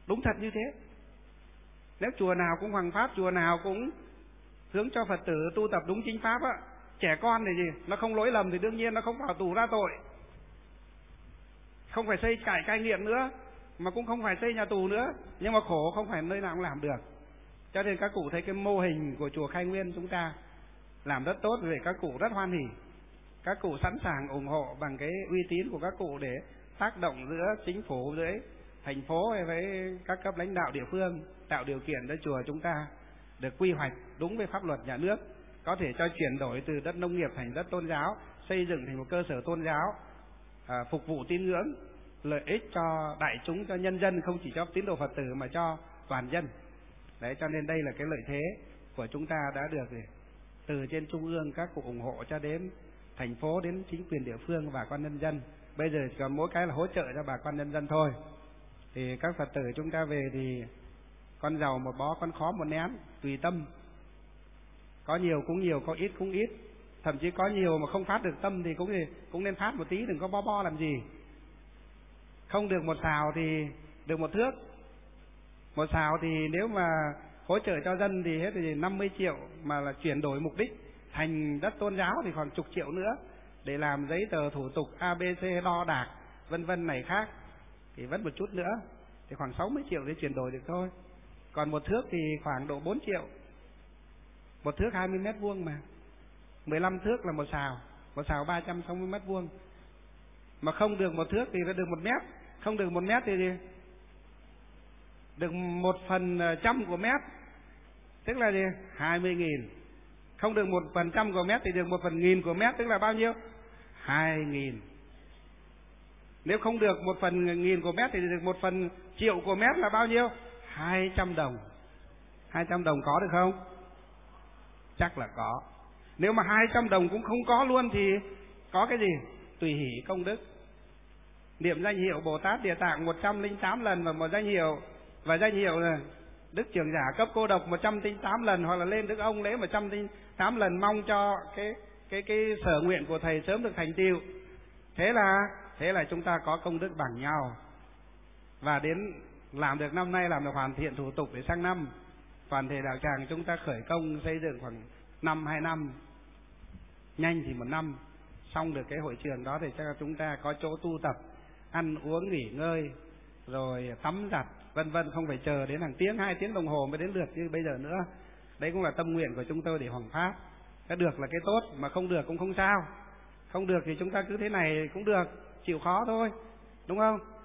S1: Đúng thật như thế. Nếu chùa nào cũng hoằng pháp, chùa nào cũng hướng cho Phật tử tu tập đúng chính pháp á, trẻ con thì gì, nó không lỗi lầm thì đương nhiên nó không vào tù ra tội, không phải xây trại cai nghiện nữa, mà cũng không phải xây nhà tù nữa. Nhưng mà khổ không phải nơi nào cũng làm được. Cho nên các cụ thấy cái mô hình của chùa Khai Nguyên chúng ta làm rất tốt, vì các cụ rất hoan hỉ. Các cụ sẵn sàng ủng hộ bằng cái uy tín của các cụ để tác động giữa chính phủ, giữa thành phố với các cấp lãnh đạo địa phương, tạo điều kiện cho chùa chúng ta được quy hoạch đúng với pháp luật nhà nước, có thể cho chuyển đổi từ đất nông nghiệp thành đất tôn giáo, xây dựng thành một cơ sở tôn giáo, phục vụ tín ngưỡng, lợi ích cho đại chúng, cho nhân dân, không chỉ cho tín đồ Phật tử mà cho toàn dân. Đấy, cho nên đây là cái lợi thế của chúng ta đã được từ trên trung ương các cụ ủng hộ cho đến thành phố, đến chính quyền địa phương và bà con nhân dân. Bây giờ còn mỗi cái là hỗ trợ cho bà con nhân dân thôi. Thì các Phật tử chúng ta về thì con giàu một bó, con khó một nén, tùy tâm. Có nhiều cũng nhiều, có ít cũng ít. Thậm chí có nhiều mà không phát được tâm thì cũng nên phát một tí, đừng có bo làm gì. Không được một sào thì được một thước. Một sào thì nếu mà hỗ trợ cho dân thì hết thì 50 triệu, mà là chuyển đổi mục đích thành đất tôn giáo thì khoảng chục triệu nữa, để làm giấy tờ thủ tục ABC, đo đạc vân vân này khác thì vẫn một chút nữa, thì khoảng 60 triệu để chuyển đổi được thôi. Còn một thước thì khoảng độ 4 triệu. Một thước 20 mét vuông mà 15 thước là một sào 360 mét vuông. Mà không được một thước thì nó được 1 mét. Không được 1 mét thì được 1/100 của mét, tức là gì? 20.000. Không được 1% của mét thì được 1/1000 của mét, tức là bao nhiêu? 2.000. Nếu không được 1/1000 của mét thì được 1/1.000.000 của mét là bao nhiêu? 200 đồng. 200 đồng có được không? Chắc là có. Nếu mà 200 đồng cũng không có luôn thì có cái gì? Tùy hỷ công đức. Niệm danh hiệu Bồ Tát Địa Tạng 108 lần và một danh hiệu, và danh hiệu là Đức Trưởng Giả cấp cô độc 108 lần, hoặc là lên Đức Ông lễ 108 lần, mong cho cái sở nguyện của thầy sớm được thành tựu. Thế là chúng ta có công đức bằng nhau. Và đến làm được năm nay, làm được hoàn thiện thủ tục để sang năm toàn thể đạo tràng chúng ta khởi công xây dựng khoảng 2 năm, nhanh thì 1 năm xong được cái hội trường đó, thì chắc là chúng ta có chỗ tu tập, ăn uống nghỉ ngơi, rồi tắm giặt vân vân, không phải chờ đến hàng tiếng 2 tiếng đồng hồ mới đến lượt như bây giờ nữa. Đấy cũng là tâm nguyện của chúng tôi để hoằng pháp. Cái được là cái tốt, mà không được cũng không sao. Không được thì chúng ta cứ thế này cũng được, chịu khó thôi, đúng không?